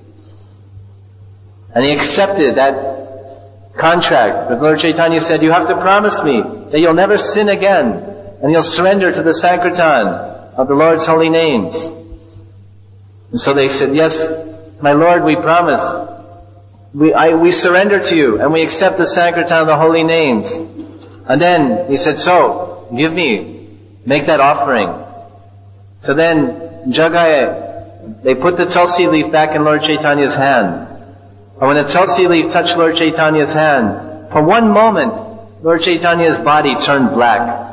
and he accepted that contract. But Lord Chaitanya said, you have to promise me that you'll never sin again and you'll surrender to the Sankirtan of the Lord's holy names. And so they said, yes, my Lord, we promise. We surrender to you and we accept the Sankirtan of the holy names. And then he said, so, make that offering. So then Jagai, they put the tulsi leaf back in Lord Chaitanya's hand. And when the tulsi leaf touched Lord Chaitanya's hand, for one moment, Lord Chaitanya's body turned black.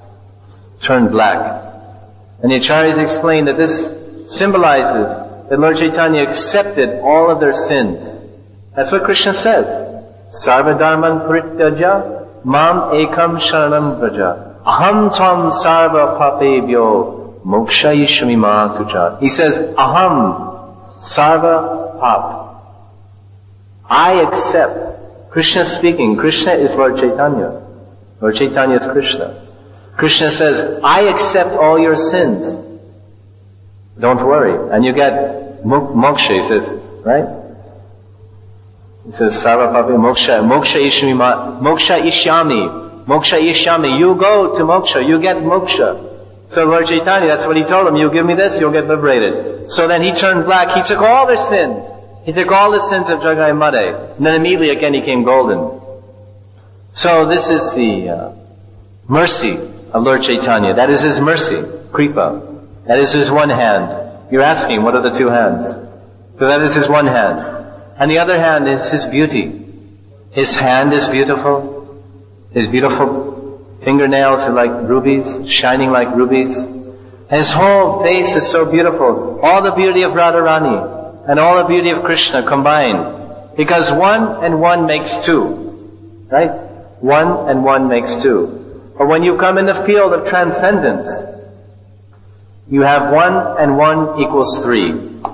And the Acharyas explained that this symbolizes that Lord Chaitanya accepted all of their sins. That's what Krishna says. Sarva dharman parityaja mam ekam sharanam vraja aham tvam sarva papebhyo mokshayishami ma tuja. He says, aham sarva pap. I accept. Krishna speaking. Krishna is Lord Chaitanya. Lord Chaitanya is Krishna. Krishna says, I accept all your sins. Don't worry. And you get moksha, he says, right? He says, sarva papi moksha ishyami. You go to moksha, you get moksha. So Lord Chaitanya, that's what he told him. You give me this, you'll get liberated. So then he turned black. He took all their sin. He took all the sins of Jagai Made. And then immediately again he came golden. So this is the mercy of Lord Chaitanya. That is his mercy, Kripa. That is his one hand. You're asking, what are the two hands? So that is his one hand. And the other hand is his beauty. His hand is beautiful. His beautiful fingernails are like rubies, shining like rubies. And his whole face is so beautiful. All the beauty of Radharani and all the beauty of Krishna combined. Because 1 and 1 makes 2. Right? 1 and 1 makes 2. But when you come in the field of transcendence, you have 1 and 1 equals 3.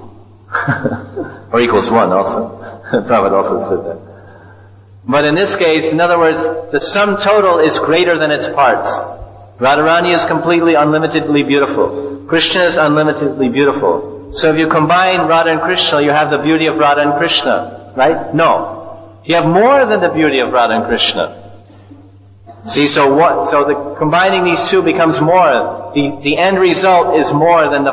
Or equals 1 also. Prabhupada also said that. But in this case, in other words, the sum total is greater than its parts. Radharani is completely unlimitedly beautiful. Krishna is unlimitedly beautiful. So if you combine Radha and Krishna, you have the beauty of Radha and Krishna. Right? No. You have more than the beauty of Radha and Krishna. See, so what? So the combining these two becomes more. The end result is more than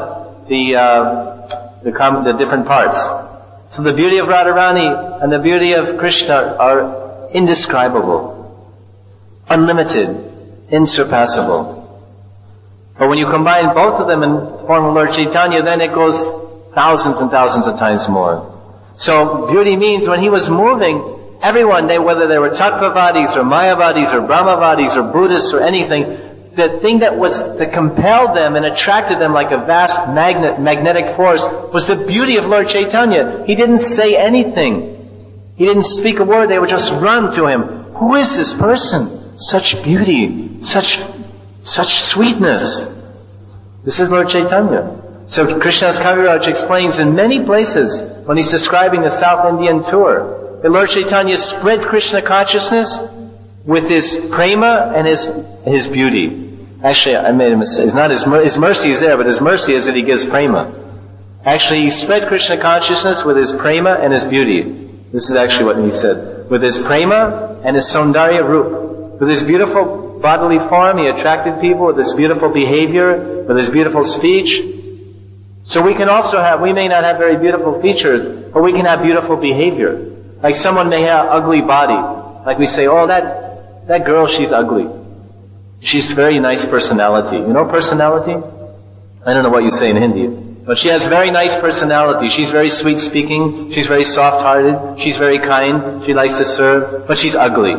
the different parts. So the beauty of Radharani and the beauty of Krishna are indescribable, unlimited, insurpassable. But when you combine both of them in the form of Lord Chaitanya, then it goes thousands and thousands of times more. So beauty means when he was moving, everyone, whether they were Tattvavadis or Mayavadis or Brahmavadis or Buddhists or anything, the thing that compelled them and attracted them like a vast magnetic force was the beauty of Lord Chaitanya. He didn't say anything. He didn't speak a word. They would just run to him. Who is this person? Such beauty, such sweetness. This is Lord Chaitanya. So Krishnadas Kaviraj explains in many places when he's describing the South Indian tour that Lord Chaitanya spread Krishna consciousness with his prema and his beauty. Actually, I made a mistake. It's not his mercy is there, but his mercy is that he gives prema. Actually, he spread Krishna consciousness with his prema and his beauty. This is actually what he said. With his prema and his saundarya roop. With his beautiful bodily form, he attracted people with his beautiful behavior, with his beautiful speech. So we may not have very beautiful features, but we can have beautiful behavior. Like someone may have an ugly body. Like we say, oh, that girl, she's ugly. She's very nice personality. You know personality? I don't know what you say in Hindi. But she has very nice personality. She's very sweet speaking. She's very soft hearted. She's very kind. She likes to serve. But she's ugly.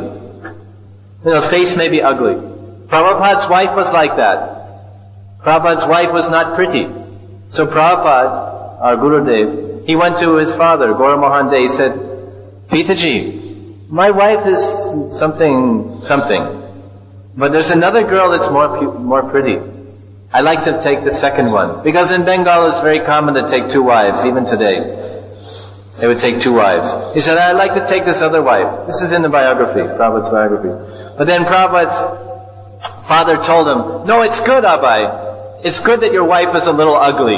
Face may be ugly. Prabhupada's wife was like that. Prabhupada's wife was not pretty. So Prabhupada, our Gurudev, he went to his father, Gaura Mohan Dey, he said, Pitaji, my wife is something. But there's another girl that's more pretty. I like to take the second one. Because in Bengal it's very common to take 2 wives, even today. They would take 2 wives. He said, I'd like to take this other wife. This is in the biography, Prabhupada's biography. But then Prabhupada's father told him, no, it's good, Abai. It's good that your wife is a little ugly.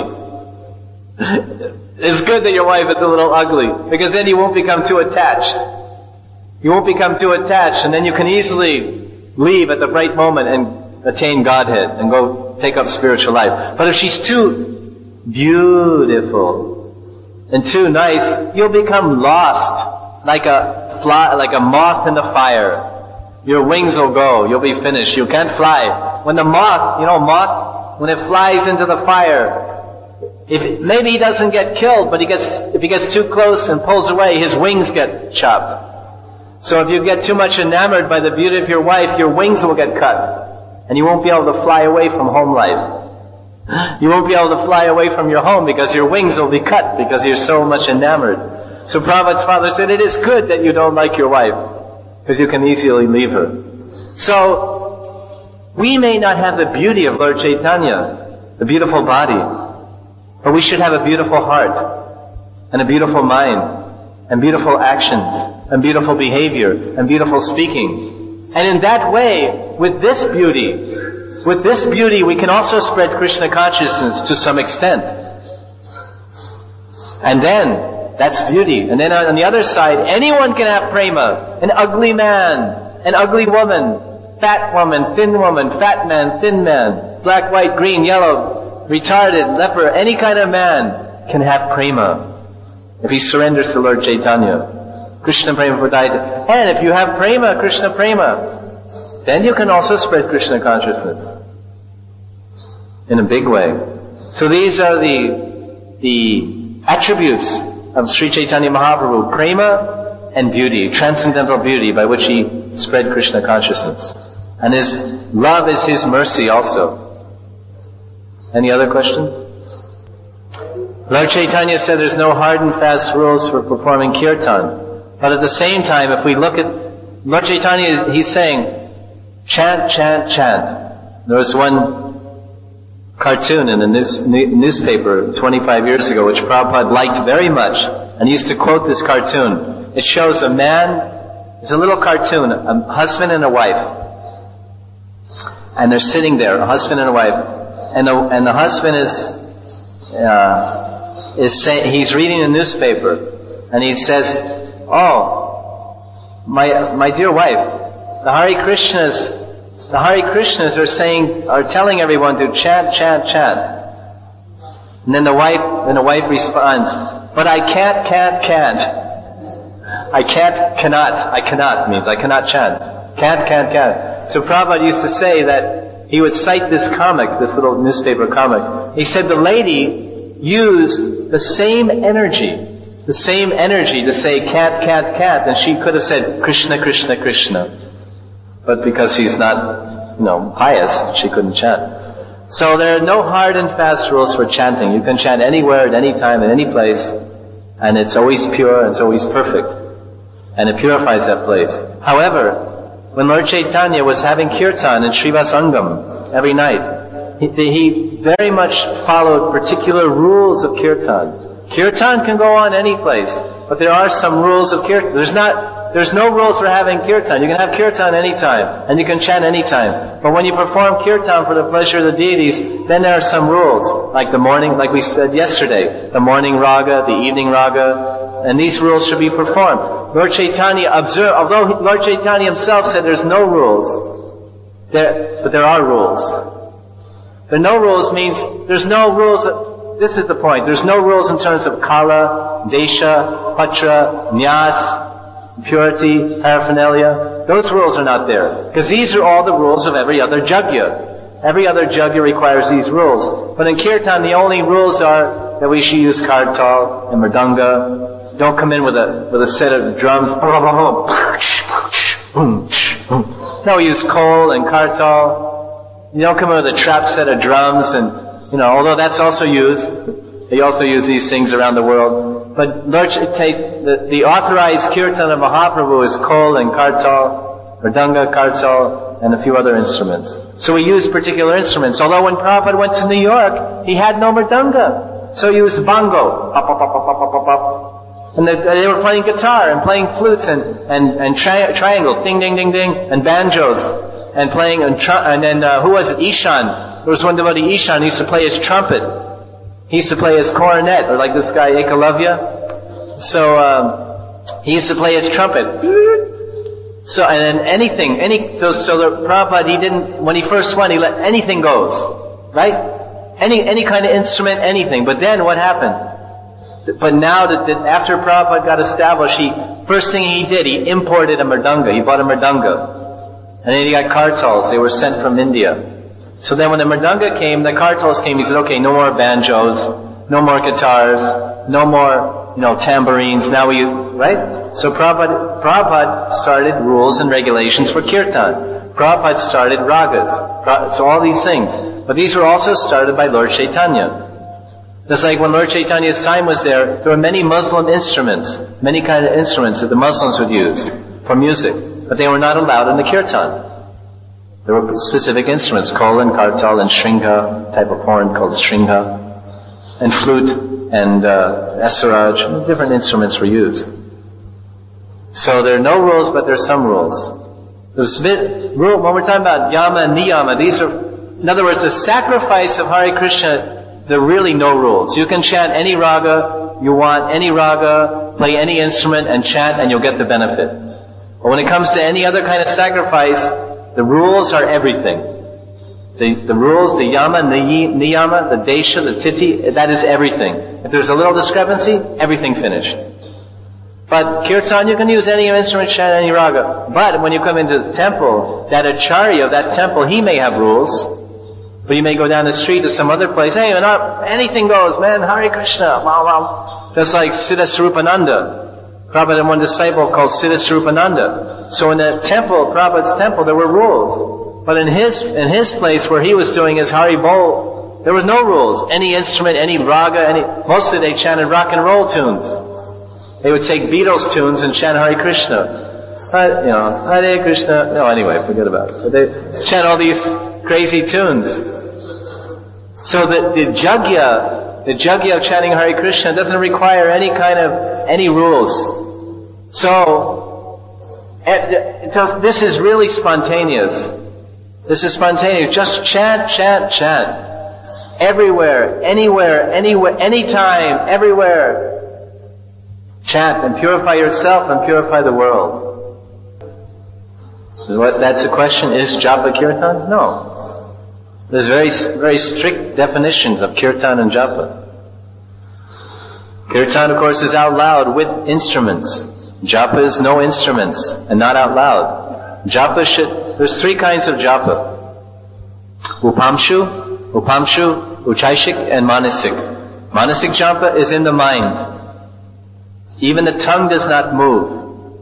It's good that your wife is a little ugly. Because then you won't become too attached. You won't become too attached, and then you can easily leave at the right moment and attain Godhead and go take up spiritual life. But if she's too beautiful and too nice, you'll become lost like a moth in the fire. Your wings will go. You'll be finished. You can't fly. When the moth, when it flies into the fire, maybe he doesn't get killed, but if he gets too close and pulls away, his wings get chopped. So if you get too much enamored by the beauty of your wife, your wings will get cut. And you won't be able to fly away from home life. You won't be able to fly away from your home because your wings will be cut because you're so much enamored. So Prabhupada's father said, it is good that you don't like your wife because you can easily leave her. So we may not have the beauty of Lord Chaitanya, the beautiful body, but we should have a beautiful heart and a beautiful mind and beautiful actions and beautiful behavior and beautiful speaking. And in that way, with this beauty, we can also spread Krishna consciousness to some extent. And then, that's beauty. And then on the other side, anyone can have prema. An ugly man, an ugly woman, fat woman, thin man, black, white, green, yellow, retarded, leper, any kind of man can have prema if he surrenders to Lord Chaitanya. Krishna prema pradayate. And if you have prema, Krishna prema, then you can also spread Krishna consciousness in a big way. So these are the attributes of Sri Chaitanya Mahaprabhu, prema and beauty, transcendental beauty by which he spread Krishna consciousness. And his love is his mercy also. Any other question? Lord Chaitanya said there's no hard and fast rules for performing kirtan. But at the same time, if we look at Lord Chaitanya, he's saying, chant, chant, chant. There was one cartoon in the newspaper 25 years ago, which Prabhupada liked very much, and used to quote this cartoon. It shows a man, it's a little cartoon, a husband and a wife. And they're sitting there, a husband and a wife. And the husband is saying, he's reading the newspaper, and he says, "Oh, my dear wife, the Hare Krishnas are telling everyone to chant, chant, chant." And then the wife responds, "But I can't. I cannot means I cannot chant. Can't. So Prabhupada used to say that he would cite this comic, this little newspaper comic. He said the lady used the same energy to say can't, and she could have said Krishna, Krishna, Krishna. But because she's not, pious, she couldn't chant. So there are no hard and fast rules for chanting. You can chant anywhere, at any time, in any place, and it's always pure, it's always perfect. And it purifies that place. However, when Lord Chaitanya was having kirtan in Srivasangam every night, he very much followed particular rules of kirtan. Kirtan can go on any place, but there are some rules of kirtan. There's no rules for having kirtan. You can have kirtan anytime, and you can chant anytime. But when you perform kirtan for the pleasure of the deities, then there are some rules, like the morning, like we said yesterday, the morning raga, the evening raga, and these rules should be performed. Lord Chaitanya although Lord Chaitanya himself said there's no rules, but there are rules. There are no rules means there's no rules. This is the point. There's no rules in terms of kala, desha, patra, nyas, purity, paraphernalia. Those rules are not there. Because these are all the rules of every other yajna. Every other yajna requires these rules. But in kirtan, the only rules are that we should use kartal and mridanga. Don't come in with a set of drums. No, we use kol and kartal. You don't come in with a trap set of drums and, although that's also used. They also use these things around the world. But the authorized kirtan of Mahaprabhu is kol and kartal, mridanga, kartal, and a few other instruments. So we use particular instruments. Although when Prabhupada went to New York, he had no mridanga. So he used bongo. Pop, pop, pop, pop, pop, pop, pop. And they were playing guitar and playing flutes and triangle, ding, ding, ding, ding, and banjos. And playing, and then who was it? Ishan. There was one devotee, Ishan, he used to play his trumpet. He used to play his cornet, or like this guy, Ekalavya. So, he used to play his trumpet. So, and then so the Prabhupada, when he first went, he let anything goes. Right? Any kind of instrument, anything. But then what happened? But now that after Prabhupada got established, first thing he did, he imported a mridanga. He bought a mridanga. And then he got kartals. They were sent from India. So then when the mridanga came, the kartals came, he said, okay, no more banjos, no more guitars, no more, tambourines. Now right? So Prabhupada started rules and regulations for kirtan. Prabhupada started ragas. So all these things. But these were also started by Lord Chaitanya. Just like when Lord Chaitanya's time was there were many Muslim instruments, many kind of instruments that the Muslims would use for music, but they were not allowed in the kirtan. There were specific instruments, kol and kartal and shringa, type of horn called shringa, and flute and esaraj, different instruments were used. So there are no rules, but there are some rules. There's when we're talking about yama and niyama, these are, in other words, the sacrifice of Hare Krishna. There are really no rules. You can chant any raga you want, any raga, play any instrument and chant and you'll get the benefit. But when it comes to any other kind of sacrifice, the rules are everything. The rules, the yama, niyama, the desha, the titi, that is everything. If there's a little discrepancy, everything finished. But kirtan, you can use any instrument, chant, any raga. But when you come into the temple, that acharya of that temple, he may have rules. But you may go down the street to some other place, hey, anything goes, man, Hare Krishna, wow. Just like Siddha Swarupananda. Prabhupada had one disciple called Siddha Swarupananda. So in the temple, Prabhupada's temple, there were rules. But in his place where he was doing his Hari Bol, there was no rules. Any instrument, any raga, mostly they chanted rock and roll tunes. They would take Beatles tunes and chant Hare Krishna. Hare Krishna. No, anyway, forget about it. But they chant all these crazy tunes. So the jagya of chanting Hare Krishna doesn't require any rules. So, this is really spontaneous. This is spontaneous. Just chant, chant, chant. Everywhere, anywhere, anytime, everywhere. Chant and purify yourself and purify the world. That's the question. Is japa kirtan? No. There's very, very strict definitions of kirtan and japa. Kirtan, of course, is out loud with instruments. Japa is no instruments and not out loud. There's three kinds of japa. Upamshu, Uchaishik, and Manasik. Manasik japa is in the mind. Even the tongue does not move.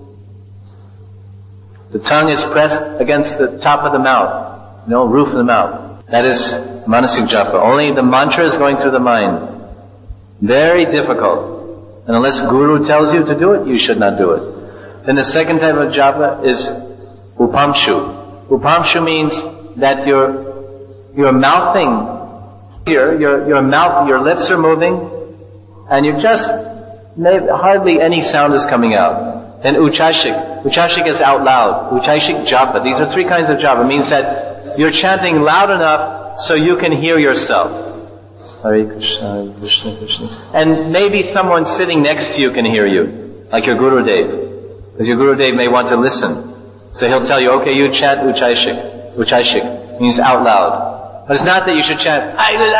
The tongue is pressed against the top of the mouth, roof of the mouth. That is Manasik japa. Only the mantra is going through the mind. Very difficult. And unless Guru tells you to do it, you should not do it. Then the second type of japa is Upamshu. Upamshu means that you're mouthing here, your lips are moving, and you're just, hardly any sound is coming out. Then Uchashik. Uchashik is out loud. Uchashik japa. These are three kinds of japa. It means that you're chanting loud enough so you can hear yourself. Hare Krishna, Hare Krishna, Krishna. And maybe someone sitting next to you can hear you, like your Gurudev. Because your Gurudev may want to listen. So he'll tell you, okay, you chant Uchashik. Uchashik means out loud. But it's not that you should chant,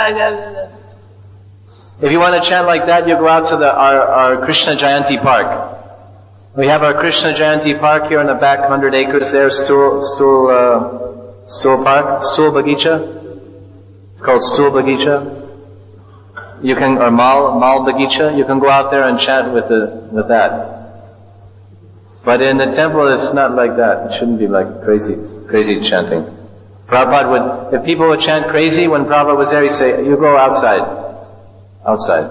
if you want to chant like that, you go out to our Krishna Jayanti Park. We have our Krishna Jayanti Park here in the back, 100 acres there, stool park, stool bagicha. It's called stool bagicha. Or mal bagicha. You can go out there and chant with that. But in the temple, it's not like that. It shouldn't be like crazy chanting. Prabhupada if people would chant crazy, when Prabhupada was there, he'd say, you go outside. Outside.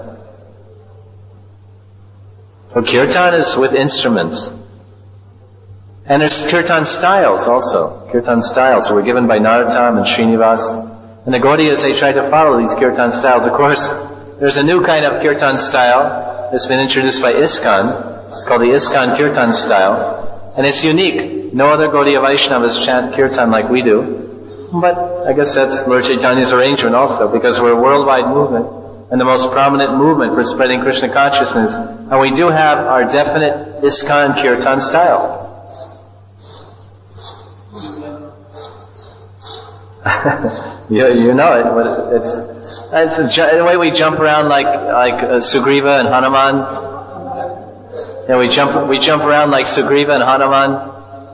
So kirtan is with instruments. And there's kirtan styles also. Kirtan styles were given by Narottam and Srinivas. And the Gaudiyas, they try to follow these kirtan styles. Of course, there's a new kind of kirtan style that's been introduced by ISKCON. It's called the ISKCON kirtan style. And it's unique. No other Gaudiya Vaishnavas chant kirtan like we do. But I guess that's Lord Chaitanya's arrangement also, because we're a worldwide movement. And the most prominent movement for spreading Krishna consciousness. And we do have our definite ISKCON kirtan style. you know it. It's the way we jump around like Sugriva and Hanuman. We jump around like Sugriva and Hanuman.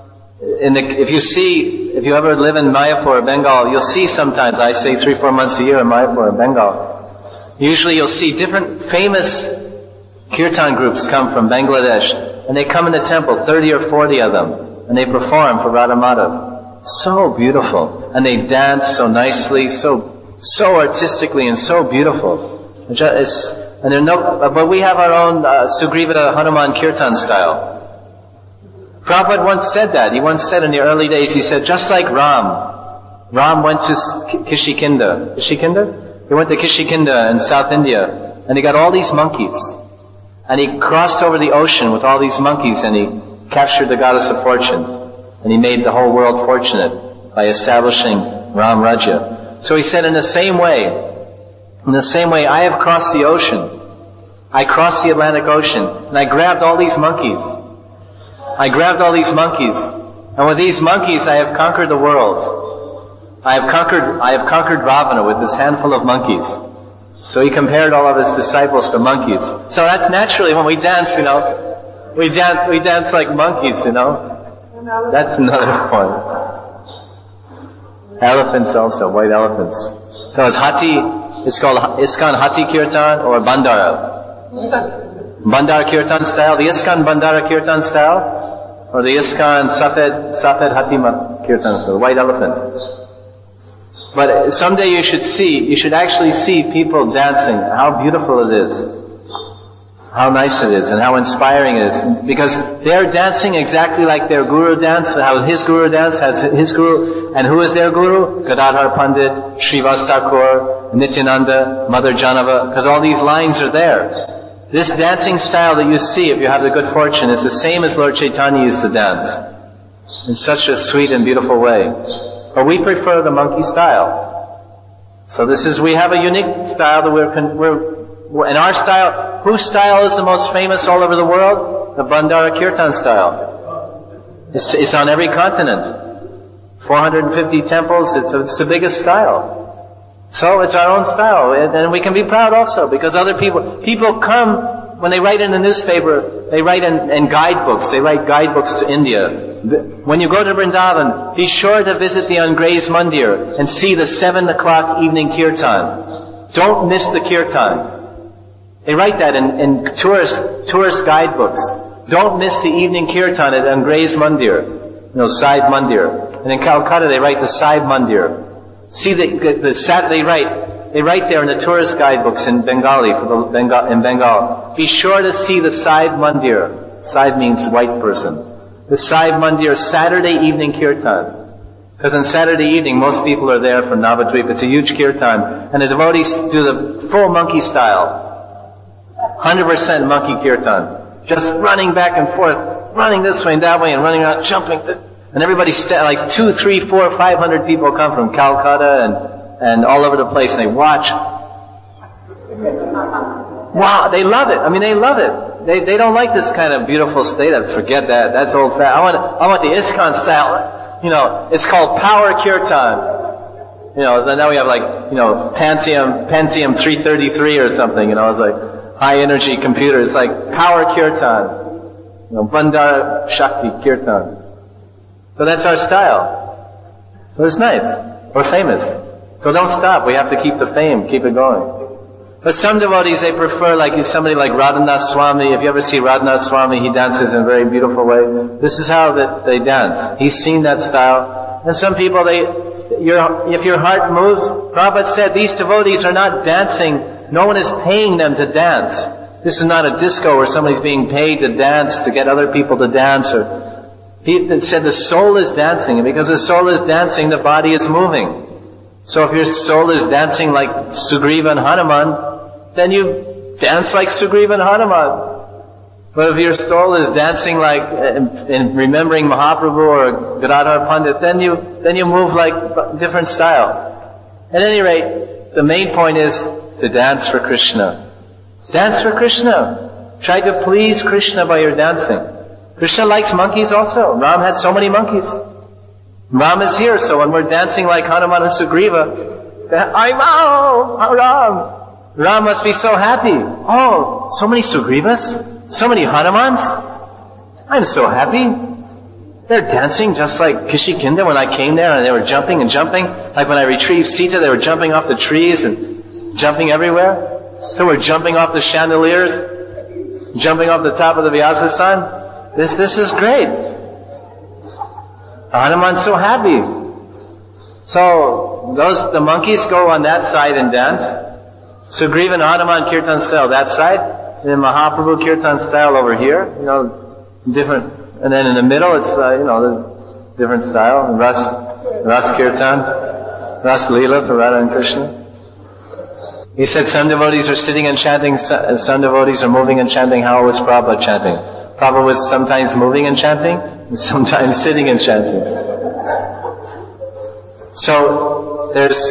If you ever live in Mayapur, Bengal, you'll see sometimes, I stay 3-4 months a year in Mayapur, Bengal. Usually you'll see different famous kirtan groups come from Bangladesh, and they come in the temple, 30 or 40 of them, and they perform for Radha Madhav. So beautiful. And they dance so nicely, so artistically and so beautiful. But we have our own Sugriva Hanuman kirtan style. Prabhupada once said that. He once said in the early days, he said, just like Ram went to Kishikinda. He went to Kishikinda in South India, and he got all these monkeys. And he crossed over the ocean with all these monkeys, and he captured the goddess of fortune. And he made the whole world fortunate by establishing Ram Rajya. So he said, in the same way, I have crossed the ocean. I crossed the Atlantic Ocean, and I grabbed all these monkeys. And with these monkeys, I have conquered the world. I have conquered Ravana with this handful of monkeys. So he compared all of his disciples to monkeys. So that's naturally when we dance, we dance like monkeys, That's another point. Elephants also, white elephants. So it's called ISKCON Hati Kirtan or Bandara. Bandara Kirtan style, the ISKCON Bandara Kirtan style, or the ISKCON Safed Hatima Kirtan style, white elephant. But someday you should actually see people dancing, how beautiful it is, how nice it is, and how inspiring it is. Because they're dancing exactly like their guru danced, how his guru danced, has his guru, and who is their guru? Gadadhar Pandit, Srivas Thakur, Nityananda, Mother Janava, because all these lines are there. This dancing style that you see, if you have the good fortune, is the same as Lord Chaitanya used to dance. In such a sweet and beautiful way. But we prefer the monkey style. So we have a unique style that we're in our style. Whose style is the most famous all over the world? The Bandara Kirtan style. It's on every continent. 450 temples, it's the biggest style. So it's our own style, and we can be proud also, because other people come, when they write in the newspaper, they write in guidebooks, they write guidebooks to India. When you go to Vrindavan, be sure to visit the Angrez Mandir and see the 7 o'clock evening kirtan. Don't miss the kirtan. They write that in tourist guidebooks. Don't miss the evening kirtan at Angrez Mandir, Sahib Mandir. And in Calcutta they write the Sahib Mandir. See they write there in the tourist guidebooks in Bengali, in Bengal. Be sure to see the Sahib Mandir. Sahib means white person. The Sahib Mandir Saturday evening kirtan. Because on Saturday evening most people are there for Navadvip. It's a huge kirtan. And the devotees do the full monkey style. 100% monkey kirtan. Just running back and forth, running this way and that way and running around, jumping. And everybody, like 200, 300, 400, 500 people come from Calcutta and all over the place, and they watch. Wow, they love it. I mean, they love it. They don't like this kind of beautiful state. Forget that. That's old fashioned. I want the ISKCON style. It's called Power Kirtan. Now we have Pentium 333 or something. It's like high energy computer. It's like Power Kirtan. Bandara Shakti Kirtan. So that's our style. So it's nice. We're famous. So don't stop. We have to keep the fame, keep it going. But some devotees, they prefer somebody like Radhanath Swami. If you ever see Radhanath Swami, he dances in a very beautiful way. This is how they dance. He's seen that style. And some people, if your heart moves, Prabhupada said these devotees are not dancing. No one is paying them to dance. This is not a disco where somebody's being paid to dance, to get other people to dance. He said the soul is dancing, and because the soul is dancing, the body is moving. So if your soul is dancing like Sugriva and Hanuman, then you dance like Sugriva and Hanuman. But if your soul is dancing like, in remembering Mahaprabhu or Gadadhar Pandit, then you move like a different style. At any rate, the main point is to dance for Krishna. Dance for Krishna. Try to please Krishna by your dancing. Krishna likes monkeys also. Ram had so many monkeys. Ram is here, so when we're dancing like Hanuman and Sugriva, Ram must be so happy. Oh, so many Sugrivas? So many Hanumans? I'm so happy. They're dancing just like Kishikinda when I came there and they were jumping and jumping. Like when I retrieved Sita, they were jumping off the trees and jumping everywhere. So we're jumping off the chandeliers, jumping off the top of the Vyasasan. This is great. Hanuman's so happy. So the monkeys go on that side and dance. Sugriva and Hanuman Kirtan style that side. And then Mahaprabhu Kirtan style over here. Different. And then in the middle it's, the different style. Ras Kirtan. Ras Leela for Radha and Krishna. He said some devotees are sitting and chanting, some devotees are moving and chanting. How was Prabhupada chanting? Prabhupada was sometimes moving and chanting, and sometimes sitting and chanting. So, there's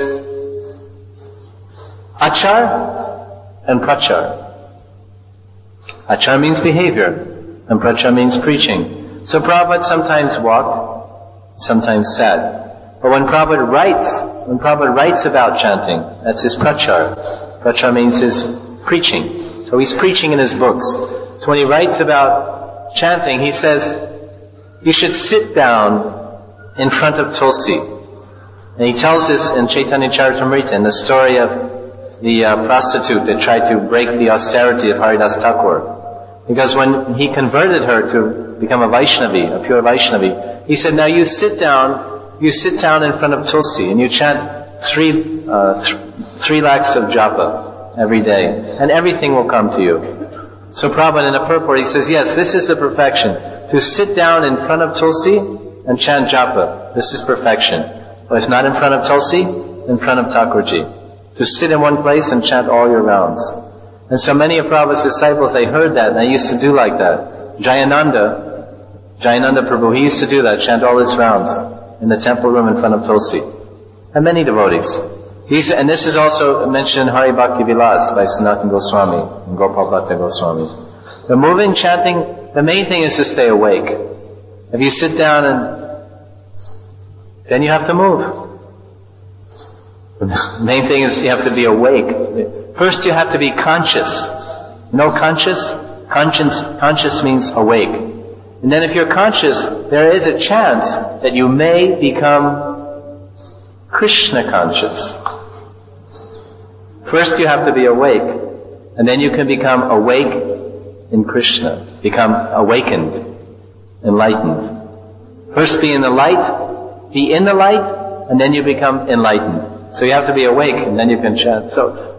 achar and prachar. Achar means behavior, and prachar means preaching. So Prabhupada sometimes walked, sometimes sat. But when Prabhupada writes about chanting, that's his prachar. Prachar means his preaching. So he's preaching in his books. So when he writes about chanting, he says, you should sit down in front of Tulsi. And he tells this in Chaitanya Charitamrita, in the story of the prostitute that tried to break the austerity of Haridas Thakur. Because when he converted her to become a Vaishnavi, a pure Vaishnavi, he said, now you sit down in front of Tulsi and you chant 3 lakhs of japa every day, and everything will come to you. So Prabhupada in a purport, he says, yes, this is the perfection. To sit down in front of Tulsi and chant japa, this is perfection. But if not in front of Tulsi, in front of Thakurji. To sit in one place and chant all your rounds. And so many of Prabhupada's disciples, they heard that and they used to do like that. Jayananda Prabhu, he used to do that, chant all his rounds in the temple room in front of Tulsi. And many devotees. And this is also mentioned in Hari Bhakti Vilas by Sanatana Goswami and Gopal Bhatta Goswami. The moving chanting, the main thing is to stay awake. If you sit down then you have to move. The main thing is you have to be awake. First you have to be conscious. Conscious? Conscious means awake. And then if you're conscious, there is a chance that you may become Krishna conscious. First you have to be awake, and then you can become awake in Krishna, become awakened, enlightened. First be in the light, and then you become enlightened. So you have to be awake, and then you can chant.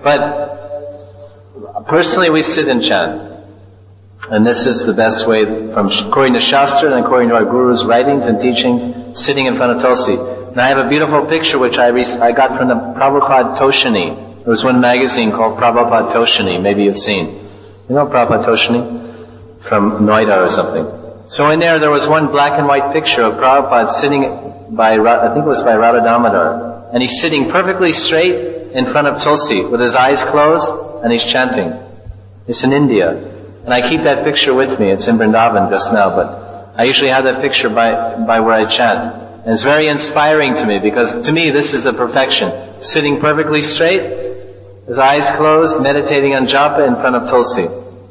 But personally we sit and chant. And this is the best way, according to Shastra and according to our Guru's writings and teachings, sitting in front of Tulsi. And I have a beautiful picture which I got from the Prabhupada Toshini. There was one magazine called Prabhupada Toshini, maybe you've seen. You know Prabhupada Toshini? From Noida or something. So in there was one black and white picture of Prabhupada sitting I think it was by Radha Damodar. And he's sitting perfectly straight in front of Tulsi with his eyes closed and he's chanting. It's in India. And I keep that picture with me. It's in Vrindavan just now, but I usually have that picture by where I chant. And it's very inspiring to me because to me this is the perfection. Sitting perfectly straight, his eyes closed, meditating on japa in front of Tulsi.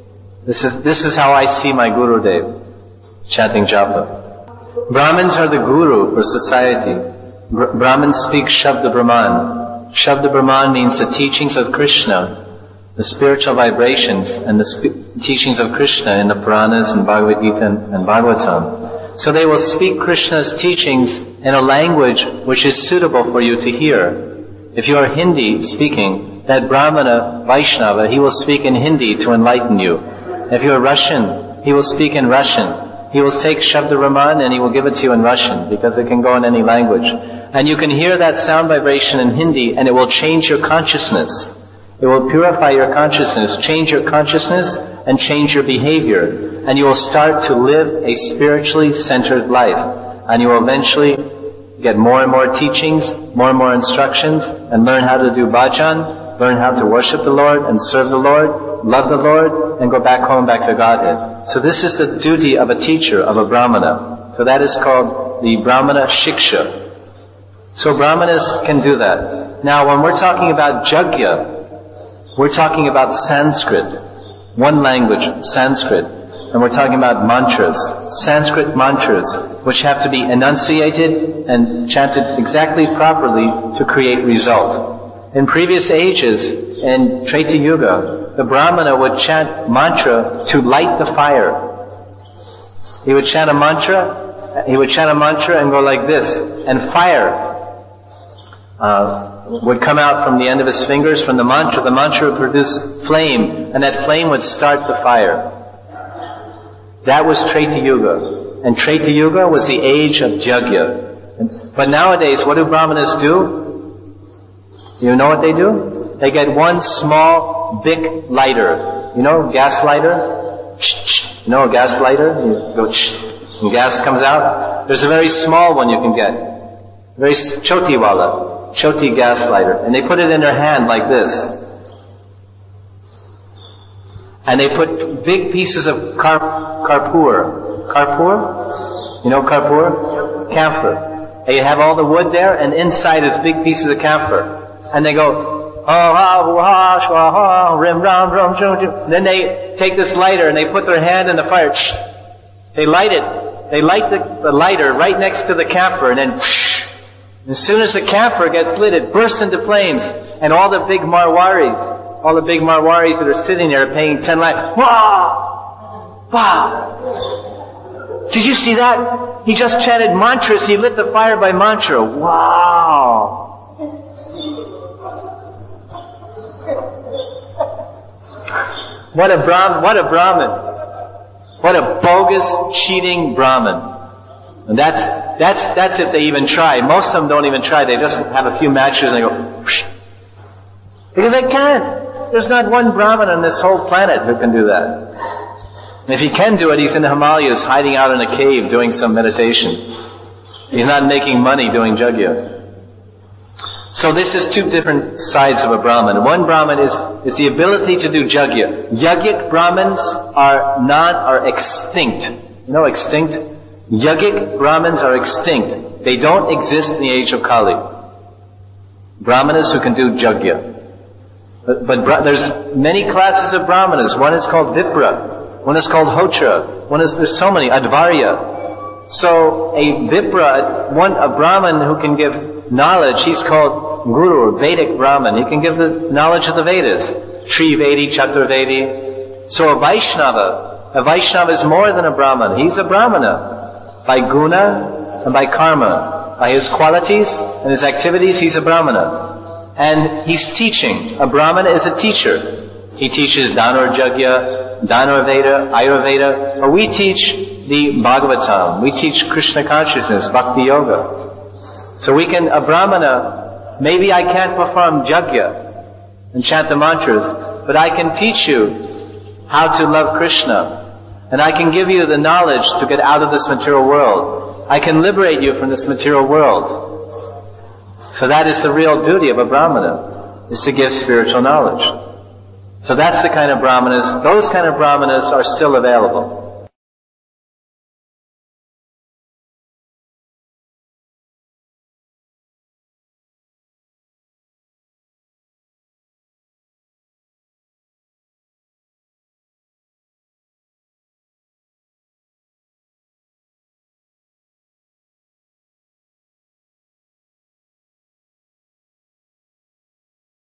This is how I see my Gurudev, chanting japa. Brahmins are the guru for society. Brahmins speak Shabda Brahman. Shabda Brahman means the teachings of Krishna, the spiritual vibrations and the teachings of Krishna in the Puranas and Bhagavad Gita and Bhagavatam. So they will speak Krishna's teachings in a language which is suitable for you to hear. If you are Hindi speaking, that Brahmana, Vaishnava, he will speak in Hindi to enlighten you. If you are Russian, he will speak in Russian. He will take Shabda Raman and he will give it to you in Russian because it can go in any language. And you can hear that sound vibration in Hindi and it will change your consciousness. It will purify your consciousness, change your consciousness, and change your behavior. And you will start to live a spiritually centered life. And you will eventually get more and more teachings, more and more instructions, and learn how to do bhajan, learn how to worship the Lord and serve the Lord, love the Lord, and go back home, back to Godhead. So this is the duty of a teacher, of a Brahmana. So that is called the Brahmana Shiksha. So Brahmanas can do that. Now when we're talking about Jagya, we're talking about Sanskrit, one language, Sanskrit, and we're talking about mantras, Sanskrit mantras, which have to be enunciated and chanted exactly properly to create result. In previous ages, in Treta Yuga, the Brahmana would chant mantra to light the fire. He would chant a mantra and go like this, and fire would come out from the end of his fingers from the mantra would produce flame, and that flame would start the fire. That was Treta Yuga. And Treta Yuga was the age of Jagya. But nowadays, what do Brahmanas do? You know what they do? They get one small, big lighter. You know, gas lighter? You know a gas lighter? You go and gas comes out. There's a very small one you can get. Very choti wala. Choti gas lighter. And they put it in their hand like this. And they put big pieces of karpur. Karpur? You know karpur? Camphor. They have all the wood there, and inside is big pieces of camphor. And they go, rim ram ram shum. Then they take this lighter and they put their hand in the fire. They light it. They light the lighter right next to the camphor, and then as soon as the camphor gets lit, it bursts into flames, and all the big Marwaris that are sitting there are paying 10 lakhs. Wow! Wow! Did you see that? He just chanted mantras. He lit the fire by mantra. Wow! What a Brahmin. What a bogus, cheating Brahmin. And that's if they even try. Most of them don't even try. They just have a few matches and they go, whoosh. Because they can't. There's not one Brahmin on this whole planet who can do that. And if he can do it, he's in the Himalayas, hiding out in a cave doing some meditation. He's not making money doing jagya. So this is two different sides of a Brahmin. One Brahmin is the ability to do jagya. Yogic Brahmins are extinct. You know extinct? Yogic Brahmins are extinct. They don't exist in the age of Kali. Brahmanas who can do jagya. But there's many classes of Brahmanas. One is called Vipra. One is called Hotra. There's so many. Advarya. So a Vipra, a Brahmin who can give knowledge, he's called Guru, Vedic Brahmin. He can give the knowledge of the Vedas. Trivedi, Chaturvedi. So a Vaishnava is more than a Brahman. He's a Brahmana. By guna and by karma. By his qualities and his activities, he's a Brahmana. And he's teaching. A Brahman is a teacher. He teaches Dhanurjagya, Dhanurveda, Ayurveda. Or we teach the Bhagavatam. We teach Krishna consciousness, Bhakti Yoga. So a Brahmana, maybe I can't perform Jagya and chant the mantras, but I can teach you how to love Krishna. And I can give you the knowledge to get out of this material world. I can liberate you from this material world. So that is the real duty of a Brahmana, is to give spiritual knowledge. So that's the kind of Brahmanas, those kind of Brahmanas are still available.